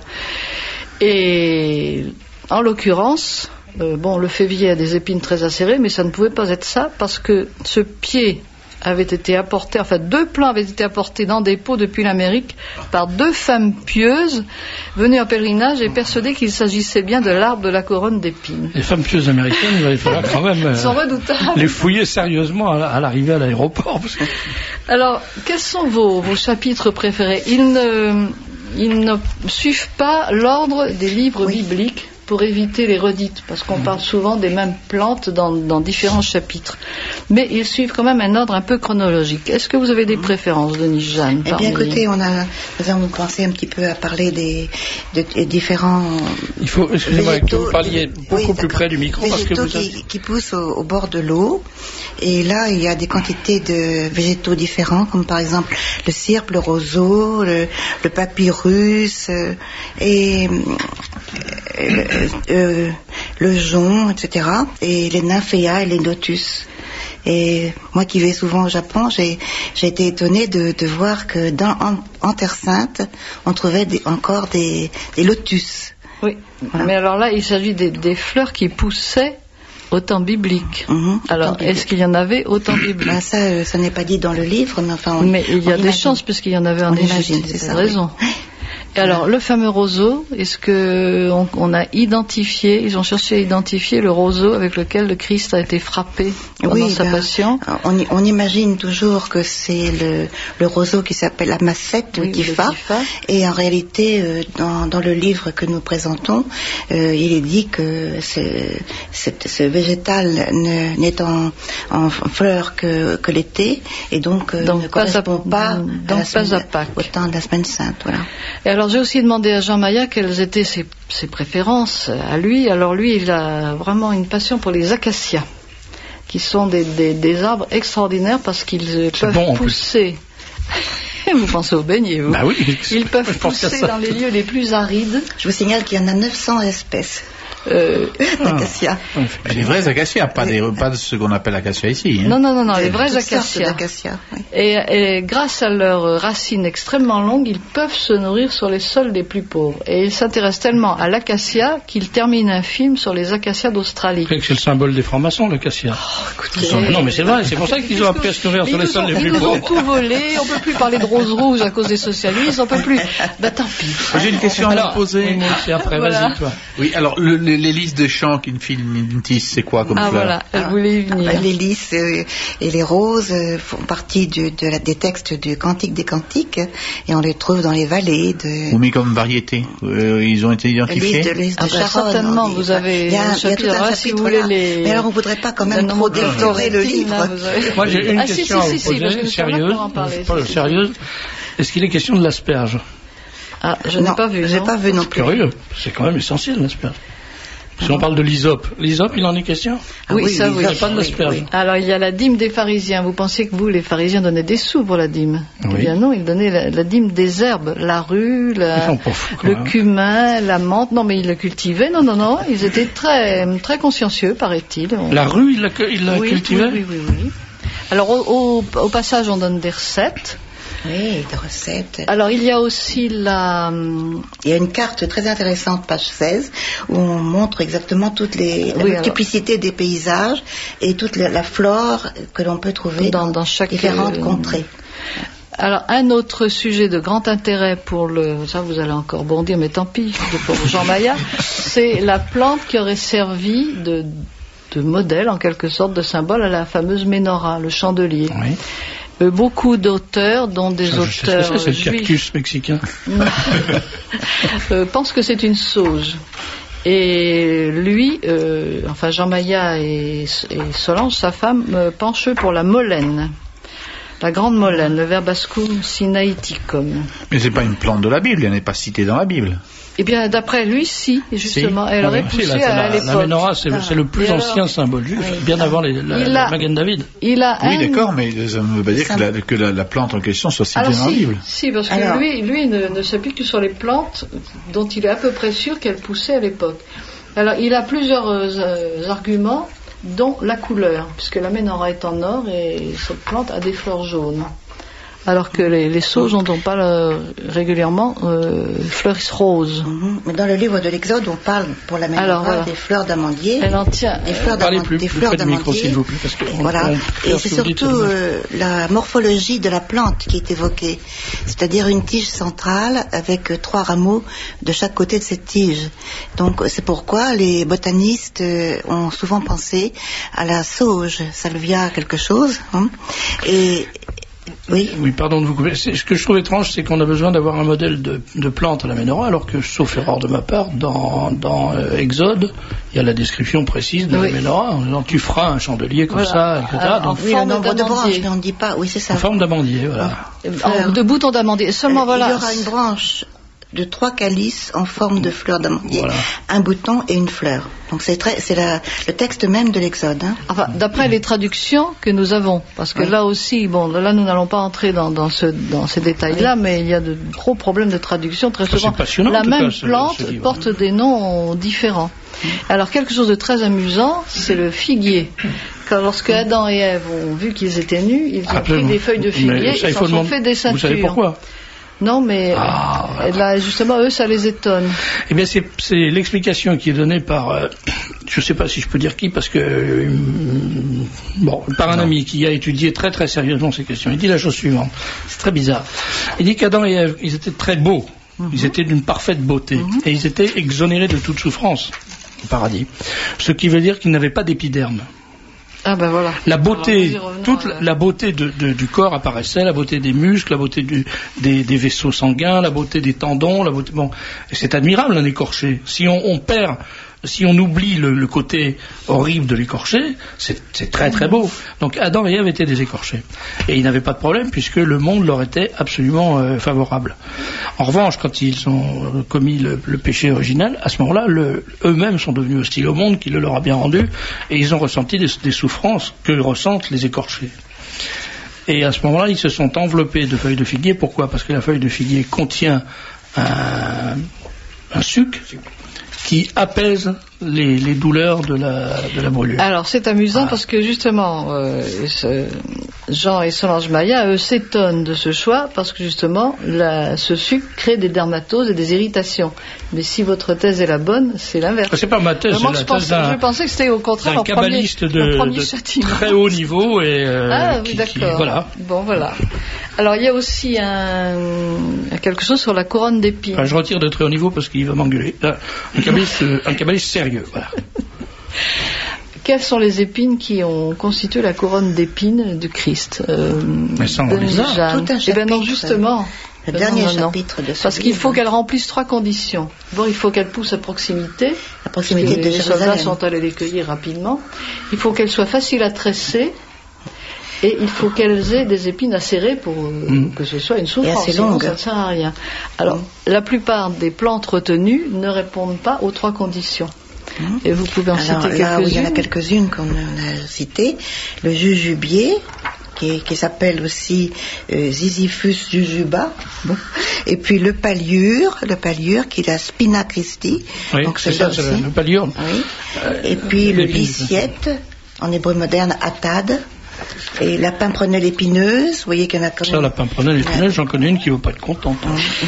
Et en l'occurrence, euh, bon, le févier a des épines très acérées, mais ça ne pouvait pas être ça parce que ce pied avait été apporté, enfin deux plants avaient été apportés dans des pots depuis l'Amérique par deux femmes pieuses venues en pèlerinage et persuadées qu'il s'agissait bien de l'arbre de la couronne d'épines. Les femmes pieuses américaines, il va falloir quand même euh, sont redoutables. Les fouiller sérieusement à, à l'arrivée à l'aéroport. Parce que... Alors, quels sont vos, vos chapitres préférés? Ils ne, ils ne suivent pas l'ordre des livres oui. bibliques pour éviter les redites, parce qu'on parle souvent des mêmes plantes dans, dans différents chapitres. Mais ils suivent quand même un ordre un peu chronologique. Est-ce que vous avez des préférences, Denis Jeanne? Eh bien, écoutez, on a, nous avons pensé un petit peu à parler des, de, des différents. Il faut, excusez-moi, végétaux, que vous parliez beaucoup oui, plus près du micro, parce que vous qui, avez... qui poussent au, au bord de l'eau. Et là, il y a des quantités de végétaux différents, comme par exemple le cierpe, le roseau, le, le papyrus, euh, et euh, euh, le jonc, et cetera. Et les nymphéas et les lotus. Et moi qui vais souvent au Japon, j'ai, j'ai été étonnée de, de voir que dans, en, en Terre Sainte, on trouvait des, encore des, des lotus. Oui, voilà. Mais alors là, il s'agit des, des fleurs qui poussaient au temps biblique. Mmh, alors, temps biblique. Est-ce qu'il y en avait au temps biblique? Ben ça, euh, ça n'est pas dit dans le livre, mais enfin... On, mais il y a des imagine. chances, puisqu'il y en avait en on Égypte. Imagine, c'est ça, raison. Oui. Et alors, le fameux roseau, est-ce que on, on a identifié, ils ont cherché à identifier le roseau avec lequel le Christ a été frappé pendant oui, sa ben, passion? On, on imagine toujours que c'est le, le roseau qui s'appelle la massette, oui, le tifa, et en réalité, euh, dans, dans le livre que nous présentons, euh, il est dit que ce, ce, ce végétal ne, n'est en, en fleur que, que l'été, et donc, euh, donc ne pas correspond à, pas, donc à, la semaine, pas à Pâques. au temps de la semaine sainte. Voilà. Et alors j'ai aussi demandé à Jean Maillat quelles étaient ses, ses préférences à lui. Alors lui, il a vraiment une passion pour les acacias, qui sont des, des, des arbres extraordinaires parce qu'ils C'est peuvent bon, pousser. Vous pensez aux beignets, vous? Bah oui, ils peuvent pousser dans les lieux les plus arides. Je vous signale qu'il y en a neuf cents espèces. Euh, L'acacia. Ah. Mais les vrais acacias, pas, des, pas de ce qu'on appelle acacia ici. Hein. Non, non, non, non, les vrais Toutes sortes acacias. d'acacias, oui. Et, et grâce à leurs racines extrêmement longues, ils peuvent se nourrir sur les sols les plus pauvres. Et ils s'intéressent tellement à l'acacia qu'ils terminent un film sur les acacias d'Australie. C'est le symbole des francs-maçons, l'acacia. Oh, écoutez, Sont... Non, mais c'est vrai, c'est pour ça qu'ils ont appris à se nourrir sur les sols les ils plus nous ont pauvres. tout volé, on peut plus parler de rose rouge à cause des socialistes, on peut plus. Bah tant pis. J'ai une question à Alors, vous poser. oui, moi aussi, après, Voilà. vas-y, toi. Oui, alors le, les, les listes de chants qu'une fille Mintis, c'est quoi comme Ah fleur? voilà, elle voulait y venir. Les lys euh, et les roses euh, font partie du, de la, des textes du Cantique des Cantiques et on les trouve dans les vallées de... Ou mis comme variété, euh, ils ont été identifiés. Lys de, lys de Ah bah, Charonne, certainement, on dit. vous avez il y a, un il y a chapitre, tout un là, si chapitre vous voulez là. les- Mais alors on voudrait pas quand le même trop nombre de déflorer le florentines, livre. là, vous avez- Moi, j'ai une Ah, si, question si, à vous si, si, bah, je poser, vais sérieuse. savoir pour en parler, Pas si, si. sérieuse. Est-ce qu'il est question de l'asperge? Ah, je n'ai Non, pas vu. j'ai non pas vu non C'est plus. curieux. C'est quand même essentiel, l'asperge. Si on parle de l'hysope, l'hysope, il en est question? Ah Oui, ça, oui. l'hysope, Il n'y a pas de l'asperge. oui, oui. Alors, il y a la dîme des pharisiens. Vous pensiez que vous, les pharisiens, donnaient des sous pour la dîme? Oui. Eh bien non, ils donnaient la, la dîme des herbes, la rue, Ils la, sont pas fous, quand le même. cumin, la menthe. Non, mais ils le cultivaient. Non, non, non. Ils étaient très, très consciencieux, paraît-il. On- La rue, il la, il la oui, cultivait? oui, oui, oui, oui. Alors, au, au, au passage, on donne des recettes. Oui, des recettes. Alors, il y a aussi la... hum, Il y a une carte très intéressante, page seize, où on montre exactement toutes les, la Oui, multiplicité des paysages et toute la, la flore que l'on peut trouver Dans- dans, dans chaque, différentes euh, contrées. Alors, un autre sujet de grand intérêt pour le... Ça, vous allez encore bondir, mais tant pis, de- pour Jean Maillard, c'est la plante qui aurait servi de, de modèle, en quelque sorte, de symbole à la fameuse menorah, le chandelier. Oui. Euh, beaucoup d'auteurs, dont des Ça, je sais ce que auteurs c'est, c'est le juifs, cactus mexicain. euh, pensent que c'est une sauge. Et lui, euh, enfin Jean Maillard et, et Solange, sa femme, euh, penchent pour la molène. La grande molène, le verbascum sinaïticum. Mais c'est pas une plante de la Bible, elle n'est pas citée dans la Bible. Eh bien, d'après lui, si, justement, elle Ah aurait ben, poussé si, la, à la, l'époque. la menorah, c'est, le- c'est le plus Et alors ancien symbole juif, bien avant les, la, Il la a- Magen David. Il a Oui, un... d'accord, mais ça ne veut pas dire que, la, que la, la plante en question soit citée Alors dans la si, Bible. si, parce que Alors. lui, lui ne, ne s'appuie que sur les plantes dont il est à peu près sûr qu'elles poussaient à l'époque. Alors, il a plusieurs euh, arguments, dont la couleur, puisque la menorah est en or et cette plante a des fleurs jaunes. Alors que les, les sauges n'ont pas euh, régulièrement euh, fleurissent roses. Mhm. Mais dans le livre de l'Exode, on parle pour la Alors, menorah voilà. des fleurs d'amandier. Elle en tient. Des fleurs Parlez d'amand- plus, des plus fleurs près du micro, d'amandier. s'il vous plaît, parce que on- Voilà. on peut Et faire c'est ce que vous dites, surtout c'est euh, la morphologie de la plante qui est évoquée, c'est-à-dire une tige centrale avec euh, trois rameaux de chaque côté de cette tige. Donc euh, c'est pourquoi les botanistes euh, ont souvent pensé à la sauge, salvia quelque chose. Hein. Et oui. Oui, pardon de vous couper. C'est- Ce que je trouve étrange, c'est qu'on a besoin d'avoir un modèle de, de plante à la menorah, alors que, sauf erreur de ma part, dans, dans euh, Exode, il y a la description précise de Oui. la menorah, en disant tu feras un chandelier comme Voilà. ça, et cetera. Alors, Donc, Oui, le forme nombre de d'amandier. branches, mais on ne dit pas. Oui, c'est ça. en forme d'amandier, voilà. En- de boutons d'amandier. Seulement, Il voilà. y aura une branche de trois calices en forme de fleur d'amandier, Voilà. un bouton et une fleur. Donc c'est très, c'est la- le texte même de l'Exode. Hein. Enfin, d'après les traductions que nous avons, parce que Oui. là aussi, bon, là nous n'allons pas entrer dans, dans, ce, dans ces détails-là, mais il y a de gros problèmes de traduction très Ça, souvent. c'est passionnant, en La tout même cas, ce- plante ce livre. porte des noms différents. Alors quelque chose de très amusant, c'est le figuier. Quand, lorsque Adam et Ève ont vu qu'ils étaient nus, ils ont Absolument. pris des feuilles de figuier Mais ça, et il s'en faut sont demander- fait des ceintures. Vous savez pourquoi? Non, mais Ah, euh, là, justement, eux, ça les étonne. Eh bien, c'est, c'est l'explication qui est donnée par, euh, je ne sais pas si je peux dire qui, parce que, euh, bon, par un ami qui a étudié très très sérieusement ces questions. Il dit la chose suivante. C'est très bizarre. Il dit qu'Adam et Ève, ils étaient très beaux. Ils étaient d'une parfaite beauté. Et ils étaient exonérés de toute souffrance au paradis. Ce qui veut dire qu'ils n'avaient pas d'épiderme. Ah ben voilà. La Alors, beauté, nous y revenons, toute euh, la, la beauté de, de- du corps apparaissait, la beauté des muscles, la beauté du, des, des vaisseaux sanguins, la beauté des tendons, la beauté. Bon, et c'est admirable un écorché. Si on, on perd, si on oublie le, le côté horrible de l'écorché, c'est, c'est très très beau. Donc Adam et Ève étaient des écorchés, et ils n'avaient pas de problème puisque le monde leur était absolument euh, favorable. En revanche, quand ils ont commis le, le péché original, à ce moment-là, le, eux-mêmes sont devenus hostiles au monde qui le leur a bien rendu, et ils ont ressenti des, des souffrances que ressentent les écorchés. Et à ce moment-là, ils se sont enveloppés de feuilles de figuier. Pourquoi ? Parce que la feuille de figuier contient un, un suc qui apaise les, les douleurs de la, de la brûlure. Alors c'est amusant Ah. parce que justement euh, ce- Jean et Solange Maillat, eux, s'étonnent de ce choix parce que justement la- ce sucre crée des dermatoses et des irritations. Mais si votre thèse est la bonne, c'est l'inverse. C'est pas ma thèse, Euh, moi, c'est je, la pensais, thèse d'un, je pensais que c'était au contraire d'un leur premier, kabbaliste de, leur premier de châtiment. très haut niveau et euh, Ah oui, qui- qui- d'accord. voilà. Bon, voilà. Alors, il y a aussi un, quelque chose sur la couronne d'épines. Enfin, je retire de très haut niveau parce qu'il va m'engueuler. Là, Un kabbaliste, euh, un kabbaliste sérieux, voilà. Quelles sont les épines qui ont constitué la couronne d'épines du Christ euh, Mais ça, on Denis les a. Jeanne. Tout un Eh ben non, chapitre. justement. Le Ben dernier non, non, non. chapitre de ce Parce qu'il livre. faut qu'elle remplisse trois conditions. Bon, il faut qu'elle pousse à proximité. À proximité parce que de les soldats Jérusalem. sont allés les cueillir rapidement. Il faut qu'elle soit facile à tresser. Et il faut qu'elles aient des épines acérées pour euh, Mm. que ce soit une souffrance. assez sinon longue. ça ne sert à rien. Alors, la plupart des plantes retenues ne répondent pas aux trois conditions. Et vous pouvez en Alors citer là, oui, il y en a quelques-unes. quelques-unes qu'on a citées. Le jujubier, qui, qui s'appelle aussi euh, Ziziphus jujuba. Bon. Et puis le palliure, le palliure qui est la Spina Christi. Oui, Donc c'est celui-là ça, c'est aussi. le, le pallium. Oui. Euh, Et puis le l'épine. lyciette, en hébreu moderne, atad. Et la pimprenelle épineuse, vous voyez qu'il y en a quand Ça, même. la pimprenelle épineuse, j'en connais une qui ne veut pas être contente.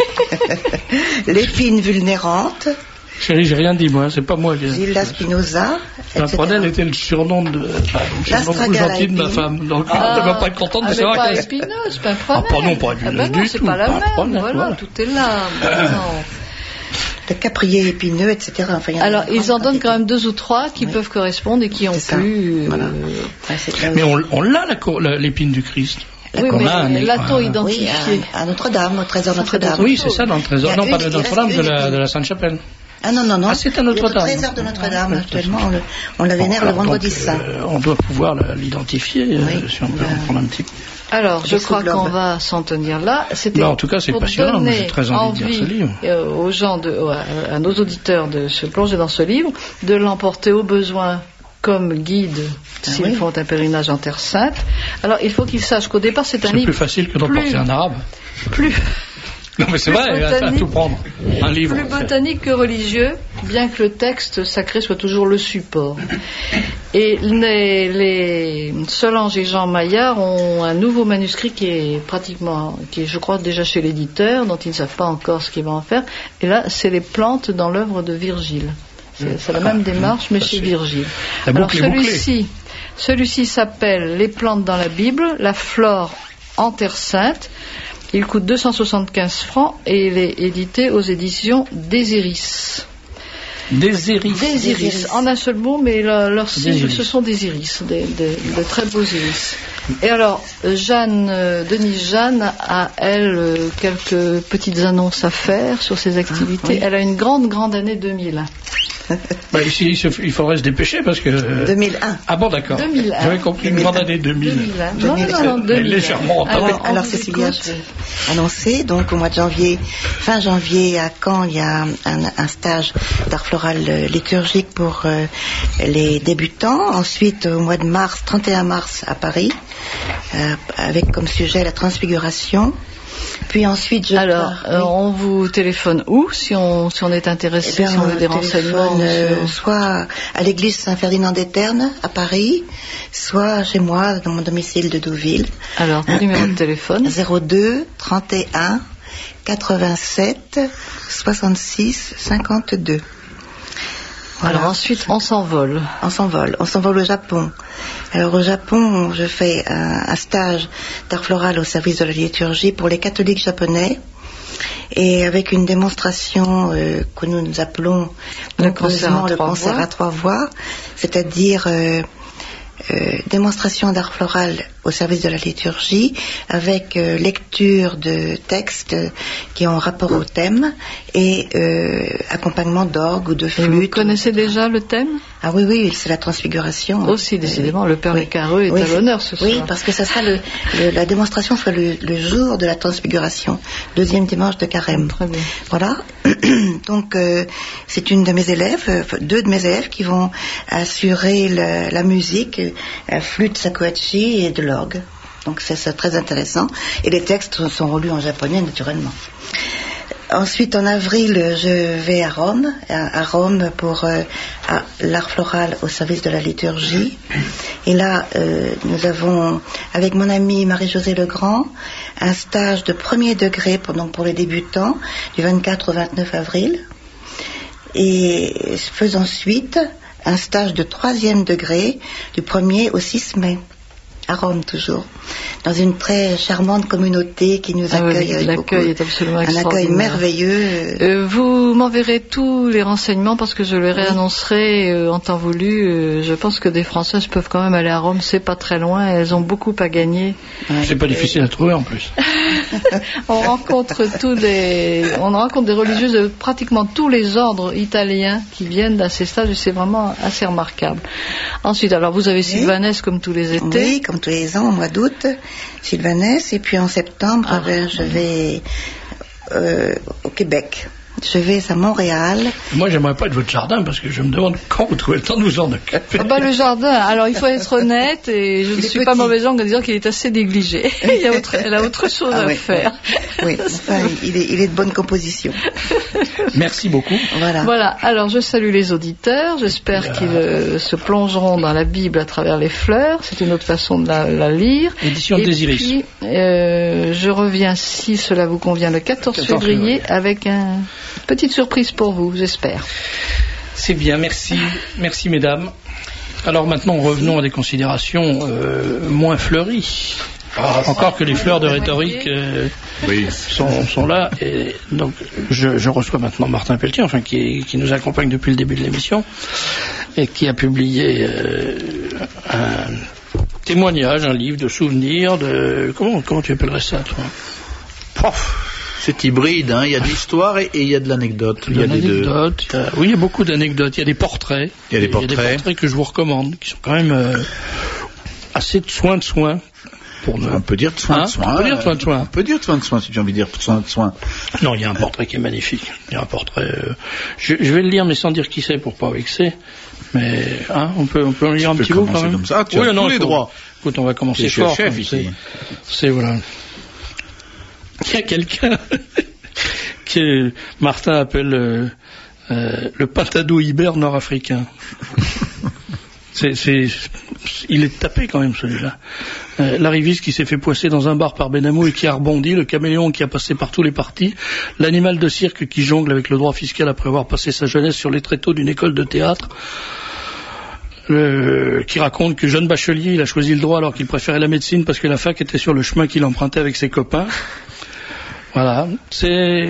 L'épine vulnérante, Chérie, j'ai rien dit, moi, c'est pas moi. qui- Zilla spinosa, La et cetera. pimprenelle était le surnom de, enfin, le surnom L'astragale gentil de ma épine. femme. Donc, Ah, elle ne va pas être contente de ah, mais savoir pas qu'elle épineuse, pas pimprenelle. Ah, pas non, pas épineuse Ah ben non, du c'est tout, pas la pas même. pimprenelle, Voilà, voilà. tout est là. Ben non. Le caprier épineux, et cetera. Enfin, il y en a Alors, une ils en grande donnent quand quantité. même deux ou trois qui Oui. peuvent correspondre et qui ont C'est ça. pu. euh, Voilà. Ouais, c'est un- Mais on, on l'a, la cour- la- l'épine du Christ. Oui, On mais a un- l'a-t-on un- identifié? Oui, à, à Notre-Dame, au trésor Ça, c'est Notre-Dame. autre Oui, c'est ça, dans le trésor. Il y a Non, une- pas de il Notre-Dame, reste de une la, épine. de la Sainte-Chapelle. Ah non, non, non. Ah, c'est à Notre-Dame. Le trésor de Notre-Dame, Ah, actuellement, on le, on la vénère Bon, le alors, vendredi donc, saint. euh, on doit pouvoir la- l'identifier, euh, Oui. si on peut Euh, en prendre un petit peu. Alors, je Avec crois ce globe. qu'on va s'en tenir là. C'était Bah, en tout cas, c'est pour passionnant. Moi, j'ai donner très envie de lire ce envie, livre. euh, aux gens, de, à, à nos auditeurs, de se plonger dans ce livre, de l'emporter au besoin comme guide Ah s'ils oui. font un pèlerinage en Terre Sainte. Alors, il faut qu'ils sachent qu'au départ, c'est un C'est livre plus facile que d'emporter plus- un arabe. plus, Non, mais c'est plus vrai, à, à botanique. tout prendre. Un livre. plus botanique que religieux, bien que le texte sacré soit toujours le support. Et les, les Solange et Jean Maillard ont un nouveau manuscrit qui est pratiquement, qui est, je crois, déjà chez l'éditeur, dont ils ne savent pas encore ce qu'ils vont en faire. Et là, c'est les plantes dans l'œuvre de Virgile. C'est c'est la même Ah, démarche, mais ça, chez c'est- Virgile. La Alors boucle est bouclée. celui-ci, celui-ci s'appelle Les plantes dans la Bible, la flore en Terre Sainte. Il coûte deux cent soixante-quinze francs et il est édité aux éditions Désiris. Des iris. Des iris, en un seul mot, mais le- leurs Des cibles, iris. ce sont des iris, des, des- de très beaux iris. Et alors, Jeanne, euh, Denise Jeanne a, elle, euh, quelques petites annonces à faire sur ses activités. oui. Elle a une grande, grande année deux mille. Bah, ici, il, se- il faudrait se dépêcher parce que. euh, deux mille un. Ah bon, d'accord. deux mille un. J'avais compris une grande année deux mille. deux mille, hein. Non, non, non, non, deux mille. Légèrement Alors, entamée. on Alors vous Cécilia écoute. a annoncé, donc au mois de janvier, fin janvier à Caen, il y a un, un stage d'art floral euh, liturgique pour euh, les débutants. Ensuite, au mois de mars, trente et un mars à Paris, euh, avec comme sujet la transfiguration. Puis ensuite, je Alors, pars- euh, oui. on vous téléphone où si on, si on est intéressé, Eh bien, si on veut on des renseignements téléphone, euh, sur- soit à l'église Saint-Ferdinand d'Eterne à Paris, soit chez moi dans mon domicile de Deauville. Alors, le numéro de téléphone. zéro deux trente et un quatre-vingt-sept soixante-six cinquante-deux. Voilà. Alors ensuite, on s'envole. On s'envole, on s'envole au Japon. Alors au Japon, je fais un, un stage d'art floral au service de la liturgie pour les catholiques japonais, et avec une démonstration euh, que nous nous appelons Le concert à le trois concert voix. à trois voix, c'est-à-dire euh, euh, démonstration d'art floral au service de la liturgie, avec euh, lecture de textes qui ont rapport au thème et euh, accompagnement d'orgue ou de Et flûte. vous connaissez déjà le thème? Ah oui, oui, c'est la transfiguration. Aussi, Oui, décidément, oui. le Père Oui. Lécareux est Oui, à c'est- l'honneur ce soir. Oui, parce que ça sera le, le- la démonstration sera le, le jour de la transfiguration, deuxième dimanche de carême. Très bien. Voilà. Donc euh, c'est une de mes élèves, euh, deux de mes élèves qui vont assurer la, la musique, la flûte shakuhachi et de l'orgue. Donc c'est c'est très intéressant. Et les textes sont relus en japonais naturellement. Ensuite, en avril, je vais à Rome, à, à Rome pour euh, à l'art floral au service de la liturgie. Et là, euh, nous avons, avec mon amie Marie-Josée Legrand, un stage de premier degré pour, donc pour les débutants, du vingt-quatre au vingt-neuf avril. Et faisons ensuite un stage de troisième degré, du premier au six mai. À Rome toujours, dans une très charmante communauté qui nous accueille. Ah oui, l'accueil est absolument extraordinaire. Un accueil merveilleux. Euh, vous m'enverrez tous les renseignements parce que je les réannoncerai euh, en temps voulu. Euh, je pense que des Françaises peuvent quand même aller à Rome, c'est pas très loin, elles ont beaucoup à gagner. Ouais. C'est pas difficile à trouver en plus. on rencontre tous les, on rencontre des religieuses de pratiquement tous les ordres italiens qui viennent à ces stages et c'est vraiment assez remarquable. Ensuite, alors vous avez Sylvanès comme tous les étés. Oui, comme tous les ans, au mois d'août, Sylvanès, et puis en septembre, ah. ben, je vais euh, au Québec. Je vais à Montréal. Moi, j'aimerais pas être votre jardin parce que je me demande quand vous trouvez le temps de vous en occuper. Ah bah, le jardin, alors il faut être honnête et je il ne suis petit. pas mauvaise langue en disant qu'il est assez négligé. il y a autre, elle a autre chose ah, à oui, faire. Oui, enfin, il, est, il est de bonne composition. Merci beaucoup. Voilà. Voilà. Alors, je salue les auditeurs. J'espère yeah. qu'ils euh, se plongeront dans la Bible à travers les fleurs. C'est une autre façon de la, la lire. Édition Désiris. Puis, euh, je reviens, si cela vous convient, le quatorze février avec un... petite surprise pour vous, j'espère. C'est bien, merci. Merci, mesdames. Alors maintenant, revenons à des considérations euh, moins fleuries. Ah, encore que les fleurs de rhétorique euh, oui. sont, sont là. Et donc, je, je reçois maintenant Martin Pelletier, enfin, qui, qui nous accompagne depuis le début de l'émission, et qui a publié euh, un témoignage, un livre de souvenirs, de... Comment, comment tu appellerais ça, toi ? Prof. C'est hybride, hein. Il y a de l'histoire et, et il y a de l'anecdote. Il y a des deux. Il y a, oui, il y a beaucoup d'anecdotes. Il y a des portraits. Il y a des portraits. Il y a des portraits que je vous recommande, qui sont quand même euh, assez de soin de soin. Pour nous. On peut dire de soin hein de soin. On peut dire de soin de soin. On peut dire de soin de soin, si j'ai envie de dire de soin de soin. Non, il y a un portrait qui est magnifique. Il y a un portrait. Euh, je, je vais le lire, mais sans dire qui c'est, pour pas vexer. Mais hein, on peut, on peut en lire un petit bout quand même. Comme ça, tu oui, as non, tous les faut, droits. Écoute, on va commencer fort. Chef comme ici. C'est voilà. Il y a quelqu'un que Martin appelle euh, euh, le Pintado Iber nord-africain. c'est, c'est, il est tapé quand même celui-là. Euh, l'arriviste qui s'est fait poisser dans un bar par Benamou et qui a rebondi, le caméléon qui a passé par tous les partis, l'animal de cirque qui jongle avec le droit fiscal après avoir passé sa jeunesse sur les tréteaux d'une école de théâtre, Le, qui raconte que jeune bachelier, il a choisi le droit alors qu'il préférait la médecine parce que la fac était sur le chemin qu'il empruntait avec ses copains. Voilà, c'est,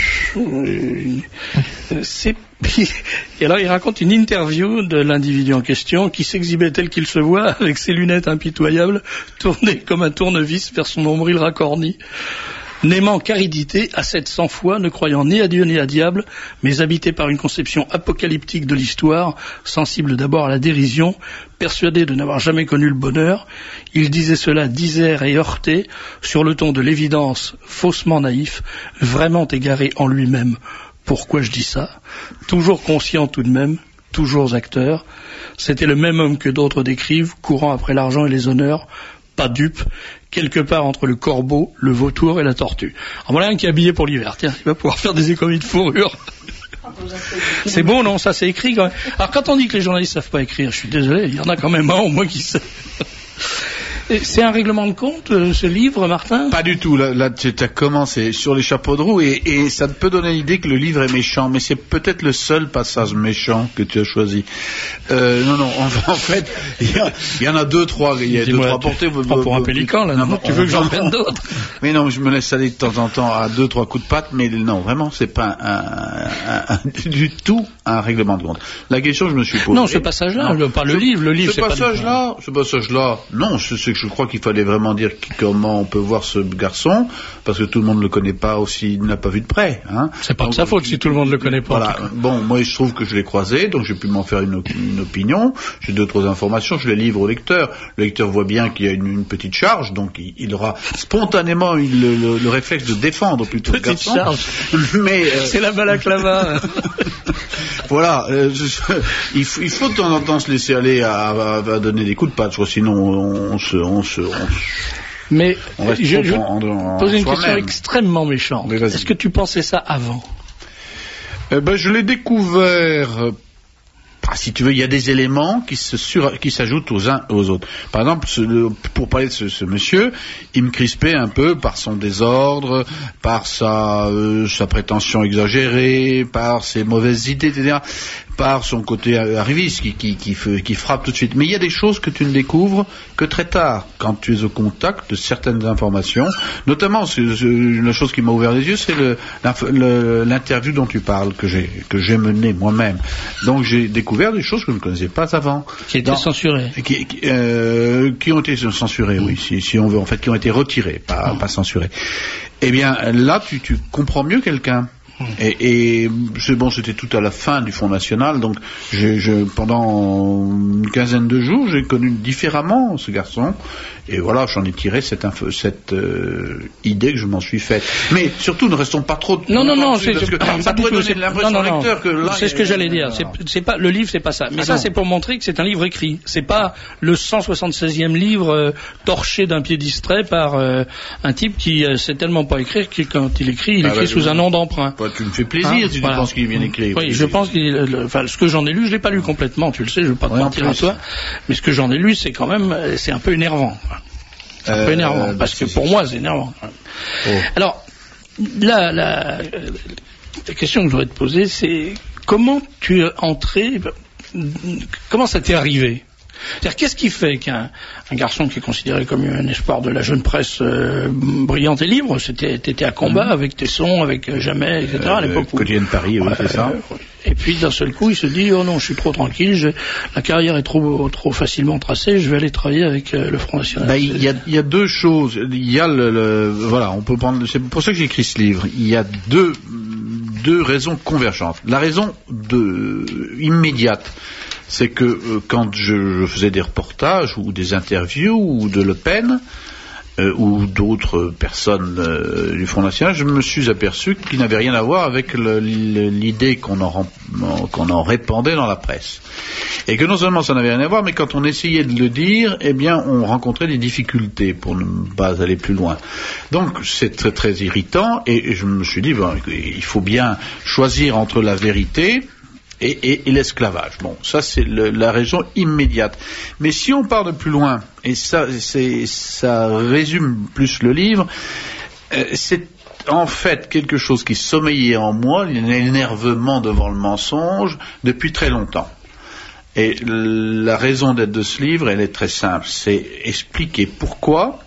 c'est, et alors il raconte une interview de l'individu en question qui s'exhibait tel qu'il se voit avec ses lunettes impitoyables tournées comme un tournevis vers son nombril racorni. N'aimant qu'aridité à sept cents fois, ne croyant ni à Dieu ni à diable, mais habité par une conception apocalyptique de l'histoire, sensible d'abord à la dérision, persuadé de n'avoir jamais connu le bonheur, il disait cela disert et heurté, sur le ton de l'évidence faussement naïf, vraiment égaré en lui-même. Pourquoi je dis ça ? Toujours conscient tout de même, toujours acteur. C'était le même homme que d'autres décrivent, courant après l'argent et les honneurs, pas dupe, quelque part entre le corbeau, le vautour et la tortue. En voilà un qui est habillé pour l'hiver. Tiens, il va pouvoir faire des économies de fourrure. C'est bon, non? Ça, c'est écrit quand même. Alors, quand on dit que les journalistes savent pas écrire, je suis désolé, il y en a quand même un au moins qui sait. C'est un règlement de compte, euh, ce livre, Martin? Pas du tout. Là, là tu as commencé sur les chapeaux de roue et, et ça te peut donner l'idée que le livre est méchant, mais c'est peut-être le seul passage méchant que tu as choisi. Euh, non, non. En, en fait, il y, y en a deux, trois. Il y a deux, trois portées. Pas pour un pélican, là. Non, non, tu veux que j'en prenne d'autres? Mais non, je me laisse aller de temps en temps à deux, trois coups de patte, mais non, vraiment, c'est pas un, un, un, du tout un règlement de compte. La question, je me suis posée. Non, ce passage-là, le, pas le ce, livre. Le livre, ce c'est passage-là, pas ce passage-là, non, c'est que je crois qu'il fallait vraiment dire comment on peut voir ce garçon, parce que tout le monde ne le connaît pas aussi, il n'a pas vu de près. Hein. C'est pas donc, de sa faute si tout le monde le connaît pas. Voilà. Bon, moi je trouve que je l'ai croisé, donc j'ai pu m'en faire une, une opinion. J'ai deux trois informations, je les livre au lecteur. Le lecteur voit bien qu'il y a une, une petite charge, donc il, il aura spontanément le, le, le réflexe de défendre plutôt le garçon. Charge. Mais euh... c'est la balaclava. Voilà, euh, je, il, faut, il faut de temps en temps se laisser aller à, à, à donner des coups de patte, sinon on, on se, on se, on, Mais reste je, je en, en, pose une en question même. extrêmement méchante. Est-ce que tu pensais ça avant? Eh ben, je l'ai découvert. Euh, bah, si tu veux, il y a des éléments qui se sur, qui s'ajoutent aux uns aux autres. Par exemple, ce, le, pour parler de ce, ce monsieur, il me crispait un peu par son désordre, par sa, euh, sa prétention exagérée, par ses mauvaises idées, et cetera, par son côté arriviste qui, qui, qui, qui frappe tout de suite. Mais il y a des choses que tu ne découvres que très tard, quand tu es au contact de certaines informations. Notamment, c'est, c'est une chose qui m'a ouvert les yeux, c'est le, le, l'interview dont tu parles, que j'ai, que j'ai menée moi-même. Donc j'ai découvert des choses que je ne connaissais pas avant. Qui étaient censurées. Qui, qui, euh, qui ont été censurées, oui, si, si on veut, en fait, qui ont été retirées, pas, pas censurées. Eh bien, là, tu, tu comprends mieux quelqu'un. Et, et c'est bon, c'était tout à la fin du Front National, donc j'ai, je, pendant une quinzaine de jours, j'ai connu différemment ce garçon, et voilà, j'en ai tiré cette, info, cette euh, idée que je m'en suis faite. Mais surtout, ne restons pas trop. Non, non, non, c'est, parce que c'est, ça pourrait donner l'impression non, non, au lecteur que là. C'est ce que j'allais dire. C'est, c'est pas le livre, c'est pas ça. Mais ah ça, non. C'est pour montrer que c'est un livre écrit. C'est pas le cent soixante-seizième livre euh, torché d'un pied distrait par euh, un type qui euh, sait tellement pas écrire que quand il écrit, il ah écrit bah, sous je... un nom d'emprunt. Bah, tu me fais plaisir hein, si voilà. Tu penses qu'il est bien écrit. Oui, je pense qu'il. Enfin, ce que j'en ai lu, je l'ai pas lu complètement. Tu le sais, je veux pas te ouais, mentir à toi. Mais ce que j'en ai lu, c'est quand même, c'est un peu énervant. C'est un euh, peu énervant, euh, parce bah, que pour moi, c'est énervant. Oh. Alors, la, la, la question que je voudrais te poser, c'est comment tu es entré, comment ça t'est arrivé? C'est-à-dire, qu'est-ce qui fait qu'un un garçon qui est considéré comme un espoir de la jeune presse euh, brillante et libre, c'était, t'étais à combat mmh. avec Tesson, avec euh, Jamais, et cetera. Euh, à l'époque où... Quotidien de Paris, oui, euh, c'est ça. Euh, et puis, d'un seul coup, il se dit, oh non, je suis trop tranquille, je... la carrière est trop, trop facilement tracée, je vais aller travailler avec euh, le Front National. Bah, il y a, il y a deux choses. Il y a le, le, voilà, on peut prendre, c'est pour ça que j'ai écrit ce livre. Il y a deux, deux raisons convergentes. La raison de, immédiate, c'est que euh, quand je, je faisais des reportages ou des interviews ou de Le Pen euh, ou d'autres personnes euh, du Front National, je me suis aperçu qu'il n'avait rien à voir avec le, le, l'idée qu'on en, qu'on en répandait dans la presse. Et que non seulement ça n'avait rien à voir, mais quand on essayait de le dire, eh bien on rencontrait des difficultés pour ne pas aller plus loin. Donc c'est très très irritant et, et je me suis dit, bon, il faut bien choisir entre la vérité Et, et, et l'esclavage. Bon, ça c'est le, la raison immédiate. Mais si on part de plus loin, et ça, c'est, ça résume plus le livre, euh, c'est en fait quelque chose qui sommeillait en moi, l'énervement devant le mensonge, depuis très longtemps. Et la raison d'être de ce livre, elle est très simple, c'est expliquer pourquoi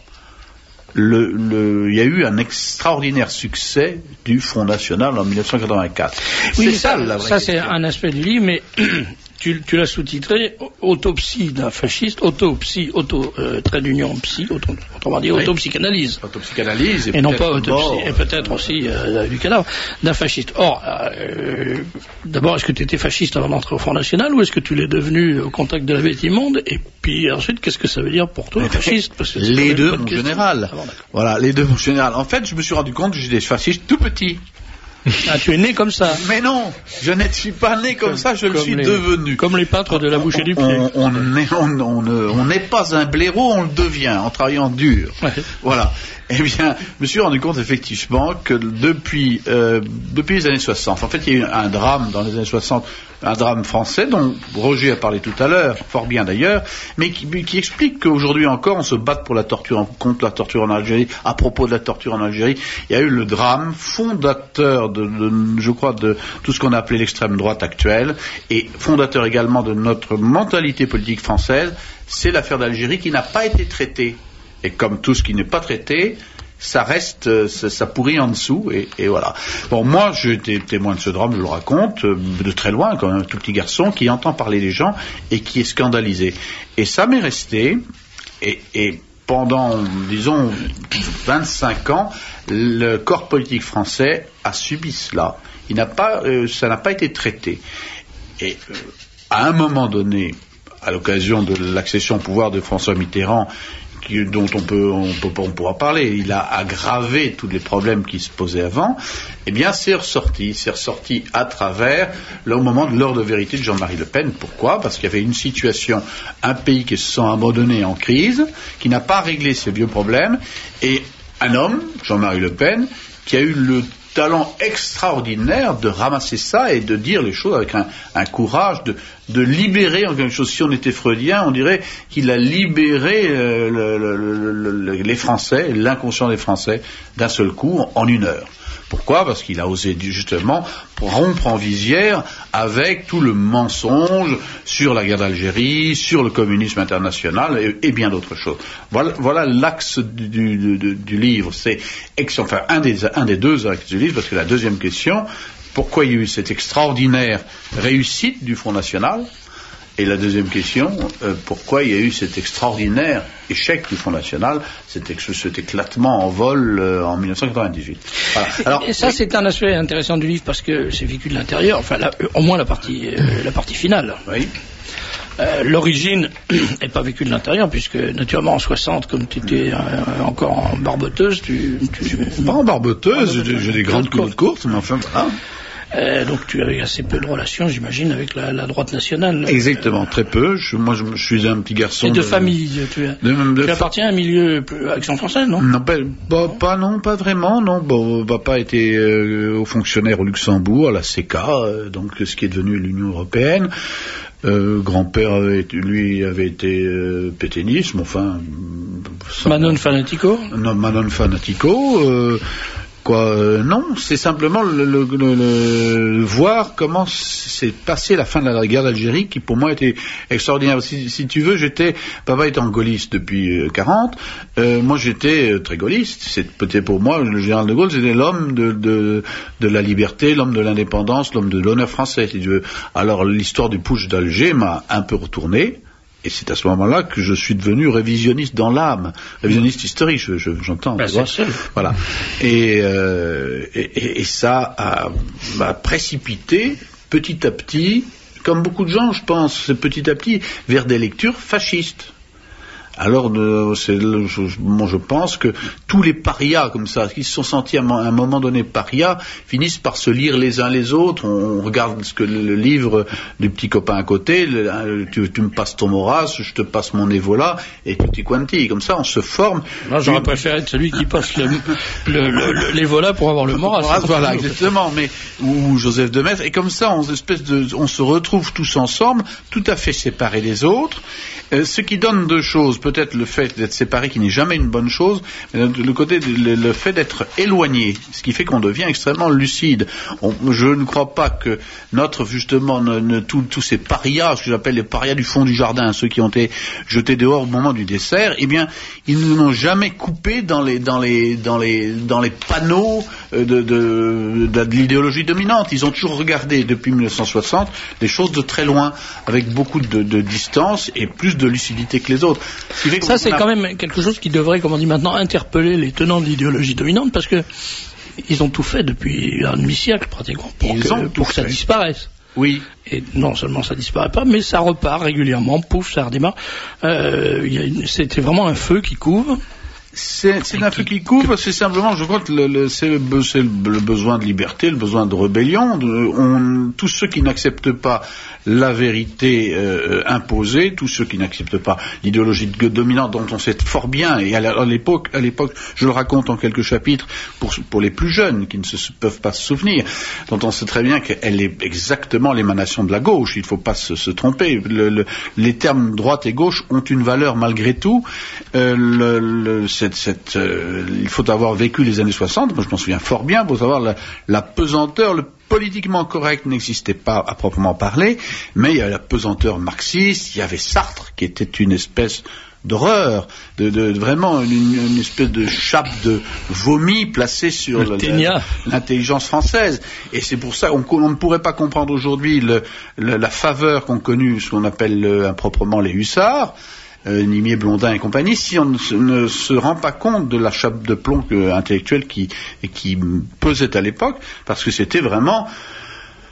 Le, le, il y a eu un extraordinaire succès du Front National en dix-neuf cent quatre-vingt-quatre. Oui, c'est ça, la vraie ça c'est un aspect du livre, mais tu, tu l'as sous-titré Autopsie d'un fasciste, autopsie, auto, euh, trait d'union psy, auto, autrement dit, oui. Autopsychanalyse. Autopsychanalyse, et, et non pas autopsie, et peut-être aussi euh, du cadavre d'un fasciste. Or, euh, d'abord, est-ce que tu étais fasciste avant d'entrer au Front National, ou est-ce que tu l'es devenu au contact de la bête immonde? Et puis ensuite, qu'est-ce que ça veut dire pour toi, fasciste? Parce que les deux, mon général. Ah bon, voilà, les deux, mon général. En fait, je me suis rendu compte que j'étais fasciste tout petit. Ah, tu es né comme ça? Mais non, je ne suis pas né comme, comme ça, je comme le suis les, devenu. Comme les peintres de la bouchée du pied. On n'est on, on, on n'est pas un blaireau, on le devient, en travaillant dur. Ouais. Voilà. Eh bien, je me suis rendu compte effectivement que depuis, euh, depuis les années soixante, en fait, il y a eu un drame dans les années soixante, un drame français dont Roger a parlé tout à l'heure, fort bien d'ailleurs, mais qui, qui explique qu'aujourd'hui encore, on se bat pour la torture, contre la torture en Algérie, à propos de la torture en Algérie. Il y a eu le drame fondateur de, de je crois, de tout ce qu'on a appelé l'extrême droite actuelle, et fondateur également de notre mentalité politique française, c'est l'affaire d'Algérie qui n'a pas été traitée. Et comme tout ce qui n'est pas traité, ça reste, ça, ça pourrit en dessous, et, et voilà. Bon, moi, j'ai été témoin de ce drame, je le raconte, de très loin, quand même, un tout petit garçon qui entend parler des gens et qui est scandalisé. Et ça m'est resté, et, et pendant, disons, vingt-cinq ans, le corps politique français a subi cela. Il n'a pas, euh, ça n'a pas été traité. Et euh, à un moment donné, à l'occasion de l'accession au pouvoir de François Mitterrand, qui, dont on peut, on peut, on pourra parler, il a aggravé tous les problèmes qui se posaient avant, eh bien, c'est ressorti, c'est ressorti à travers le moment de l'heure de vérité de Jean-Marie Le Pen. Pourquoi ? Parce qu'il y avait une situation, un pays qui se sent abandonné en crise, qui n'a pas réglé ses vieux problèmes, et un homme, Jean-Marie Le Pen, qui a eu le talent extraordinaire de ramasser ça et de dire les choses avec un, un courage, de, de libérer en quelque chose. Si on était freudien, on dirait qu'il a libéré euh, le, le, le, le, les Français, l'inconscient des Français, d'un seul coup, en une heure. Pourquoi ? Parce qu'il a osé justement rompre en visière avec tout le mensonge sur la guerre d'Algérie, sur le communisme international et, et bien d'autres choses. Voilà, voilà l'axe du, du, du, du livre. C'est enfin un des, un des deux axes du livre, parce que la deuxième question, pourquoi il y a eu cette extraordinaire réussite du Front National ? Et la deuxième question, euh, pourquoi il y a eu cet extraordinaire échec du Front National, cet, ex- cet éclatement en vol euh, en dix-neuf cent quatre-vingt-dix-huit. Voilà. Alors, et ça, oui. C'est un aspect intéressant du livre parce que c'est vécu de l'intérieur, enfin, la, au moins la partie, euh, la partie finale. Oui. Euh, l'origine n'est pas vécue de l'intérieur, puisque naturellement en soixante, comme tu étais euh, encore en barboteuse, tu... tu pas en barboteuse, j'ai, j'ai des grandes courtes courtes, mais enfin... Voilà. Euh, donc tu avais assez peu de relations, j'imagine, avec la, la droite nationale. Exactement, très peu. Je, moi, je, je suis un petit garçon. Et de, de famille. Tu, de, de tu fa... appartiens à un milieu Action française, non ? Non, pas, pas, pas, non, pas vraiment. Non, bon, papa était euh, haut fonctionnaire au Luxembourg, à la C E C A, euh, donc ce qui est devenu l'Union européenne. Euh, grand-père avait, lui avait été euh, pétainiste, mais enfin. Sans... Manon Fanatico. Non, Manon Fanatico. Euh, Quoi, euh, non, c'est simplement le, le, le, le voir comment s'est passée la fin de la guerre d'Algérie, qui pour moi était extraordinaire. Si, si tu veux, j'étais, papa était en gaulliste depuis euh, quarante, euh, moi j'étais euh, très gaulliste. C'est peut-être pour moi le général de Gaulle, c'était l'homme de, de, de la liberté, l'homme de l'indépendance, l'homme de l'honneur français, si tu veux. Alors l'histoire du putsch d'Alger m'a un peu retourné. Et c'est à ce moment-là que je suis devenu révisionniste dans l'âme, révisionniste historique, je, je, j'entends. Ben, tu vois. Voilà. Et, euh, et, et ça a, a précipité petit à petit, comme beaucoup de gens, je pense, petit à petit, vers des lectures fascistes. Alors, euh, c'est, je, bon, je pense que tous les parias comme ça, qui se sont sentis à un moment donné parias, finissent par se lire les uns les autres. On, on regarde ce que le, le livre du petit copain à côté, le, tu, tu me passes ton Maurras, je te passe mon Evola, et tutti quanti. Comme ça, on se forme. Moi, j'aurais une... préféré être celui qui passe le, le, le, l'Evola pour avoir le Maurras. Voilà, exactement. Mais ou Joseph de Maistre. Et comme ça, on, espèce de, on se retrouve tous ensemble, tout à fait séparés des autres. Euh, ce qui donne deux choses. Peut-être le fait d'être séparé, qui n'est jamais une bonne chose, mais le côté, le, le fait d'être éloigné, ce qui fait qu'on devient extrêmement lucide. On, je ne crois pas que notre, justement, ne, ne, tous ces parias, ce que j'appelle les parias du fond du jardin, ceux qui ont été jetés dehors au moment du dessert, eh bien, ils ne n'ont jamais coupé dans les, dans les, dans les, dans les panneaux de, de, de, de l'idéologie dominante. Ils ont toujours regardé, depuis dix-neuf cent soixante, les choses de très loin, avec beaucoup de, de distance et plus de lucidité que les autres. Ça, c'est a... quand même quelque chose qui devrait, comme on dit maintenant, interpeller les tenants de l'idéologie dominante, parce que ils ont tout fait depuis un demi-siècle, pratiquement, pour, que, pour que ça disparaisse. Oui. Et non seulement ça disparaît pas, mais ça repart régulièrement, pouf, ça redémarre. Euh, y a une, c'était vraiment un feu qui couve. C'est, c'est un feu qui couvre, c'est simplement, je crois que le, le, c'est, le, c'est le besoin de liberté, le besoin de rébellion. De, on, tous ceux qui n'acceptent pas la vérité euh, imposée, tous ceux qui n'acceptent pas l'idéologie dominante dont on sait fort bien, et à, la, à l'époque, à l'époque, je le raconte en quelques chapitres pour, pour les plus jeunes qui ne se, peuvent pas se souvenir, dont on sait très bien qu'elle est exactement l'émanation de la gauche. Il ne faut pas se, se tromper. Le, le, les termes droite et gauche ont une valeur malgré tout. Euh, le, le, Cette, cette, euh, il faut avoir vécu les années soixante, moi je m'en souviens fort bien, pour savoir la, la pesanteur, le politiquement correct n'existait pas à proprement parler, mais il y avait la pesanteur marxiste, il y avait Sartre qui était une espèce d'horreur, de, de, de vraiment une, une espèce de chape de vomi placée sur le, la, l'intelligence française. Et c'est pour ça qu'on on ne pourrait pas comprendre aujourd'hui le, le, la faveur qu'ont connue ce qu'on appelle le, improprement les hussards, Euh, Nimier, Blondin et compagnie, si on ne se, ne se rend pas compte de la chape de plomb que, intellectuelle qui, qui pesait à l'époque, parce que c'était vraiment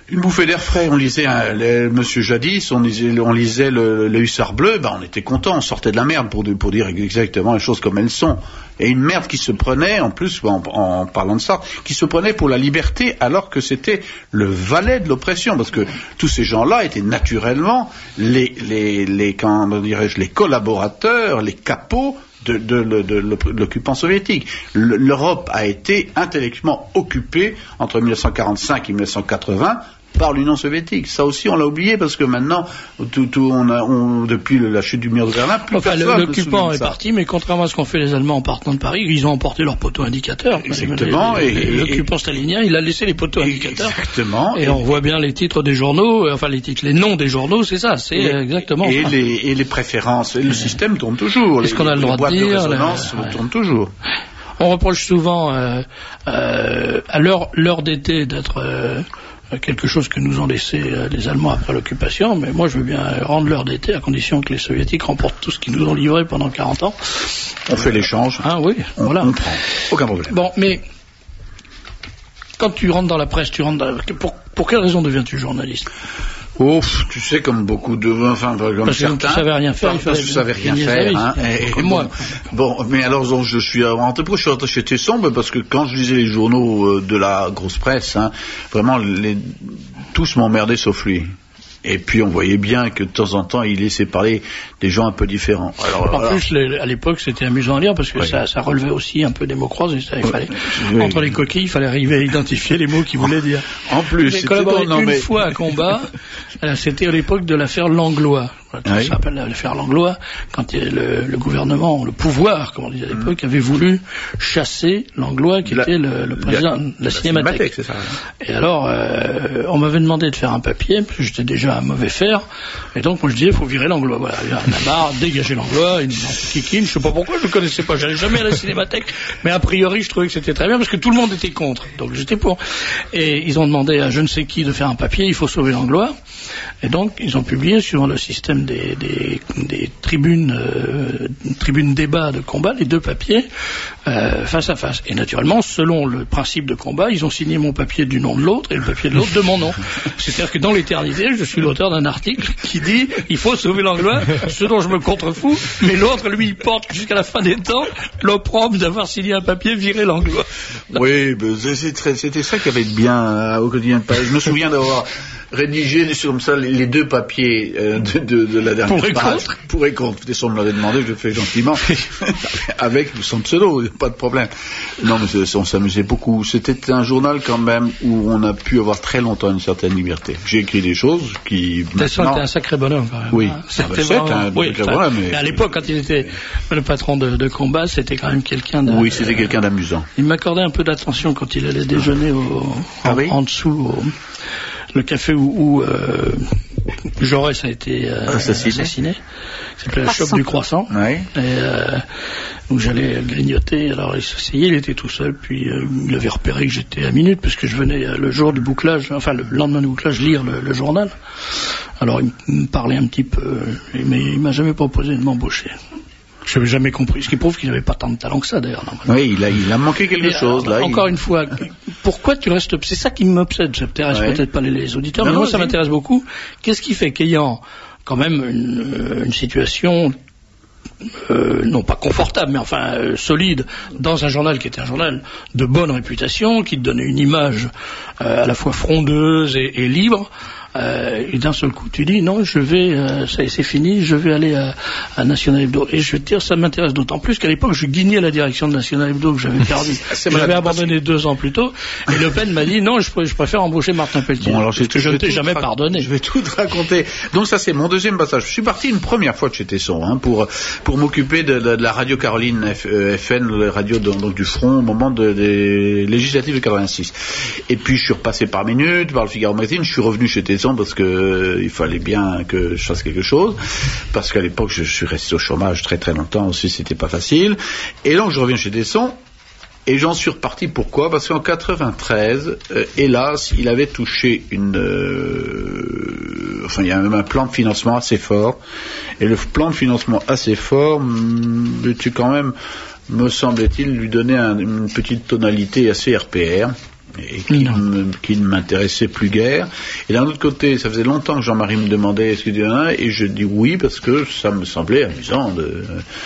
une bouffée d'air frais. On lisait un, le, Monsieur Jadis, on lisait, on lisait le, le Hussard bleu, ben on était content, on sortait de la merde pour, pour dire exactement les choses comme elles sont. Et une merde qui se prenait, en plus, en, en parlant de ça, qui se prenait pour la liberté alors que c'était le valet de l'oppression, parce que tous ces gens-là étaient naturellement les, les, les, comment dirais-je, les collaborateurs, les capots De, de, de, de, de l'occupant soviétique. L'Europe a été intellectuellement occupée entre mille neuf cent quarante-cinq et mille neuf cent quatre-vingts par l'Union soviétique. Ça aussi, on l'a oublié parce que maintenant, tout, tout, on a, on, depuis la chute du mur de Berlin, plus enfin, personne l'occupant est parti, mais contrairement à ce qu'ont fait les Allemands en partant de Paris, ils ont emporté leurs poteaux indicateurs. Exactement. Les, les, et, l'occupant et, stalinien, il a laissé les poteaux indicateurs. Exactement. Et, et on voit bien les titres des journaux, enfin les titres, les noms des journaux, c'est ça, c'est les, exactement. Et ça. les, et les préférences, et le système tourne toujours. Est-ce qu'on a le droit de dire Les boîtes de résonance ouais. tournent toujours. On reproche souvent euh, euh, à l'heure, l'heure d'été d'être euh, quelque chose que nous ont laissé euh, les Allemands après l'occupation, mais moi je veux bien rendre l'heure d'été à condition que les Soviétiques remportent tout ce qu'ils nous ont livré pendant quarante ans. On fait l'échange. Ah oui, on, voilà. On prend. Aucun problème. Bon, mais quand tu rentres dans la presse, tu rentres dans la... pour, pour quelle raison deviens-tu journaliste? Oh, tu sais, comme beaucoup de, enfin, comme parce certains. Que tu savais rien faire. Parce que je savais rien faire, hein. Et, et moi. Bon, bon, mais alors, donc, je suis rentré, pourquoi je suis rentré chez Tesson? Ben, parce que quand je lisais les journaux de la grosse presse, hein, vraiment, les, tous m'emmerdaient sauf lui. Et puis on voyait bien que de temps en temps il laissait parler des gens un peu différents. Alors, en alors, plus, les, à l'époque, c'était amusant à lire parce que oui. ça, ça relevait aussi un peu des mots croisés. Il oui. fallait, oui. entre les coquilles, il fallait arriver à identifier les mots qu'il voulait dire. En plus, j'ai collaboré bon, non, une mais... fois à Combat. euh, c'était à l'époque de l'affaire Langlois. Ça oui. s'appelle l'affaire Langlois, quand le, le gouvernement, le pouvoir, comme on disait à l'époque, mmh. avait voulu chasser Langlois, qui la, était le, le président de la, la Cinémathèque. C'est ça, hein. Et alors, euh, on m'avait demandé de faire un papier, parce que j'étais déjà un mauvais faire, et donc moi je disais, il faut virer Langlois. Voilà, il y a un marre, dégager Langlois, une kikine, je sais pas pourquoi, je le connaissais pas, j'allais jamais à la Cinémathèque, mais a priori, je trouvais que c'était très bien, parce que tout le monde était contre, donc j'étais pour. Et ils ont demandé à je ne sais qui de faire un papier, il faut sauver Langlois, et donc ils ont publié, suivant le système Des, des, des tribunes, euh, tribunes débat de combat, les deux papiers euh, face à face. Et naturellement, selon le principe de combat, ils ont signé mon papier du nom de l'autre et le papier de l'autre de mon nom. C'est-à-dire que dans l'éternité, je suis l'auteur d'un article qui dit il faut sauver Langlois, ce dont je me contrefous, mais l'autre, lui, il porte jusqu'à la fin des temps l'opprobre d'avoir signé un papier viré Langlois. Oui, c'était ça qui avait de bien au quotidien de Paris. Je me souviens d'avoir rédigé comme ça les deux papiers euh, de, de, de la dernière pour et page. Contre. Pour et contre. Et si on me l'avait demandé, je le fais gentiment. Avec son pseudo, pas de problème. Non, mais on s'amusait beaucoup. C'était un journal quand même où on a pu avoir très longtemps une certaine liberté. J'ai écrit des choses qui... Maintenant... C'était un sacré bonhomme quand même. Oui, hein. C'était vraiment... un oui, sacré bonhomme. Mais... mais à l'époque, quand il était le patron de, de combat, c'était quand même quelqu'un de... Oui, c'était quelqu'un d'amusant. Il m'accordait un peu d'attention quand il allait déjeuner au... ah, en, oui en dessous, au... le café où, où euh, Jaurès a été euh, assassiné. assassiné. C'était la chope du croissant. Oui. Et, euh, où j'allais grignoter. Alors il s'asseyait, il était tout seul. Puis euh, il avait repéré que j'étais à minute parce que je venais euh, le jour du bouclage, enfin le lendemain du bouclage, lire le, le journal. Alors il me parlait un petit peu, mais il m'a jamais proposé de m'embaucher. Je n'avais jamais compris, ce qui prouve qu'il n'avait pas tant de talent que ça d'ailleurs. Oui, il a, il a manqué quelque mais, chose là. Encore il... une fois, pourquoi tu restes... C'est ça qui m'obsède, ça m'intéresse ouais. peut-être pas les, les auditeurs, non, mais moi non, ça m'intéresse beaucoup. Qu'est-ce qui fait qu'ayant quand même une, une situation... Euh, non pas confortable, mais enfin euh, solide, dans un journal qui était un journal de bonne réputation, qui te donnait une image euh, à la fois frondeuse et, et libre, euh, et d'un seul coup tu dis non, je vais, euh, ça c'est fini, je vais aller à, à National Hebdo. Et je vais te dire, ça m'intéresse d'autant plus qu'à l'époque je guignais la direction de National Hebdo que j'avais perdu. J'avais abandonné deux ans plus tôt, et Le Pen m'a dit non, je, je préfère embaucher Martin Pelletier. Bon, alors, parce que je ne t'ai jamais ra- pardonné. Je vais tout te raconter. Donc ça c'est mon deuxième passage. Je suis parti une première fois de chez Tesson hein, pour pour m'occuper de, de, de la radio Caroline F, euh, F N, la radio de, donc du Front au moment de, des législatives de quatre-vingt-six. Et puis je suis repassé par Minute, par le Figaro Magazine, je suis revenu chez Tesson parce que euh, il fallait bien que je fasse quelque chose, parce qu'à l'époque je, je suis resté au chômage très très longtemps aussi, c'était pas facile. Et donc je reviens chez Tesson. Et j'en suis reparti, pourquoi ? Parce qu'en quatre-vingt-treize, euh, hélas, il avait touché une... Euh, enfin, il y a même un plan de financement assez fort. Et le plan de financement assez fort, tu quand même, me semblait-il, lui donner un, une petite tonalité assez R P R. et qui, me, qui ne m'intéressait plus guère. Et d'un autre côté, ça faisait longtemps que Jean-Marie me demandait est-ce que tu en as, et je dis oui parce que ça me semblait amusant de...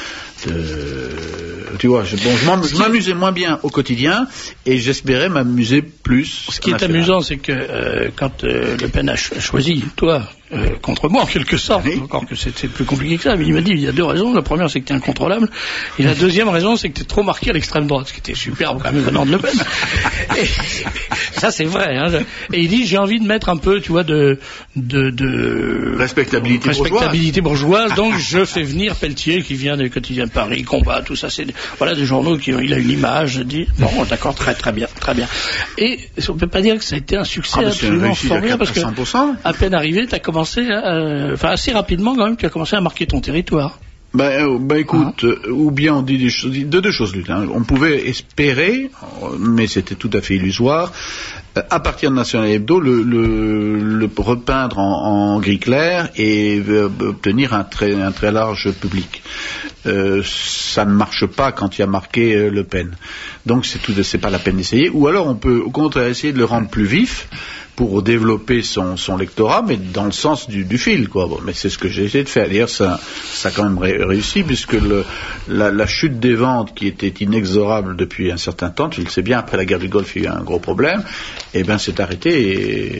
Euh, tu vois, je, bon, je m'amusais moins bien au quotidien et j'espérais m'amuser plus. Ce qui est amusant, c'est que euh, quand euh, Le Pen a ch- choisi toi euh, contre moi en quelque sorte, oui. Encore que c'est, c'est plus compliqué que ça, mais il m'a dit il y a deux raisons. La première, c'est que tu es incontrôlable, et la deuxième raison, c'est que tu es trop marqué à l'extrême droite, ce qui était superbe quand même venant de Le Pen. Et, ça, c'est vrai. Hein, et il dit j'ai envie de mettre un peu, tu vois, de de, de respectabilité, respectabilité bourgeoise. bourgeoise donc je fais venir Pelletier qui vient des quotidiens de Paris, Combat, tout ça, c'est voilà des journaux qui ont, il a une image, dit bon d'accord, très très bien, très bien. Et on peut pas dire que ça a été un succès ah, absolument formidable parce que à peine arrivé, tu as commencé, à, enfin assez rapidement quand même, tu as commencé à marquer ton territoire. Ben, euh, ben écoute, ah. euh, ou bien on dit des choses, de deux choses l'une. Hein. On pouvait espérer, mais c'était tout à fait illusoire, euh, à partir de National Hebdo, le, le, le repeindre en, en gris clair et euh, obtenir un très, un très large public. Euh, ça ne marche pas quand il y a marqué euh, Le Pen. Donc c'est tout, c'est pas la peine d'essayer. Ou alors on peut au contraire essayer de le rendre plus vif pour développer son, son lectorat, mais dans le sens du, du fil, quoi. Bon, mais c'est ce que j'ai essayé de faire. D'ailleurs, ça, ça a quand même ré- réussi, puisque le, la, la chute des ventes, qui était inexorable depuis un certain temps, tu le sais bien, après la guerre du Golfe, il y a eu un gros problème, et ben, c'est arrêté, et,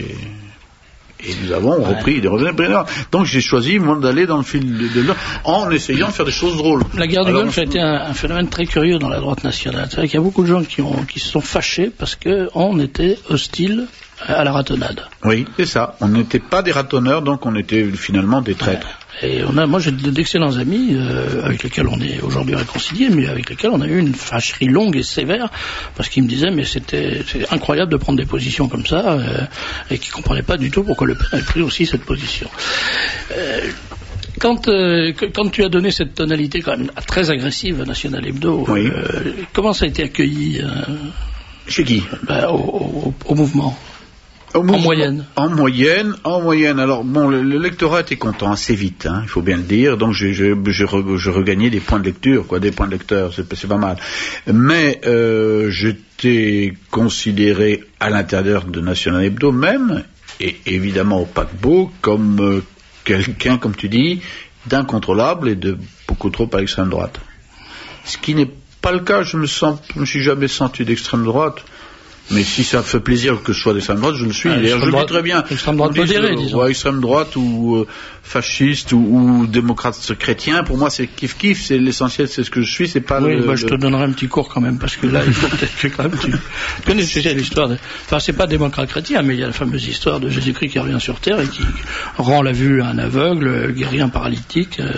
et nous avons ouais. repris des revenus. Donc, j'ai choisi, moi, d'aller dans le fil de, de, de en essayant de faire des choses drôles. La guerre du Alors, Golfe a été un, un phénomène très curieux dans la droite nationale. C'est vrai qu'il y a beaucoup de gens qui, ont, qui se sont fâchés parce qu'on était hostile à la ratonnade. Oui, c'est ça. On n'était pas des ratonneurs, donc on était finalement des traîtres. Et on a, moi j'ai d'excellents amis euh, avec lesquels on est aujourd'hui réconciliés, mais avec lesquels on a eu une fâcherie longue et sévère, parce qu'ils me disaient mais c'était c'est incroyable de prendre des positions comme ça, euh, et qu'ils comprenaient pas du tout pourquoi Le Pen avait pris aussi cette position. Euh, Quand, euh, quand tu as donné cette tonalité quand même très agressive à National Hebdo, oui. euh, comment ça a été accueilli euh, chez qui ben, au, au, au mouvement? Au en moyenne. En moyenne, en moyenne. Alors bon, le, le lectorat était content assez vite, hein, il faut bien le dire. Donc j'ai, j'ai, j'ai, re, j'ai regagné des points de lecture, quoi, des points de lecteur, c'est, c'est pas mal. Mais euh, j'étais considéré à l'intérieur de National Hebdo même, et évidemment au paquebot, comme euh, quelqu'un, comme tu dis, d'incontrôlable et de beaucoup trop à l'extrême droite. Ce qui n'est pas le cas. Je me sens, je me suis jamais senti d'extrême droite. Mais si ça fait plaisir que je sois d'extrême droite, je le suis. Ah, D'ailleurs, je le dis très bien. Extrême droite modérée, disons. Ouais, extrême droite ou euh, fasciste ou, ou démocrate chrétien. Pour moi, c'est kiff kiff. C'est l'essentiel, c'est ce que je suis. C'est pas. Oui, le, bah, le... je te donnerai un petit cours quand même, parce que là, il faut peut-être que quand même tu connais l'histoire. De... Enfin, c'est pas démocrate chrétien, mais il y a la fameuse histoire de Jésus-Christ qui revient sur terre et qui rend la vue à un aveugle, guérit un paralytique, euh,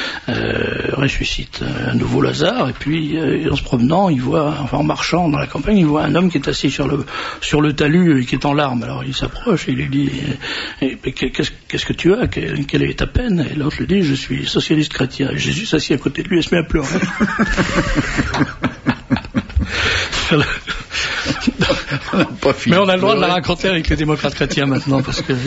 euh, ressuscite un nouveau Lazare, et puis euh, en se promenant, il voit, enfin en marchant dans la campagne, il voit un homme qui est assis sur le sur le talus et qui est en larmes. Alors il s'approche et il lui dit eh, eh, qu'est-ce, qu'est-ce que tu as, quelle, quelle est ta peine? Et l'autre lui dit je suis socialiste chrétien. Et Jésus s'assied à côté de lui et se met à pleurer. Mais on a le droit de la raconter avec les démocrates chrétiens maintenant, parce que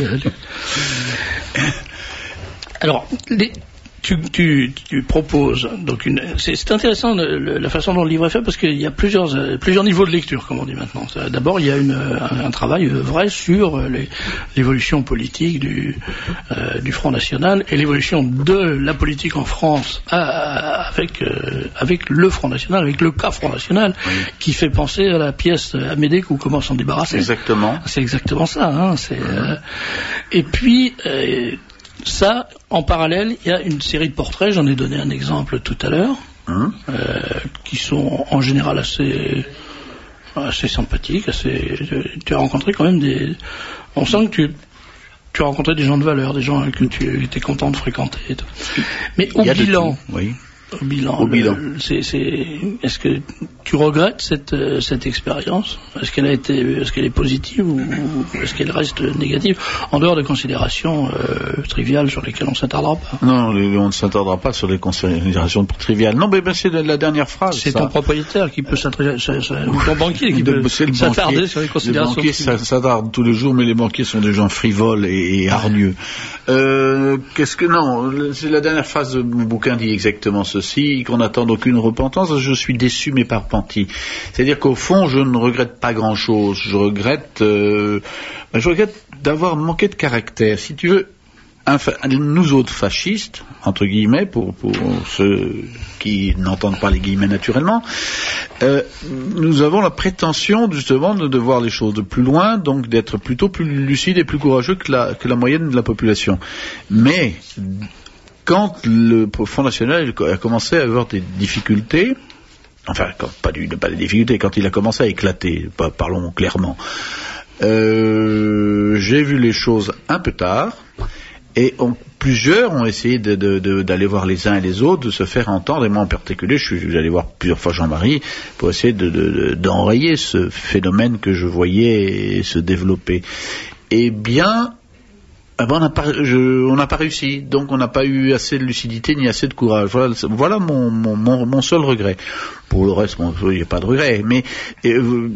alors les Tu, tu, tu proposes donc une. C'est, c'est intéressant le, le, la façon dont le livre est fait, parce qu'il y a plusieurs euh, plusieurs niveaux de lecture, comme on dit maintenant. D'abord, il y a une, un, un travail vrai sur les, l'évolution politique du euh, du Front National et l'évolution de la politique en France à, à, avec euh, avec le Front National, avec le cas Front National, oui. Qui fait penser à la pièce Amédée ou comment s'en débarrasser. Exactement. C'est exactement ça. Hein, c'est, euh, et puis. Euh, Ça, en parallèle, il y a une série de portraits, j'en ai donné un exemple tout à l'heure, hein euh, qui sont en général assez, assez sympathiques, assez, tu as rencontré quand même des... On sent que tu, tu as rencontré des gens de valeur, des gens que tu étais content de fréquenter et tout. Mais au bilan... Oui. Au bilan, au bilan. Le, c'est, c'est, est-ce que tu regrettes cette, euh, cette expérience? Est-ce qu'elle a été, est-ce qu'elle est positive ou, ou est-ce qu'elle reste négative, en dehors de considérations euh, triviales sur lesquelles on ne s'attardera pas? Non, on ne s'attardera pas sur les considérations triviales. Non, mais ben, c'est la, la dernière phrase. C'est ça. Ton propriétaire qui peut s'attarder, ou ton banquier qui peut s'attarder sur les considérations. Les banquiers s'attardent tous les jours, mais les banquiers sont des gens frivoles et, et hargneux. Euh, qu'est-ce que non, c'est la dernière phrase de mon bouquin dit exactement ce ceci, qu'on n'attende aucune repentance, je suis déçu mais pas repenti. C'est-à-dire qu'au fond, je ne regrette pas grand-chose. Je regrette, euh, je regrette d'avoir manqué de caractère. Si tu veux, un fa- nous autres fascistes, entre guillemets, pour, pour ceux qui n'entendent pas les guillemets naturellement, euh, nous avons la prétention justement de, de voir les choses de plus loin, donc d'être plutôt plus lucide et plus courageux que la, que la moyenne de la population. Mais quand le Front National a commencé à avoir des difficultés, enfin quand, pas, du, pas des difficultés, quand il a commencé à éclater, parlons clairement, euh, j'ai vu les choses un peu tard. Et on, plusieurs ont essayé de, de, de, d'aller voir les uns et les autres, de se faire entendre, et moi en particulier, je suis allé voir plusieurs fois Jean-Marie pour essayer de, de, de, d'enrayer ce phénomène que je voyais se développer. Eh bien, eh ben on n'a pas, je, on n'a pas réussi, donc on n'a pas eu assez de lucidité ni assez de courage. Voilà, voilà mon, mon, mon, mon seul regret. Pour le reste, bon, il n'y a pas de regret, mais... Euh,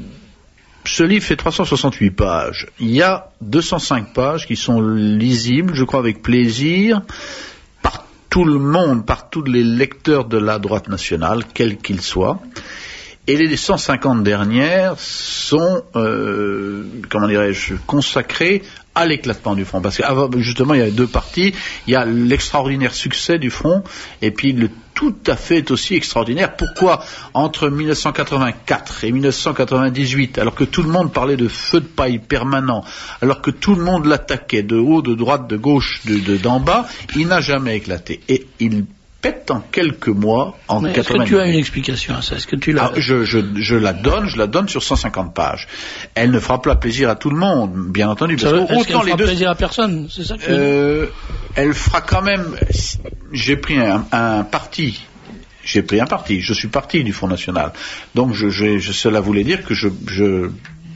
ce livre fait trois cent soixante-huit pages. Il y a deux cent cinq pages qui sont lisibles, je crois, avec plaisir, par tout le monde, par tous les lecteurs de la droite nationale, quels qu'ils soient. Et les cent cinquante dernières sont, euh, comment dirais-je, consacrées à l'éclatement du Front. Parce que justement, il y a deux parties. Il y a l'extraordinaire succès du Front, et puis le tout à fait aussi extraordinaire. Pourquoi, entre mille neuf cent quatre-vingt-quatre et mille neuf cent quatre-vingt-dix-huit, alors que tout le monde parlait de feu de paille permanent, alors que tout le monde l'attaquait de haut, de droite, de gauche, de, de, d'en bas, il n'a jamais éclaté. Et il pète en quelques mois, en Mais quatre-vingt-dix. Est-ce que tu as une explication à ça? Est-ce que tu l'as? Ah, je, je, je la donne, je la donne sur cent cinquante pages. Elle ne fera pas plaisir à tout le monde, bien entendu. Ça parce veut, que est-ce autant qu'elle les fera deux, plaisir à personne? C'est ça que tu euh, elle fera quand même. J'ai pris un, un parti. J'ai pris un parti. Je suis parti du Front National. Donc, je, je, je, cela voulait dire que je, je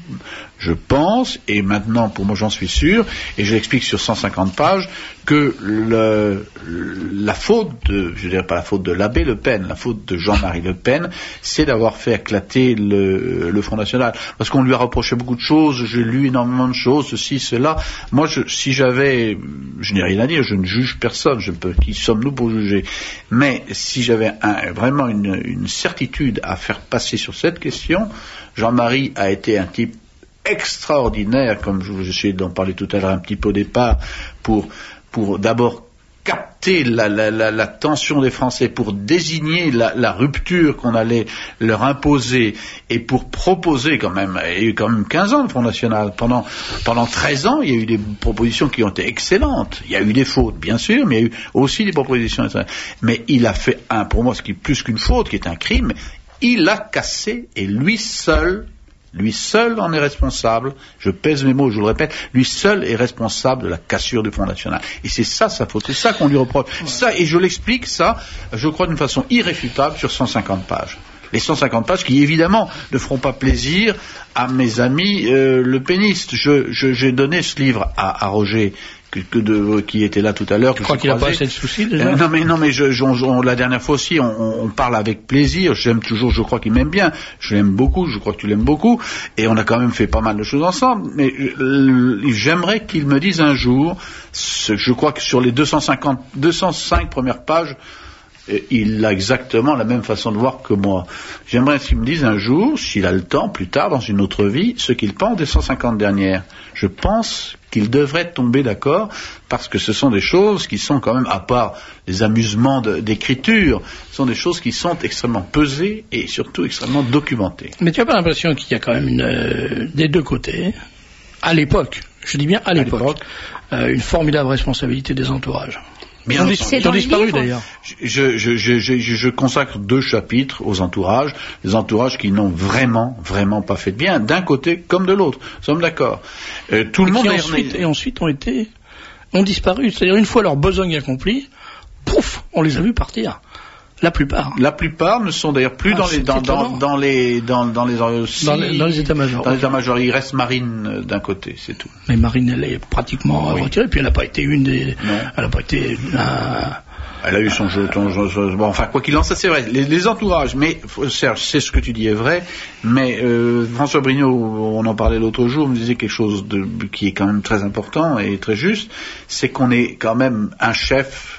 Je pense, et maintenant pour moi j'en suis sûr, et je l'explique sur cent cinquante pages, que le, la faute de, je dirais pas la faute de l'abbé Le Pen, la faute de Jean-Marie Le Pen, c'est d'avoir fait éclater le, le Front National. Parce qu'on lui a reproché beaucoup de choses, j'ai lu énormément de choses, ceci, cela. Moi, je, si j'avais, je n'ai rien à dire, je ne juge personne, je peux, qui sommes-nous pour juger? Mais si j'avais un, vraiment une, une certitude à faire passer sur cette question, Jean-Marie a été un type extraordinaire, comme je vous essayé d'en parler tout à l'heure un petit peu au départ, pour, pour d'abord capter la, la, la, la tension des Français, pour désigner la, la rupture qu'on allait leur imposer, et pour proposer quand même, il y a eu quand même quinze ans le Front National, pendant, pendant treize ans, il y a eu des propositions qui ont été excellentes, il y a eu des fautes bien sûr, mais il y a eu aussi des propositions excellentes. Mais il a fait un, pour moi ce qui est plus qu'une faute, qui est un crime, il a cassé, et lui seul, Lui seul en est responsable, je pèse mes mots, je vous le répète, lui seul est responsable de la cassure du Front National. Et c'est ça sa faute, c'est ça qu'on lui reproche. Ouais. Ça, et je l'explique, ça, je crois d'une façon irréfutable sur cent cinquante pages. Les cent cinquante pages qui, évidemment, ne feront pas plaisir à mes amis euh, le pénistes. Je, je, j'ai donné ce livre à, à Roger, que, que de, qui était là tout à l'heure. Je crois qu'il n'a pas assez de soucis déjà. Euh, non mais non mais je, je, on, la dernière fois aussi on, on parle avec plaisir. J'aime toujours, je crois qu'il m'aime bien. Je l'aime beaucoup. Je crois que tu l'aimes beaucoup. Et on a quand même fait pas mal de choses ensemble. Mais euh, j'aimerais qu'il me dise un jour. Ce, je crois que sur les deux cent cinquante, deux cent cinq premières pages, il a exactement la même façon de voir que moi. J'aimerais qu'il me dise un jour, s'il a le temps, plus tard, dans une autre vie, ce qu'il pense des cent cinquante dernières. Je pense qu'il devrait tomber d'accord, parce que ce sont des choses qui sont quand même, à part les amusements de, d'écriture, ce sont des choses qui sont extrêmement pesées et surtout extrêmement documentées. Mais tu n'as pas l'impression qu'il y a quand même une, euh, des deux côtés, à l'époque, je dis bien à l'époque, à l'époque. Euh, une formidable responsabilité des entourages. Bien ils ont, ils ont disparu d'ailleurs. Je, je, je, je, je consacre deux chapitres aux entourages, les entourages qui n'ont vraiment, vraiment pas fait de bien, d'un côté comme de l'autre. Nous sommes d'accord. Euh, tout et le monde est ensuite, et ensuite ont été, ont disparu. C'est-à-dire une fois leur besogne accomplie, pouf, on les a vus partir. La plupart. La plupart ne sont d'ailleurs plus ah, dans, les, dans, dans, dans les dans, dans les aussi, dans les dans les états-majors. Dans les états-majors, il reste Marine euh, d'un côté, c'est tout. Mais Marine, elle est pratiquement oui. retirée, puis elle n'a pas été une des, non. elle n'a pas été. Un... Elle a eu son jeu, ton jeu, bon, enfin quoi qu'il en soit, c'est vrai. Les, les entourages, mais Serge, c'est ce que tu dis est vrai, mais euh, François Brignot, on en parlait l'autre jour, me disait quelque chose de qui est quand même très important et très juste, c'est qu'on est quand même un chef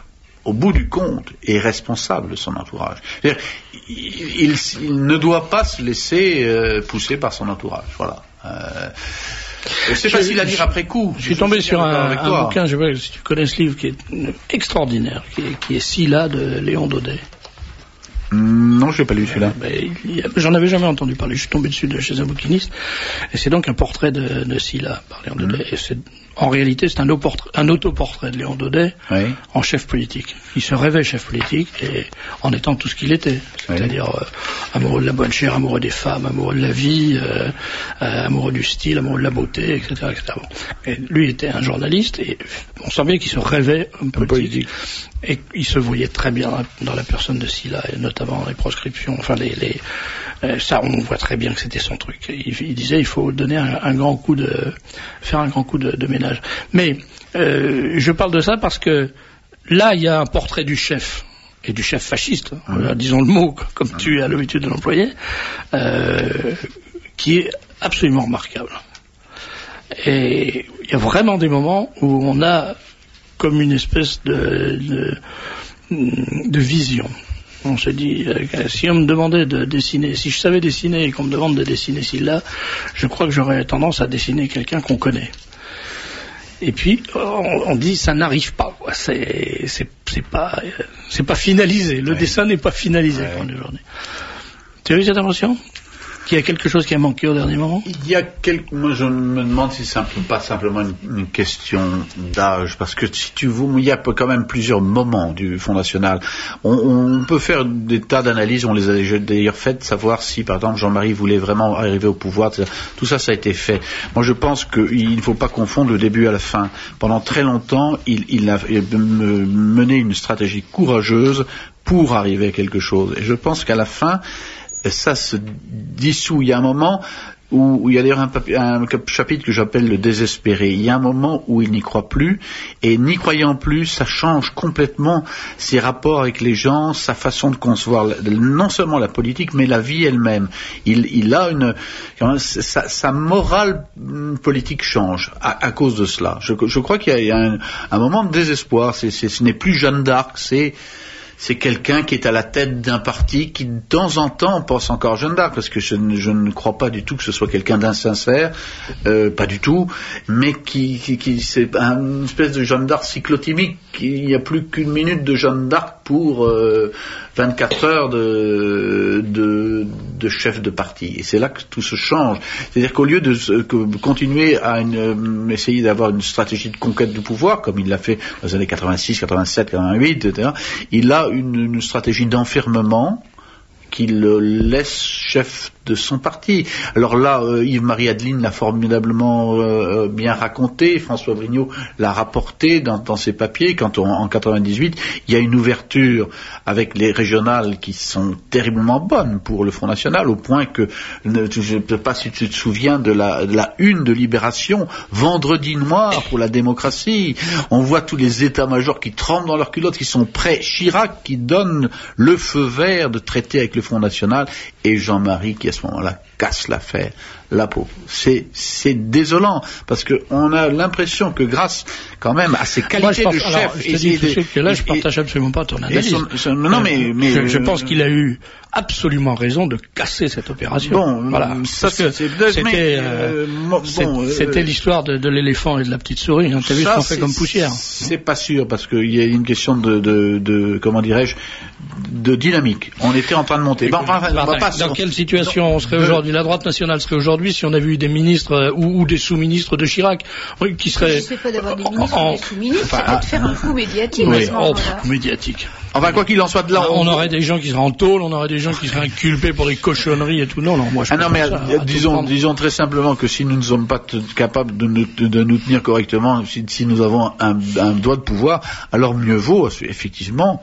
au bout du compte, est responsable de son entourage. C'est-à-dire, il, il, il ne doit pas se laisser euh, pousser par son entourage. Voilà. Euh, c'est je, facile à dire après coup. Je suis tombé sur un, un bouquin, je sais pas si tu connais ce livre, qui est extraordinaire, qui est, qui est Scylla de Léon Daudet. Non, je n'ai pas lu celui-là. Ben, j'en avais jamais entendu parler. Je suis tombé dessus de, chez un bouquiniste. Et c'est donc un portrait de, de Scylla par Léon Daudet. Mmh. Et c'est, en réalité, c'est un, un autoportrait de Léon Daudet oui. en chef politique. Il se rêvait chef politique et en étant tout ce qu'il était. C'est-à-dire oui. euh, amoureux de la bonne chair, amoureux des femmes, amoureux de la vie, euh, euh, amoureux du style, amoureux de la beauté, et cetera, et cetera. Bon. Et lui était un journaliste et on sent bien qu'il se rêvait un politique. politique. Et il se voyait très bien dans la personne de Scylla, et notamment les proscriptions, enfin les, les euh, ça on voit très bien que c'était son truc. Il, il disait il faut donner un, un grand coup de, faire un grand coup de, de ménage. Mais euh, je parle de ça parce que là il y a un portrait du chef et du chef fasciste, mmh. euh, disons le mot comme mmh. tu as l'habitude de l'employer, euh, qui est absolument remarquable. Et il y a vraiment des moments où on a comme une espèce de, de, de vision. On se dit, euh, si on me demandait de dessiner, si je savais dessiner et qu'on me demande de dessiner Scylla, je crois que j'aurais tendance à dessiner quelqu'un qu'on connaît. Et puis, on, on dit, ça n'arrive pas, quoi. C'est, c'est, c'est pas, euh, c'est pas finalisé. Le ouais. dessin n'est pas finalisé ouais. pour aujourd'hui. Tu as eu cette impression? Qu'il y a quelque chose qui a manqué au dernier moment? Il y a quelque... Moi, je me demande si c'est pas simplement une, une question d'âge, parce que si tu veux, il y a quand même plusieurs moments du Front National. On, on peut faire des tas d'analyses, on les a déjà d'ailleurs faites, savoir si, par exemple, Jean-Marie voulait vraiment arriver au pouvoir. Tout ça, ça a été fait. Moi, je pense qu'il ne faut pas confondre le début à la fin. Pendant très longtemps, il, il a mené une stratégie courageuse pour arriver à quelque chose. Et je pense qu'à la fin, ça se dissout. Il y a un moment où, où il y a d'ailleurs un, un chapitre que j'appelle le désespéré. Il y a un moment où il n'y croit plus, et n'y croyant plus, ça change complètement ses rapports avec les gens, sa façon de concevoir non seulement la politique, mais la vie elle-même. Il, il a une, sa, sa morale politique change à, à cause de cela. Je, je crois qu'il y a, il y a un, un moment de désespoir. C'est, c'est, ce n'est plus Jeanne d'Arc, c'est C'est quelqu'un qui est à la tête d'un parti qui, de temps en temps, pense encore Jeanne d'Arc, parce que je ne, je ne crois pas du tout que ce soit quelqu'un d'insincère, euh, pas du tout, mais qui, qui, qui c'est une espèce de Jeanne d'Arc cyclotimique. Il n'y a plus qu'une minute de Jeanne d'Arc pour euh, vingt-quatre heures de, de, de chef de parti. Et c'est là que tout se change. C'est-à-dire qu'au lieu de que, continuer à une, essayer d'avoir une stratégie de conquête du pouvoir, comme il l'a fait dans les années quatre-vingt-six, quatre-vingt-sept, quatre-vingt-huit, et cetera, il a une, une stratégie d'enfermement qui le laisse chef de son parti. Alors là, euh, Yves-Marie Adeline l'a formidablement euh, bien raconté, François Brignot l'a rapporté dans, dans ses papiers, quand on, en quatre-vingt-dix-huit, il y a une ouverture avec les régionales qui sont terriblement bonnes pour le Front National, au point que, ne, je ne sais pas si tu te souviens de la, de la une de Libération, vendredi noir pour la démocratie, on voit tous les états-majors qui tremblent dans leurs culottes, qui sont prêts, Chirac qui donne le feu vert de traiter avec le Front National, et Jean-Marie qui à ce moment-là casse l'affaire, la peau. C'est, c'est désolant, parce qu'on a l'impression que grâce quand même à ses qualités Moi, pense, de chef... Alors, je te dis tout de suite que là, je ne partage absolument pas ton analyse. Son, son, non, mais, mais je, je pense qu'il a eu absolument raison de casser cette opération. Bon, voilà. ça, c'est, c'est, c'était, euh, bon, euh, c'était l'histoire de, de l'éléphant et de la petite souris. Hein. T'as vu ce qu'on fait comme poussière? C'est pas sûr, parce qu'il y a une question de, de, de, comment dirais-je, de dynamique. On était en train de monter. Bon, enfin, Martin, on va pas dans quelle situation on serait aujourd'hui? La droite nationale serait aujourd'hui si on avait eu des ministres euh, ou, ou des sous-ministres de Chirac oui, qui seraient... Je sais pas d'avoir des ministres en, ou des sous-ministres, enfin, c'est de faire un coup médiatique. Oui, oh, coup médiatique. Enfin, quoi qu'il en soit, de là, on, on aurait des gens qui seraient en tôle, on aurait des gens qui seraient inculpés pour des cochonneries et tout. Non, non, moi je ah non, mais ça, disons, disons très simplement que si nous ne sommes pas t- capables de nous, de, de nous tenir correctement, si, si nous avons un, un doigt de pouvoir, alors mieux vaut effectivement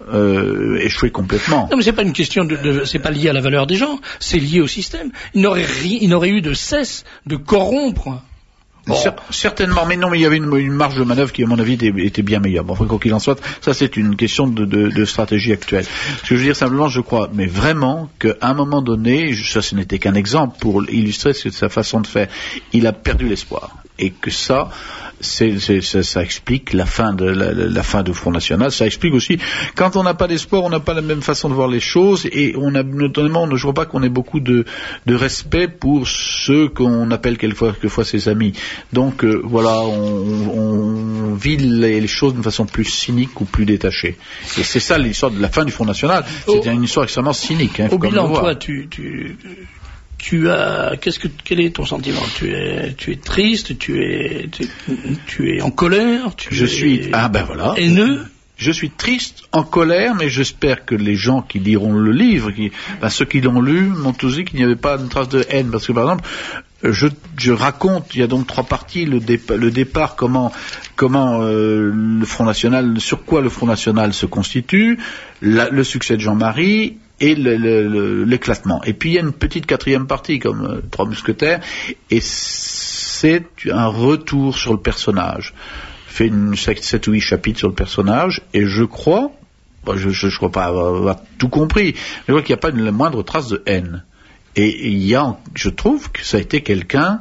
euh, échouer complètement. Non, mais c'est pas une question de, de c'est pas lié à la valeur des gens, c'est lié au système. Il n'aurait ri, il n'aurait eu de cesse de corrompre. Bon. Cer- certainement, mais non, mais il y avait une, une marge de manœuvre qui, à mon avis, était, était bien meilleure. Bon, enfin, quoi qu'il en soit, ça c'est une question de, de, de stratégie actuelle. Ce que je veux dire simplement, je crois, mais vraiment, qu'à un moment donné, ça ce n'était qu'un exemple pour illustrer sa façon de faire, il a perdu l'espoir. Et que ça, c'est, c'est, ça, ça explique la fin de la, la fin du Front National. Ça explique aussi quand on n'a pas d'espoir, on n'a pas la même façon de voir les choses, et on a notamment, je ne vois pas qu'on ait beaucoup de, de respect pour ceux qu'on appelle quelquefois, quelquefois ses amis. Donc euh, voilà, on, on vit les, les choses d'une façon plus cynique ou plus détachée. Et c'est ça l'histoire de la fin du Front National. C'est une histoire extrêmement cynique. Hein, au bilan, toi, tu, tu, tu as, qu'est-ce que, quel est ton sentiment? Tu es, tu es triste, tu es, tu, tu es en colère, tu je es suis, ah ben voilà, haineux. Je suis triste, en colère, mais j'espère que les gens qui liront le livre, qui, ben ceux qui l'ont lu, m'ont tous dit qu'il n'y avait pas une trace de haine, parce que par exemple, je, je raconte, il y a donc trois parties, le, dépa, le départ, comment, comment euh, le Front National, sur quoi le Front National se constitue, la, le succès de Jean-Marie et le, le, le, l'éclatement. Et puis il y a une petite quatrième partie, comme euh, Trois Mousquetaires, et c'est un retour sur le personnage. Fait une sept ou huit chapitres sur le personnage, et je crois, bah je, je, je crois pas avoir, avoir tout compris, mais je vois qu'il n'y a pas une, la moindre trace de haine. Et il y a, je trouve que ça a été quelqu'un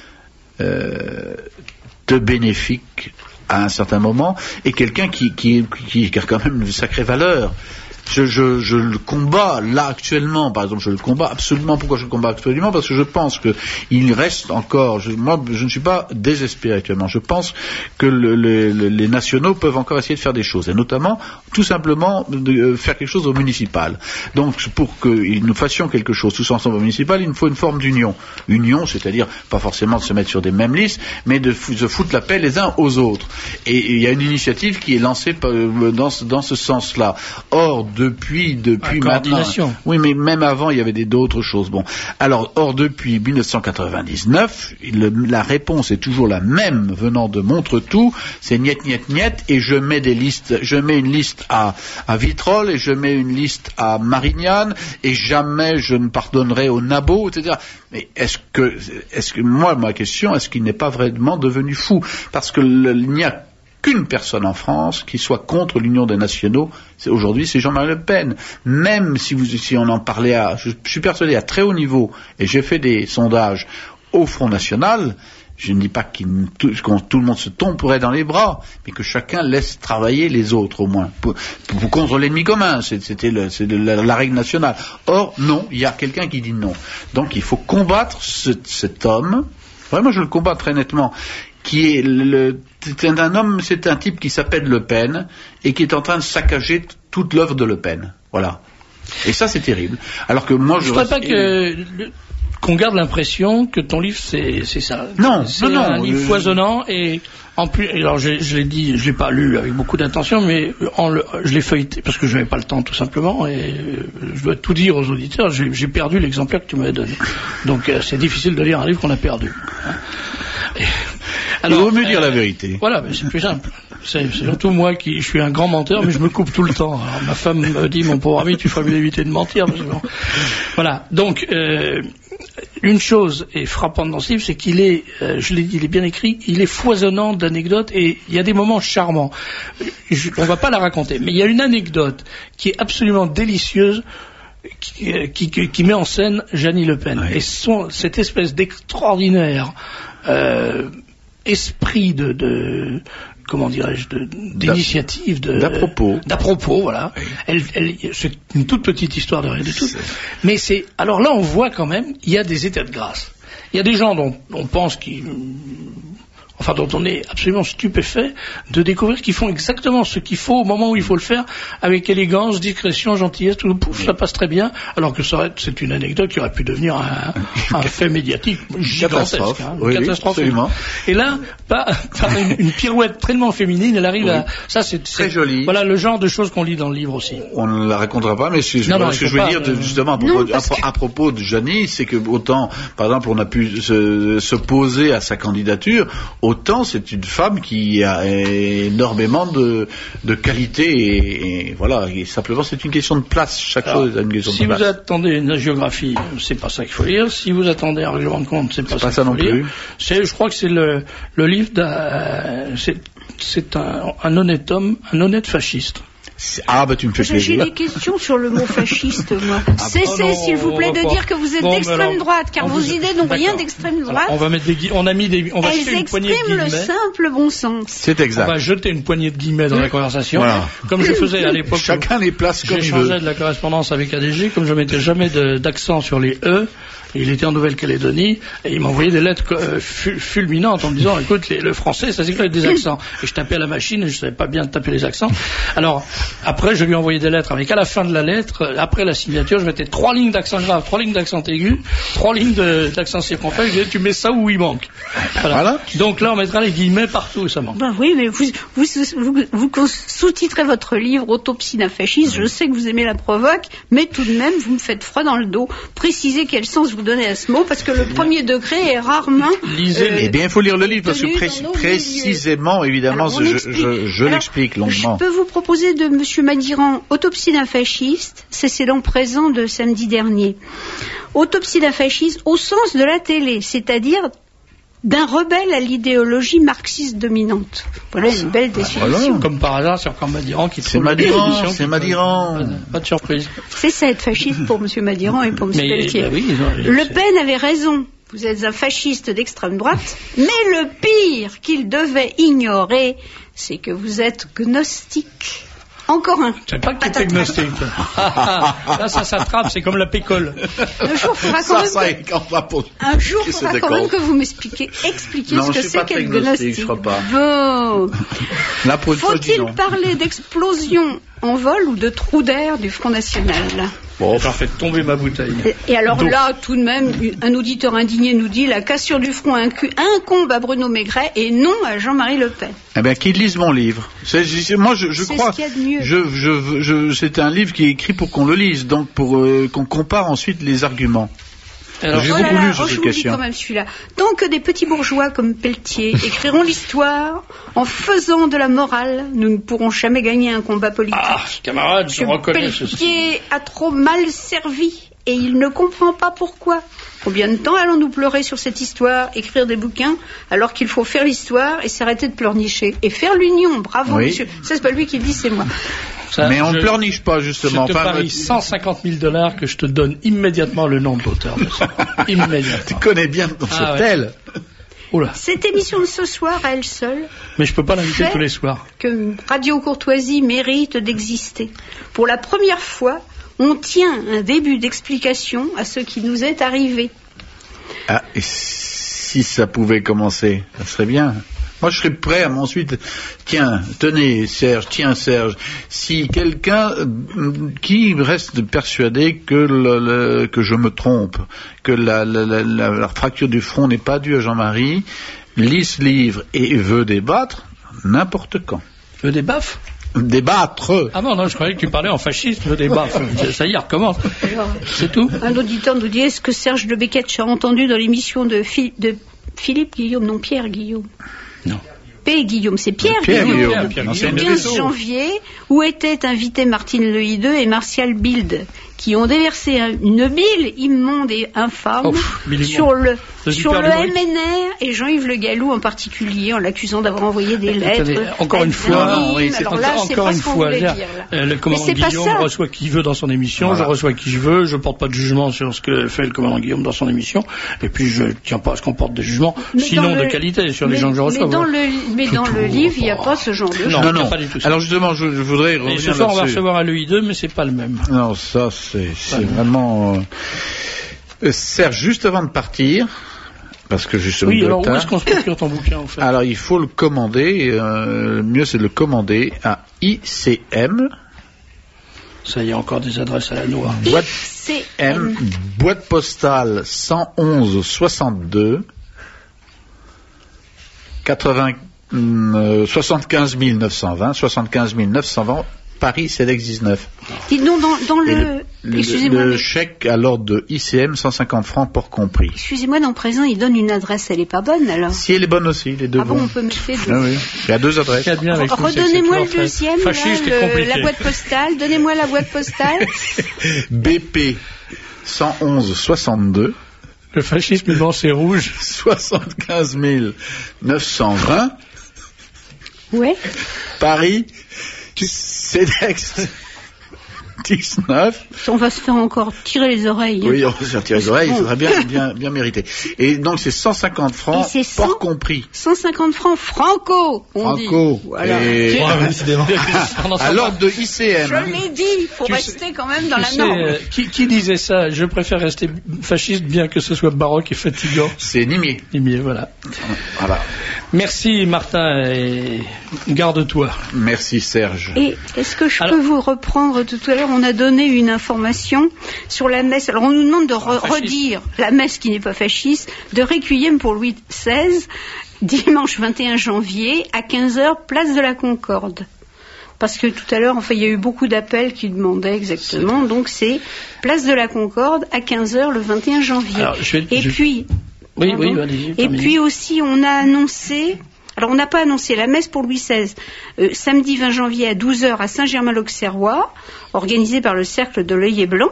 euh, de bénéfique à un certain moment, et quelqu'un qui, qui, qui, qui a quand même une sacrée valeur. Je, je, je le combats là actuellement, par exemple, je le combats absolument. Pourquoi je le combats actuellement? Parce que je pense que il reste encore. Je, moi, je ne suis pas désespéré actuellement. Je pense que le, le, le, les nationaux peuvent encore essayer de faire des choses, et notamment, tout simplement, de faire quelque chose au municipal. Donc, pour que nous fassions quelque chose tous ensemble au municipal, il nous faut une forme d'union. Union, c'est-à-dire pas forcément de se mettre sur des mêmes listes, mais de se foutre la paix les uns aux autres. Et il y a une initiative qui est lancée dans, dans ce sens-là. Or, depuis, depuis maintenant. Oui, mais même avant, il y avait des, d'autres choses. Bon. Alors, or, depuis dix-neuf cent quatre-vingt-dix-neuf, le, la réponse est toujours la même venant de Montretout. C'est niet, niet, niet, et je mets des listes, je mets une liste à, à Vitrolles, et je mets une liste à Marignane, et jamais je ne pardonnerai au Nabot, et cetera. Mais est-ce que, est-ce que, moi, ma question, est-ce qu'il n'est pas vraiment devenu fou? Parce que le, il n'y a qu'une personne en France qui soit contre l'union des nationaux, c'est, aujourd'hui c'est Jean-Marie Le Pen. Même si, vous, si on en parlait à, je, je suis persuadé à très haut niveau, et j'ai fait des sondages au Front National, je ne dis pas qu'il, tout, que tout le monde se tomberait dans les bras, mais que chacun laisse travailler les autres au moins, pour, pour contre l'ennemi commun, c'est, c'était le, c'est de la, la règle nationale. Or, non, il y a quelqu'un qui dit non. Donc il faut combattre ce, cet homme, vraiment je le combats très nettement, qui est le, c'est un homme, c'est un type qui s'appelle Le Pen et qui est en train de saccager t- toute l'œuvre de Le Pen. Voilà. Et ça, c'est terrible. Alors que moi, je ne voudrais pas que le, qu'on garde l'impression que ton livre, c'est, c'est ça. Non, c'est non, un non, livre je... foisonnant, et en plus, alors je, je l'ai dit, je l'ai pas lu avec beaucoup d'intention, mais en le, je l'ai feuilleté parce que je n'avais pas le temps tout simplement, et je dois tout dire aux auditeurs. J'ai, j'ai perdu l'exemplaire que tu m'avais donné. Donc euh, c'est difficile de lire un livre qu'on a perdu. Hein. Et, alors, il vaut mieux dire euh, la vérité. Voilà, mais c'est plus simple. C'est, c'est surtout moi qui, je suis un grand menteur, mais je me coupe tout le temps. Alors, ma femme me dit, mon pauvre ami, tu ferais mieux d'éviter de mentir. Parce que bon. Voilà. Donc, euh, une chose est frappante dans ce livre, c'est qu'il est, euh, je l'ai dit, il est bien écrit, il est foisonnant d'anecdotes, et il y a des moments charmants. Je, on va pas la raconter, mais il y a une anecdote qui est absolument délicieuse, Qui, qui, qui met en scène Jeannie Le Pen. Oui. Et son, cette espèce d'extraordinaire euh, esprit de, de comment dirais-je, de, d'initiative, de, d'à propos, d'à propos, voilà. Oui. Elle, elle, c'est une toute petite histoire de rien du tout. C'est... Mais c'est, alors là, on voit quand même, il y a des états de grâce. Il y a des gens dont on pense qu'ils, enfin dont on est absolument stupéfait de découvrir qu'ils font exactement ce qu'il faut au moment où il faut le faire, avec élégance, discrétion, gentillesse, tout, pouf, ça passe très bien, alors que ça aurait, c'est une anecdote qui aurait pu devenir un, un fait médiatique gigantesque, hein, oui, une catastrophe. Oui, et là, par, par une, une pirouette tellement féminine, elle arrive oui. à, ça c'est très c'est, joli. Voilà le genre de choses qu'on lit dans le livre aussi. On ne la racontera pas, mais ce, non, non, ce que je veux dire, de, justement, à propos, non, à, que... à propos de Jeannie, c'est que autant, par exemple, on a pu se, se poser à sa candidature, autant c'est une femme qui a énormément de, de qualité, et, et voilà, et simplement c'est une question de place, chaque Alors, chose a une question si de place. Si vous attendez une géographie, c'est pas ça qu'il faut lire. Si vous attendez un règlement de compte, c'est pas, c'est ça, pas ça qu'il non faut lire. Plus. C'est, je crois que c'est le, le livre d'un, c'est, c'est un, un honnête homme, un honnête fasciste. Ah, bah tu me fais J'ai plaisir. des questions sur le mot fasciste, moi. Ah, Cessez, non, s'il vous plaît, on va de pas. dire que vous êtes Bon, d'extrême alors, droite, car on vos vous- idées n'ont rien D'accord. d'extrême Alors, droite. on va mettre des gui- on a mis des, on va Elles jeter une poignée de expriment le guillemets. simple bon sens. C'est On exact. va jeter une poignée de guillemets dans la conversation, Voilà. comme je faisais à l'époque. Chacun les place comme il J'échangeais veut. de la correspondance avec A D G, comme je mettais jamais de- d'accent sur les E. Et il était en Nouvelle-Calédonie et il m'envoyait des lettres euh, fu- fulminantes en me disant écoute les- le français ça s'écrit avec des accents et je tapais à la machine et je savais pas bien taper les accents. Alors après je lui ai envoyé des lettres avec à la fin de la lettre euh, après la signature je mettais trois lignes d'accent grave, trois lignes d'accent aigu, trois lignes de- d'accent circonflexe. Je disais tu mets ça où il manque. Voilà. Voilà. Donc là on mettra les guillemets partout où ça manque. Ben oui, mais vous, vous, vous, vous sous-titrez votre livre Autopsie d'un fasciste. Je sais que vous aimez la provoque, mais tout de même, vous me faites froid dans le dos. Précisez quel sens vous donnez à ce mot, parce que le premier degré est rarement. Lisez euh, Eh bien, il faut lire le livre parce que tenu pré- dans nos précisément, évidemment, Alors, on je, explique. je, je Alors, l'explique longuement. Je peux vous proposer de Monsieur Madiran, Autopsie d'un fasciste, c'est l'an présent de samedi dernier. Autopsie d'un fasciste au sens de la télé, c'est-à-dire d'un rebelle à l'idéologie marxiste dominante. Voilà une belle définition. Comme par hasard sur quand Madiran qui C'est trouve Madiran, l'émission c'est qui- Madiran. Pas de- Pas de surprise. C'est ça être fasciste pour Monsieur Madiran et pour Monsieur Mais Pelletier. bah oui, ils ont- Le Pen avait raison. Vous êtes un fasciste d'extrême droite, mais le pire qu'il devait ignorer, c'est que vous êtes gnostique. Encore un. Je sais pas que tu étais gnostique. Là, ça s'attrape, c'est comme la pécole. Un jour, il faudra quand Ça, même ça, que- on va pour- Un jour, il C'est faudra quand d'accord. même que vous m'expliquiez expliquiez Non, ce je que suis c'est pas très qu'être gnostique, gnostique. je crois pas. Bon. Là, pour une fois, je dis Faut-il non. parler d'explosion en vol ou de trou d'air du Front National? Bon, j'en fais tomber ma bouteille. Et, et alors Donc. là, tout de même, un auditeur indigné nous dit la cassure du front incu- incombe à Bruno Maigret et non à Jean-Marie Le Pen. Eh bien, qu'ils lisent mon livre. C'est- c'est- moi, je, je C'est crois. ce qu'il y a de mieux. Je, je, je, c'est un livre qui est écrit pour qu'on le lise, donc pour euh, qu'on compare ensuite les arguments. Alors, J'ai Oh là beaucoup là, lu oh, sur je cette vous le dis question. quand même celui-là. Tant que des petits bourgeois comme Pelletier écriront l'histoire en faisant de la morale, nous ne pourrons jamais gagner un combat politique. Ah, camarade, je Monsieur reconnais ceci. Pelletier a trop mal servi et il ne comprend pas pourquoi. Combien de temps allons-nous pleurer sur cette histoire, écrire des bouquins, alors qu'il faut faire l'histoire et s'arrêter de pleurnicher et faire l'union. Bravo, Oui. monsieur. Ça, c'est pas lui qui le dit, c'est moi. Ça, Mais on ne je- pleurniche pas, Je justement. te Enfin, parie cent cinquante mille dollars que je te donne immédiatement le nom de l'auteur de ça. tu Immédiatement. connais bien ton Ah, ouais. tel. Oula. Cette émission de ce soir, à elle seule, Mais je peux pas l'inviter Fait- tous les soirs. que Radio Courtoisie mérite d'exister. Pour la première fois, on tient un début d'explication à ce qui nous est arrivé. Ah, et si ça pouvait commencer, ça serait bien. Moi, je serais prêt à m'ensuite. Tiens, tenez, Serge, tiens, Serge. Si quelqu'un euh, qui reste persuadé que le, le- que je me trompe, que la, la, la, la- la fracture du front n'est pas due à Jean-Marie, lit ce livre et veut débattre, n'importe quand. Le débaff. Débattre. Ah non, non, je croyais que tu parlais en fasciste, le débaff. Ça y est, recommence. C'est tout. Un auditeur nous dit est-ce que Serge de Becquetch a entendu dans l'émission de, Phil- de Philippe Guillaume, non Pierre Guillaume Non. P. Guillaume, c'est Pierre, Pierre Guillaume. Guillaume, Pierre l'ancien Guillaume. Le Bézot. quinze janvier, où étaient invités Martine Lehideux et Martial Bild, qui ont déversé un- une bile immonde et infâme Oh, pff, bile sur le, C'est sur super le M humorique. N R et Jean-Yves Le Gallou en particulier, en l'accusant d'avoir envoyé des lettres. Attendez, encore une fois, anonymes. oui, c'est Alors là, encore, c'est encore pas une ce qu'on fois, voulait là, dire, là. euh, le Mais commandant c'est pas Guillaume ça. reçoit qui veut dans son émission, Voilà. je reçois qui je veux, je porte pas de jugement sur ce que fait le commandant Guillaume dans son émission, et puis je tiens pas à ce qu'on porte des jugements, Mais sinon dans de le- qualité sur les mais- gens que je reçois. Mais dans voilà. le, mais dans Tout, le tout, livre, il n'y a oh. pas ce genre de Non, choses. Non, il y a non. pas du tout ça. Alors justement, je, je voudrais Et revenir ce soir, on va là-dessus. recevoir à l'E I deux, mais c'est pas le même. Non, ça, c'est c'est vraiment... euh, euh, Serge, juste avant de partir, parce que justement... Oui, il doit alors être où tard, est-ce qu'on se procure ton bouquin, en fait? alors il faut le commander, euh, le mieux c'est de le commander à I C M, Ça y est, encore des adresses à la noix. boîte C'est M, boîte postale cent onze soixante-deux, quatre-vingts, euh, soixante-quinze mille neuf cent vingt, soixante-quinze mille neuf cent vingt, Paris, CEDEX dix-neuf. Dites donc, dans, dans Et le... le, Excusez-moi, le mais- chèque à l'ordre de I C M, cent cinquante francs port compris. excusez-moi, dans présent, il donne une adresse, elle n'est pas bonne, alors. Si elle est bonne aussi, les deux Ah bon, bons. on peut mettre les deux. Ah oui. Il y a deux adresses. Ce qu'il y a de bien avec nous, c'est que c'est Redonnez-moi le toujours deuxième, là, fasciste et le- compliqué. la boîte postale. Donnez-moi la boîte postale. B P cent onze soixante-deux, Le fascisme, non, c'est rouge. soixante-quinze mille neuf cent vingt, Ouais. Paris, Cedex dix-neuf. On va se faire encore tirer les oreilles. Oui, on va se faire tirer les oreilles, il faudrait bien, bien, bien mériter. Et donc c'est cent cinquante francs, hors compris. cent cinquante francs franco, on franco. dit. Voilà. Et... à l'ordre de I C M. Je l'ai dit, il faut tu rester sais, quand même dans la sais, norme. Euh, qui, qui disait ça? Je préfère rester fasciste bien que ce soit baroque et fatigant. C'est Nimier. Nimier, voilà. Voilà. Merci Martin et garde-toi. Merci Serge. Et est-ce que je Alors, peux vous reprendre tout à l'heure? On a donné une information sur la messe. Alors on nous demande de re- redire la messe qui n'est pas fasciste, de Requiem pour Louis seize, dimanche vingt et un janvier à quinze heures, place de la Concorde. Parce que tout à l'heure, enfin, il y a eu beaucoup d'appels qui demandaient exactement. Donc c'est place de la Concorde à quinze heures le vingt et un janvier. Alors, je vais, et je... puis, oui, pardon, oui, allez-y, et terminez. puis aussi, on a annoncé. Alors, on n'a pas annoncé la messe pour Louis seize, euh, samedi vingt janvier à douze heures à Saint-Germain-l'Auxerrois, organisée par le Cercle de l'Œillet Blanc.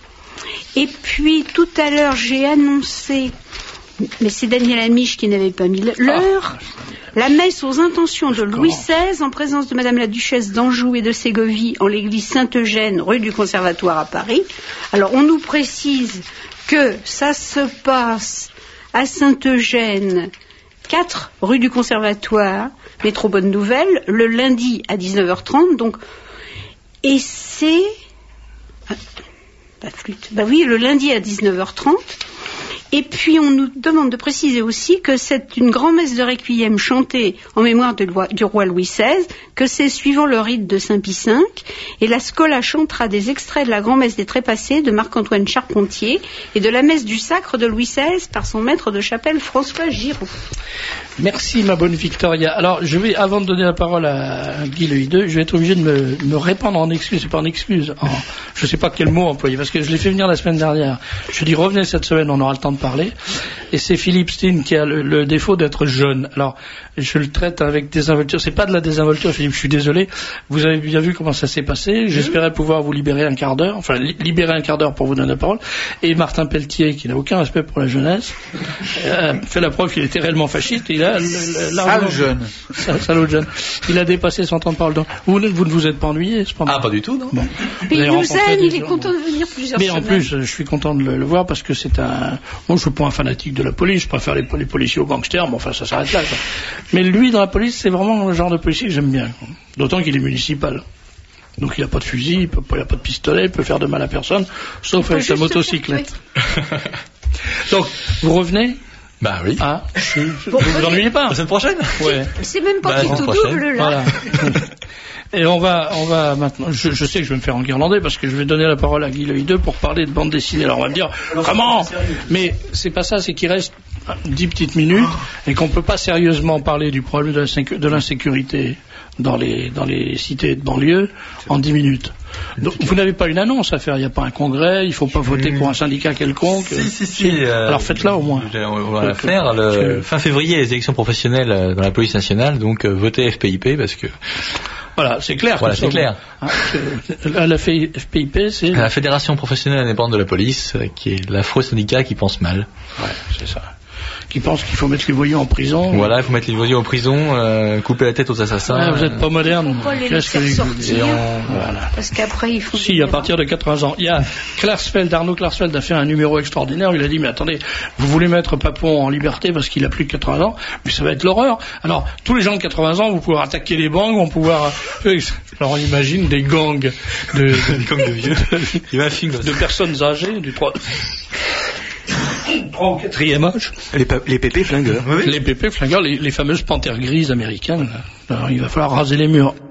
Et puis, tout à l'heure, j'ai annoncé, mais c'est Daniel Amiche qui n'avait pas mis l'heure, ah. la messe aux intentions de Louis seize en présence de Madame la Duchesse d'Anjou et de Ségovie en l'église Saint-Eugène, rue du Conservatoire à Paris. Alors, on nous précise que ça se passe à Saint-Eugène, quatre rue du Conservatoire, métro Bonne Nouvelle, le lundi à dix-neuf heures trente, donc, et c'est, ah, la flûte, bah oui, le lundi à dix-neuf heures trente, et puis on nous demande de préciser aussi que c'est une grand-messe de Requiem chantée en mémoire de loi, du roi Louis seize, que c'est suivant le rite de Saint Pie cinq, et la Scola chantera des extraits de la grand-messe des Trépassés de Marc-Antoine Charpentier et de la messe du Sacre de Louis seize par son maître de chapelle François Giraud. Merci ma bonne Victoria. Alors je vais, avant de donner la parole à Guy Le Hideux, je vais être obligé de me, me répandre en excuse, c'est pas en excuse, en, je sais pas quel mot employer, parce que je l'ai fait venir la semaine dernière. Je dis revenez cette semaine, on aura le temps de parler. Et c'est Philippe Steen qui a le, le défaut d'être jeune. Alors je le traite avec désinvolture. C'est pas de la désinvolture, Philippe, je suis désolé. Vous avez bien vu comment ça s'est passé. J'espérais pouvoir vous libérer un quart d'heure, enfin li- libérer un quart d'heure pour vous donner la parole. Et Martin Pelletier, qui n'a aucun respect pour la jeunesse, euh, fait la preuve qu'il était réellement fasciste. Il a Sale jeune. Salaud jeune. Il a dépassé son temps de parole. Vous, vous ne vous êtes pas ennuyé, cependant? Ah, pas du tout, non. Bon. Il nous aime, il est content de venir plusieurs Mais semaines. en plus, je suis content de le, le voir parce que c'est un... Bon, je suis pas un fanatique de la police, je préfère les, les policiers aux gangsters, mais enfin, ça s'arrête là, quoi. Mais lui, dans la police, c'est vraiment le genre de policier que j'aime bien. D'autant qu'il est municipal. Donc il n'a pas de fusil, il n'a pas de pistolet, il peut faire de mal à personne, sauf avec sa motocyclette. Donc, vous revenez? Bah oui. Ah, je, je, bon, vous vous ennuyez pas? La semaine prochaine? Ouais. C'est même pas bah, qui tout double, là. Voilà. Et on va, on va maintenant, je, je sais que je vais me faire enguirlander parce que je vais donner la parole à Guy Le Hideux pour parler de bande dessinée. Alors on va me dire, comment? Mais c'est pas ça, c'est qu'il reste dix petites minutes et qu'on peut pas sérieusement parler du problème de, la sécu- de l'insécurité dans les, dans les cités de banlieue en dix minutes. Donc, vous n'avez pas une annonce à faire, il n'y a pas un congrès, il ne faut pas voter pour un syndicat quelconque. Si, si, si. Euh, Alors faites-la au moins. On va la faire. Le, fin février, les élections professionnelles dans la police nationale, donc euh, votez F P I P parce que... Voilà, c'est clair. Voilà, c'est clair. Hein, la, la F P I P, c'est... La Fédération professionnelle indépendante de la police, euh, qui est l'affreux syndicat qui pense mal. Ouais, c'est ça. Qui pense qu'il faut mettre les voyous en prison. Voilà, il faut mettre les voyous en prison, euh, couper la tête aux assassins. Ah, vous n'êtes pas moderne. Pas les Qu'est-ce que laisser sortir, on... voilà. Parce qu'après ils font... Si, à partir de quatre-vingts ans. Il y a Klarsfeld, Arnaud Klarsfeld a fait un numéro extraordinaire. Il a dit, mais attendez, vous voulez mettre Papon en liberté parce qu'il a plus de quatre-vingts ans, mais ça va être l'horreur. Alors, tous les gens de quatre-vingts ans vont pouvoir attaquer les banques, vont pouvoir... Alors, on imagine des gangs de, de, des gangs de vieux. Il y a un film de, de personnes âgées du trois... trois ou quatrième âge. Les, pa- les pépés flingueurs. Oui. Les pépés flingueurs, les, les fameuses panthères grises américaines. Alors, il va falloir raser les murs.